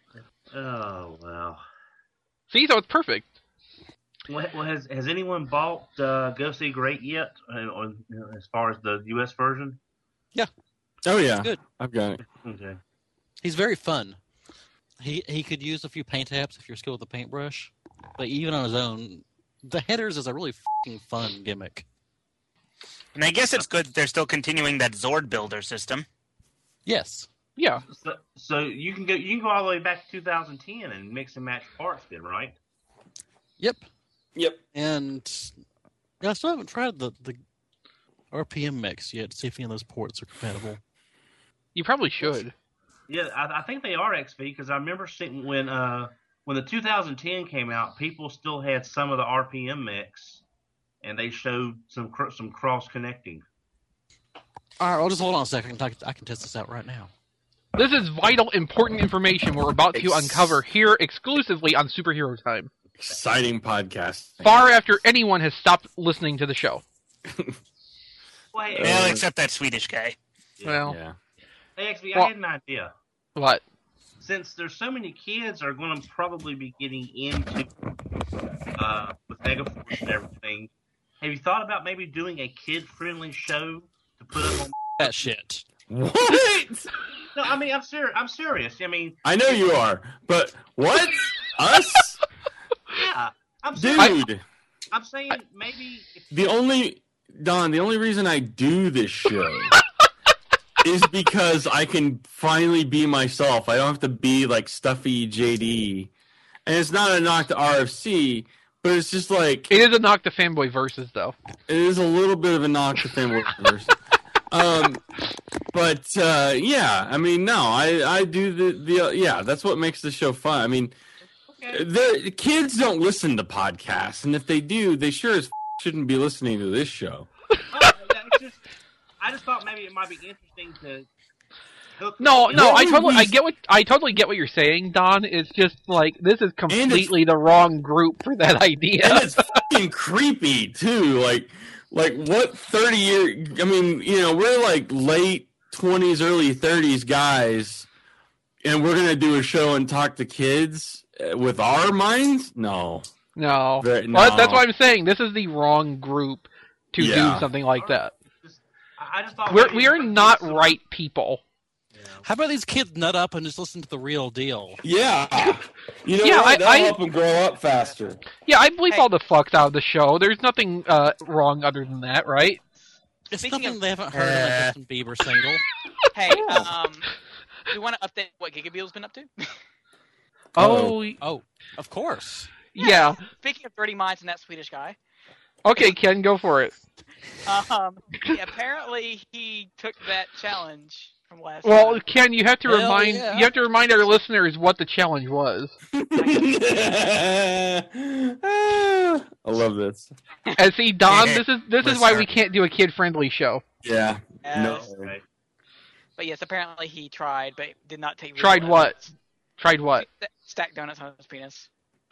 Oh wow. See, so it's perfect. Well, well, has has anyone bought uh, Go See Great yet? Uh, on, you know, as far as the U S version? Oh yeah, good. I've got it. Okay. He's very fun. He he could use a few paint apps if you're skilled with a paintbrush, but even on his own, the headers is a really fucking fun gimmick. And I guess it's good that they're still continuing that Zord builder system. Yes. Yeah. So, so you can go you can go all the way back to two thousand ten and mix and match parts, then, right? Yep. Yep. And yeah, I still haven't tried the, the R P M mix yet to see if any of those ports are compatible. You probably should. Yeah, I, I think they are X V because I remember seeing when uh when the two thousand ten came out, people still had some of the R P M mix, and they showed some cr- some cross connecting. All right, well, just hold on a second. I can, I can test this out right now. This is vital, important information we're about to Ex- uncover here exclusively on Superhero Time. Exciting podcast. Far after anyone has stopped listening to the show. Well, hey, Well, Uh, except that Swedish guy. Well, Yeah. hey, X V, well- I had an idea. what? Since there's so many kids are going to probably be getting into uh, with Megaforce and everything, have you thought about maybe doing a kid-friendly show to put up on? That shit. What? No, I mean I'm serious. I'm serious. I mean, I know you are, but what? Us? yeah, I'm serious. Dude, I'm saying maybe. If, the only Don, the only reason I do this show is because I can finally be myself. I don't have to be like stuffy J D. And it's not a knock to R F C, but it's just like It is a knock to fanboy versus, though. it is a little bit of a knock to family members. Um, but uh, yeah, I mean, no, I, I do the the uh, yeah, that's what makes the show fun. I mean, okay. the kids don't listen to podcasts, and if they do, they sure as f- shouldn't be listening to this show. Oh, that's just, I just thought maybe it might be interesting to. Hook No, no, What I would totally, we- I get what, I totally get what you're saying, Don. It's just like this is completely the wrong group for that idea. And it's fucking creepy too. Like, like what thirty year? I mean, you know, we're like late twenties, early thirties guys, and we're gonna do a show and talk to kids uh, with our minds? No, No, Very- Well, no. that's why I'm saying this is the wrong group to Yeah. do something like that. Just, I I just thought We're maybe we are it might be not some- right people. you know. How about these kids nut up and just listen to the real deal? yeah, you know Yeah, what? I- That'll I- help them grow up faster. Yeah, I believe Hey. all the fucks out of the show. There's nothing uh, wrong other than that, right? It's Speaking nothing of- they haven't heard of a Uh. Justin Bieber single. Hey, um, do you want to update what Gigabeel's been up to? Oh, Oh, of course. yeah. Speaking of Dirty Minds and that Swedish guy, Okay, Ken, go for it. Um, yeah, apparently he took that challenge from last Well, time. Ken, you have to Hell remind yeah. you have to remind our listeners what the challenge was. I love this. And see, Don, this is this is why Listener. we can't do a kid-friendly show. Yeah. No. Yes. But yes, apparently he tried, but did not take. real Tried what? efforts. Tried what? St- Stack donuts on his penis.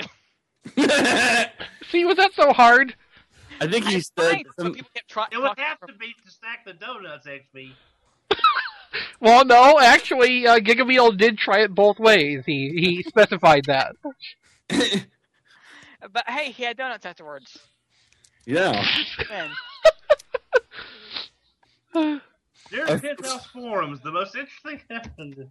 See, was that so hard? I think he It's said fine, but some, people kept try- It would talking have from- to be to stack the donuts, X P. Well, no, actually, uh, Gigabeetle did try it both ways. He he specified that. But hey, he had donuts afterwards. yeah. Man. There's Penthouse Forums, the most interesting happened.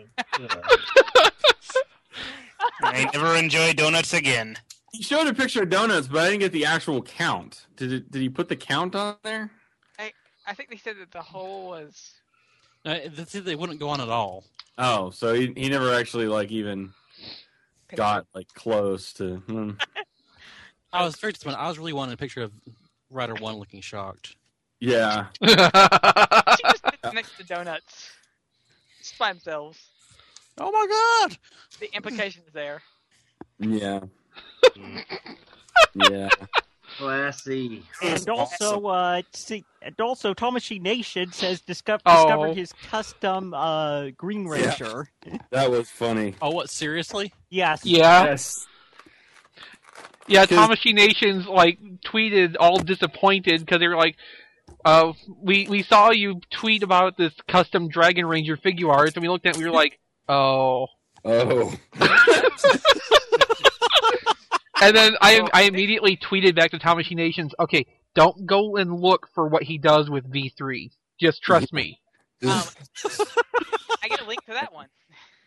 I never enjoy donuts again. He showed a picture of donuts, but I didn't get the actual count. Did it, did he put the count on there? I think they said that the whole was. Uh, they said they wouldn't go on at all. Oh, so he he never actually like even got like close to. Hmm. I was very disappointed. I was really wanting a picture of Rider One looking shocked. Yeah. She just sits next to donuts. Just by themselves. Oh my god! The implications there. Yeah. Yeah. Classy. And also, uh, see, and also, Tamashii Nation says discover, Oh. discovered his custom uh, Green Ranger. That was funny. Oh, what? Seriously? Yes. Yeah. Yes. Yeah, Because- Tamashii Nations like tweeted all disappointed because they were like, uh, we we saw you tweet about this custom Dragon Ranger figure art, and we looked at it and we were like, oh. Oh. And then I I immediately tweeted back to Tamashii Nations, okay, don't go and look for what he does with V three. Just trust me. Um, I get a link to that one.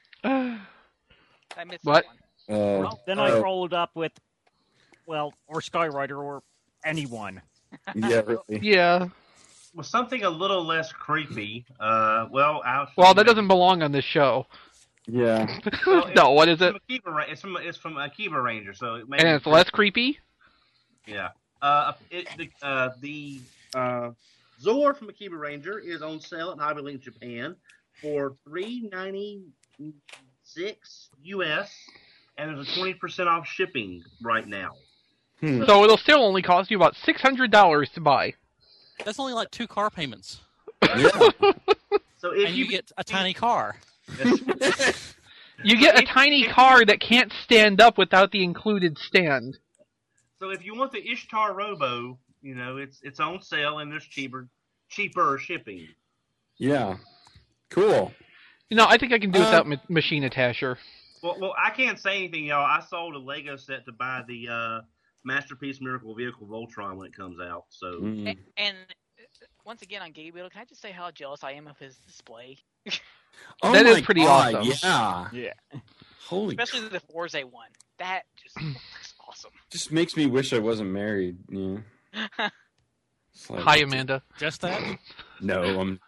I missed What? that one. Oh. Well, then I Oh. followed up with, well, or Skyrider or anyone. Yeah, really. Yeah. Well, something a little less creepy. Uh, well, I'll Well, that doesn't belong on this show. Yeah. Well, No, what is it's it? From Akiba, Ra- it's from it's from Akiba Ranger, so it may And be it's less creepy? Yeah. Uh, it, the uh, the uh, Zor from Akiba Ranger is on sale at Hobby Link Japan for three ninety six U S, and there's a twenty percent off shipping right now. Hmm. So it'll still only cost you about six hundred dollars to buy. That's only like two car payments. Yeah. So if And you get a tiny car. You get a tiny car that can't stand up without the included stand. So if you want the Ishtar Robo, you know it's it's on sale and there's cheaper cheaper shipping. Yeah. Cool. You know, I think I can do Uh, without ma- machine attacher. Well, well, I can't say anything, y'all. I sold a Lego set to buy the uh, Masterpiece Miracle Vehicle Voltron when it comes out. So Mm. And, and uh, once again on Gabriel, can I just say how jealous I am of his display? Oh That is my pretty God, awesome. Yeah. Yeah. Holy. Especially the Forza one. That just looks awesome. Just makes me wish I wasn't married. Yeah. It's like- Hi, Amanda. Just that? No, I'm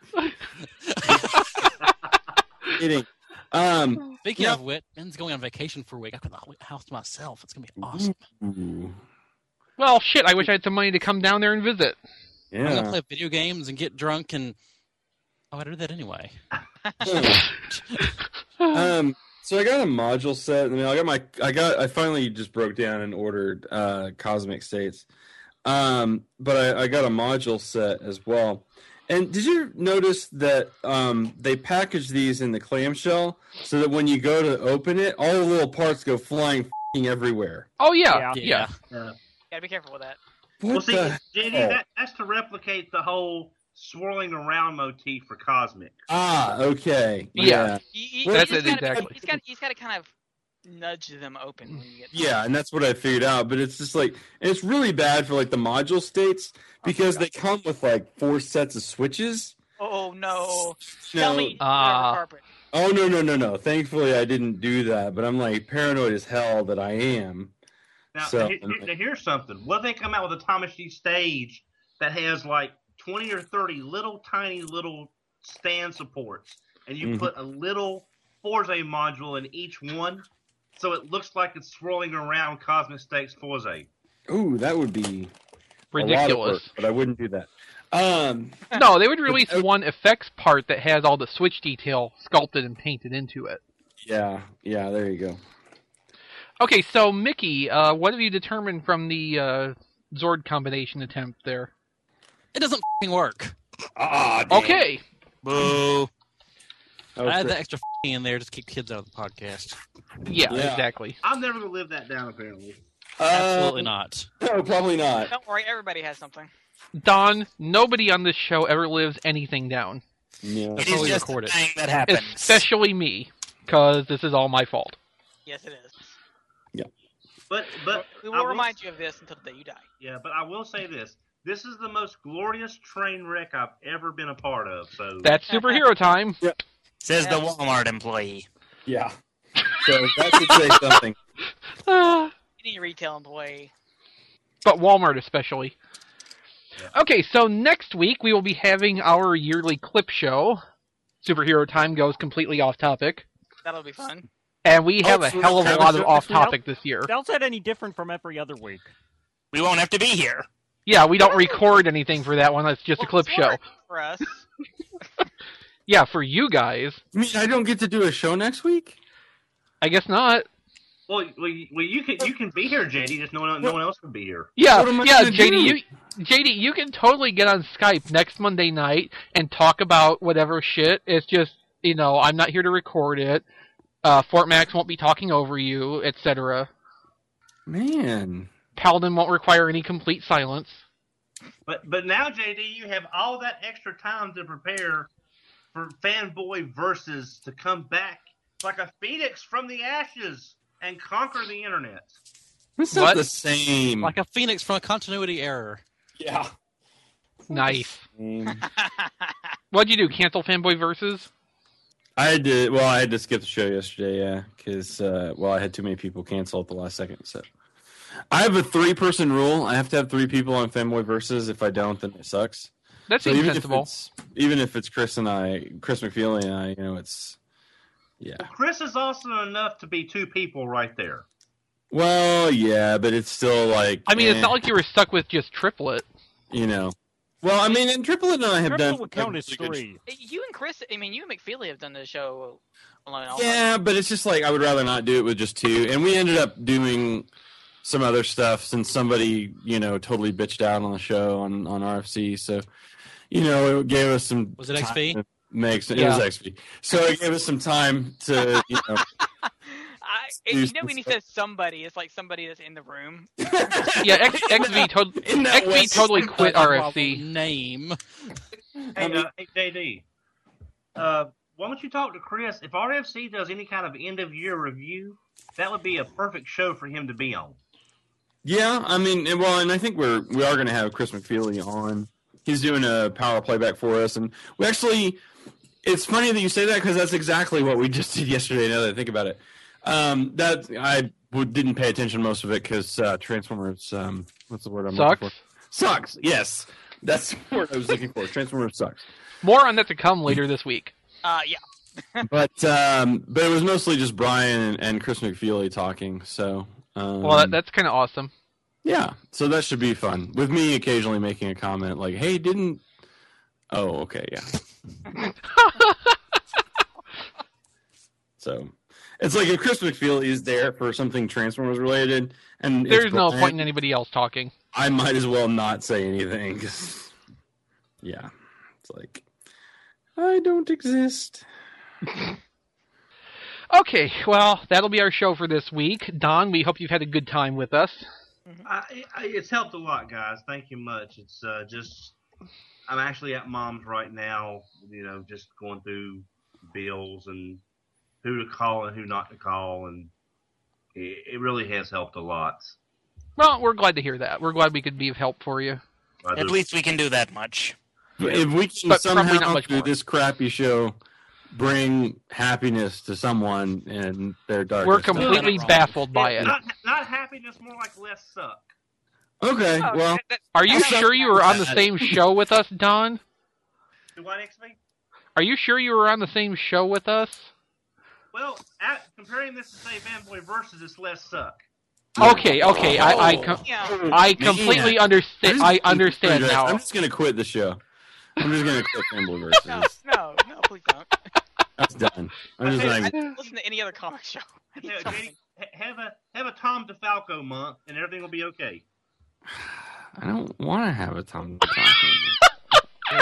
kidding. Um. Speaking No. of which, Ben's going on vacation for a week. I got the house to myself. It's going to be awesome. Ooh. Well, shit, I wish I had some money to come down there and visit. I'm going to Yeah. play video games and get drunk and... Oh, I do that anyway. um. So I got a module set. I mean, I got my. I got. I finally just broke down and ordered uh, Cosmic States. Um. But I, I got a module set as well. And did you notice that um, they package these in the clamshell so that when you go to open it, all the little parts go flying f***ing everywhere? Oh, yeah, Yeah. yeah. uh, Gotta be careful with that. What well, see, the J D, hell? that, that's to replicate the whole swirling around motif for Cosmic. Ah, okay. Yeah. You, you, Well, you that's just it, gotta, exactly. He's got, he's got to kind of nudge them open when you get. Yeah, and that's what I figured out. But it's just like, and it's really bad for like the module states because they come with like four sets of switches. Oh no! No. Tell me, Ah. uh, carpet. Oh no no no no! Thankfully I didn't do that, but I'm like paranoid as hell that I am. Now, So- he- he- now here's something. What if they come out with a Tamashii stage that has like twenty or thirty little tiny little stand supports, and you Mhm. put a little Forza module in each one, so it looks like it's swirling around Cosmic Stakes Forza. Ooh, that would be ridiculous. Work, but I wouldn't do that. Um, no, they would release one effects part that has all the Switch detail sculpted and painted into it. Yeah, yeah, there you go. Okay, so Mickey, uh, what have you determined from the uh, Zord combination attempt there? It doesn't f***ing work. Ah, okay. Boo. I had the extra f***ing in there just to keep kids out of the podcast. Yeah, Yeah. exactly. I'm never going to live that down, apparently. Absolutely Um, not. No, probably not. Don't worry, everybody has something. Don, nobody on this show ever lives anything down. Yeah. It Totally is just record a it. thing that happens. Especially me, because this is all my fault. Yes, it is. But but We I will remind you of this until the day you die. Yeah, but I will say this: this is the most glorious train wreck I've ever been a part of. So That's superhero time. Says the Walmart employee. Yeah. So that should say something. Ah. Any retail employee. But Walmart especially. Okay, so next week we will be having our yearly clip show. Superhero time goes completely off topic. That'll be fun. And we have Oh, a so hell of a Travis lot of show off next week? topic this year. How's that any different from every other week? We won't have to be here. Yeah, we don't record anything for that one. That's just a Well, clip show. it's for us. Yeah, for you guys. You mean I don't get to do a show next week? I guess not. well, well, you- well, you can you can be here, J D. Just no one no one else can be here. Yeah, What am I yeah, gonna J D, do? you J D, you can totally get on Skype next Monday night and talk about whatever shit. It's just, you know, I'm not here to record it. Uh, Fort Max won't be talking over you, et cetera. Man. Paladin won't require any complete silence. But but now, J D, you have all that extra time to prepare for Fanboy Versus to come back like a phoenix from the ashes and conquer the internet. It's What? not the same. Like a phoenix from a continuity error. yeah. Nice. Same. What'd you do? Cancel Fanboy Versus? I had to. Well, I had to skip the show yesterday. Yeah, because uh, well, I had too many people cancel at the last second. So I have a three-person rule. I have to have three people on Fanboy Versus. If I don't, then it sucks. That So seems even if sensible. it's even if it's Chris and I, Chris McFeely and I, you know, it's yeah. Chris is awesome enough to be two people right there. Well, yeah, but it's still like. I mean, eh, it's not like you were stuck with just Triplet. you know. Well, I mean, and Triplet and I have Triple done. would count as really good- three. You and Chris, I mean, you and McFeely have done the show alone. also. Yeah, but it's just like I would rather not do it with just two. And we ended up doing some other stuff since somebody, you know, totally bitched out on the show on, on R F C. So, you know, it gave us some. Was it X V? time to Make some, Yeah. It was X V. So it gave us some time to, you know. I, do you know, some when he stuff. says somebody, it's like somebody that's in the room. Yeah, X, XV, to- In that X V West- totally quit R F C. Name. Hey, uh, hey J D, uh, why don't you talk to Chris? If R F C does any kind of end of year review, that would be a perfect show for him to be on. Yeah, I mean, and, well, and I think we're we are going to have Chris McFeely on. He's doing a power playback for us, and we actually. It's funny that you say that because that's exactly what we just did yesterday. Now that I think about it, um, that I w- didn't pay attention to most of it because uh, Transformers. Um, what's the word I'm Sucks. looking for? Sucks. Yes, that's the word I was looking for. Transformers sucks. More on that to come later this week. Uh, yeah. But um, but it was mostly just Brian and, and Chris McFeely talking. So um, Well, that, that's kind of awesome. yeah, so that should be fun. With me occasionally making a comment like, "Hey, didn't." Oh, okay, yeah. So it's like if Chris McFeely is there for something Transformers related, and it's There's no Brian, point in anybody else talking. I might as well not say anything. 'Cause, yeah, it's like I don't exist. Okay, well, that'll be our show for this week. Don, we hope you've had a good time with us. I, I, it's helped a lot, guys. Thank you much. It's uh, just I'm actually at mom's right now. You know, just going through bills and who to call and who not to call, and it, it really has helped a lot. Well, we're glad to hear that. We're glad we could be of help for you. I At do- least we can do that much. If we can But probably not somehow much through more. this crappy show bring happiness to someone in their darkest We're hour. completely wrong. baffled by Yeah, it. Not, not happiness, more like less suck. Okay, Oh, well, that- that- Are you I'm sure you were on the sad. same show with us, Don? Do what, X V? Are you sure you were on the same show with us? Well, at, comparing this to say Fanboy Versus, it's less suck. Okay, okay, I I, com- Yeah. I completely Man. understand. I understand now. I'm just gonna quit the show. I'm just gonna quit Fanboy Versus. No, no, no, please don't. That's done. I'm just Hey, not I even. don't listen to any other comic show. I need Yeah, something. J D, ha- have a have a Tom DeFalco month, and everything will be okay. I don't want to have a Tom DeFalco.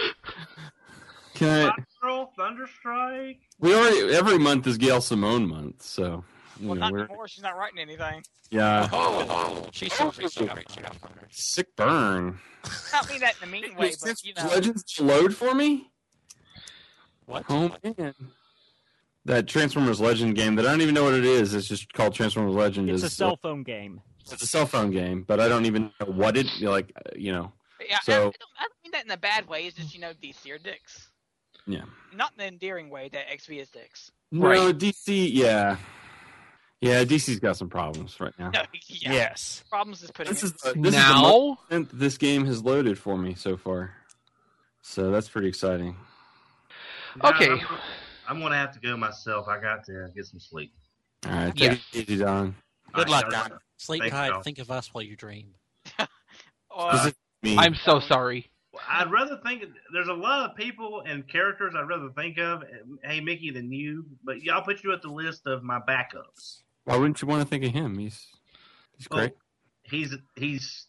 Can I? Rock Girl, Thunderstrike. We already every month is Gail Simone month, so you Well, know, not we're anymore. She's not writing anything. yeah. Oh, she's so great. Sick burn. Not mean that in a mean way, Is but you know. Legends to load for me? What? Oh man. That Transformers Legend game that I don't even know what it is. It's just called Transformers Legend. It's is a cell phone game. It's a cell phone game, but I don't even know what it like. You know. Yeah, So- I, don't, I don't mean that in a bad way. It's just you know D C are dicks. Yeah. Not in the endearing way that X V is dicks. No, Right. D C. Yeah. Yeah, D C's got some problems right now. No, yeah. Yes. Problems is putting This it. is the, this is the Now, most content this game has loaded for me so far. So that's pretty exciting. Okay. I'm, I'm gonna have to go myself. I got to get some sleep. All right, Yeah. take it easy, Don. Good All right, luck, guys. Don. Sleep Thanks, tight. Joe. Think of us while you dream. Uh, This is me. I'm so sorry. I'd rather think there's a lot of people and characters I'd rather think of. Hey, Mickey, than you, but y'all put you at the list of my backups. Why wouldn't you want to think of him? He's he's Well, great. he's he's.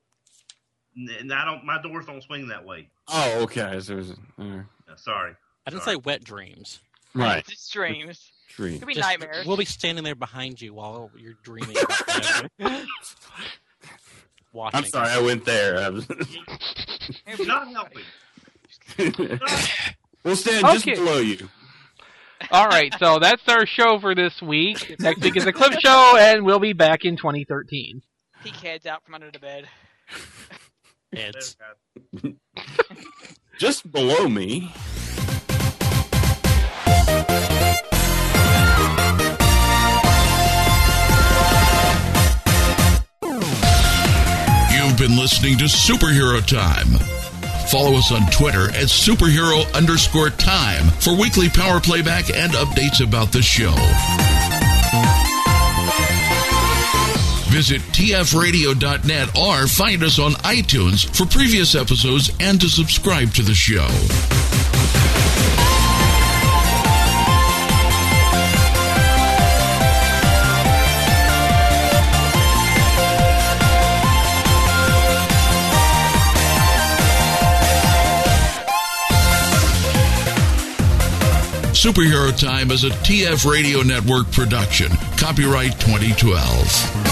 And I don't. My doors don't swing that way. Oh, okay. So it was, uh, Uh, Sorry. I didn't Sorry. say wet dreams. right. It's dreams. Tree. Could be Just- nightmares. We'll be standing there behind you while you're dreaming. About whatever. Watching. I'm sorry, I went there. I was- It's not helping. we'll stand just Okay. below you. All right, so that's our show for this week. Next week is a clip show, and we'll be back in twenty thirteen. Peek heads out from under the bed. It's Just below me. You've been listening to Superhero Time. Follow us on Twitter at superhero underscore time for weekly power playback and updates about the show. Visit T F radio dot net or find us on iTunes for previous episodes and to subscribe to the show. Superhero Time is a T F Radio Network production. Copyright twenty twelve.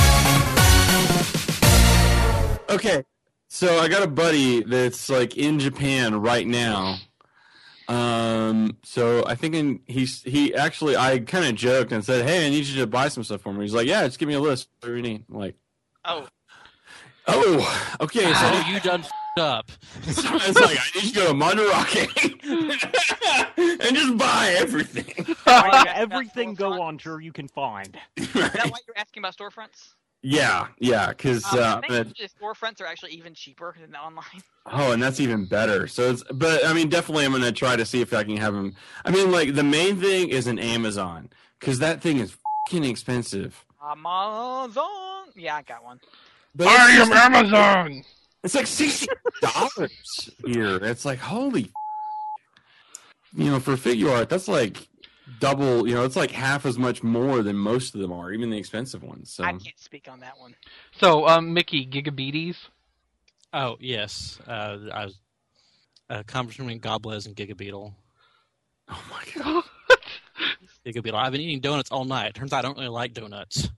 Okay, so I got a buddy that's like in Japan right now. Um, so I think in, he's he actually I kind of joked and said, "Hey, I need you to buy some stuff for me." He's like, "Yeah, just give me a list. What do you need?" I'm like, Oh, "Oh, okay." So how you done f***ed up. So it's like, I need you to go to Mandarake and just buy everything. Buy everything go on sure you can find. is that why you're asking about storefronts? Yeah, yeah, because Um, uh, I think actually storefronts are actually even cheaper than online. oh, and that's even better. So it's, but I mean, definitely, I'm gonna try to see if I can have them. I mean, like the main thing is an Amazon because that thing is fucking expensive. Amazon. Yeah, I got one. But I it's am Amazon! It's like sixty dollars here. It's like holy, you know, for figure art, that's like double. You know, it's like half as much more than most of them are, even the expensive ones. So I can't speak on that one. So, um, Mickey, Gigabeaties? Oh yes, uh, I was a conversation between Goblez and Gigabeetle. oh my god, Gigabeetle. I've been eating donuts all night. Turns out I don't really like donuts.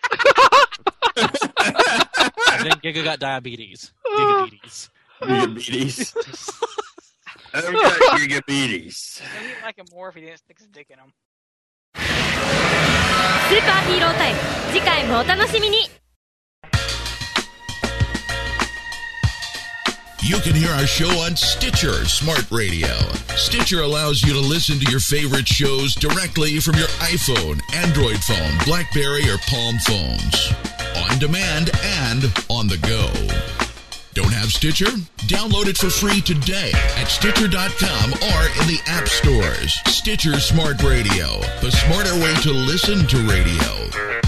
And then Giga got diabetes. Gigabetes. diabetes. I've got diabetes. Maybe he'd like him more if he didn't stick his dick in him. スーパーヒーロータイム次回もお楽しみに You can hear our show on Stitcher Smart Radio. Stitcher allows you to listen to your favorite shows directly from your iPhone, Android phone, BlackBerry, or Palm phones. On demand and on the go. Don't have Stitcher? Download it for free today at Stitcher dot com or in the app stores. Stitcher Smart Radio, the smarter way to listen to radio.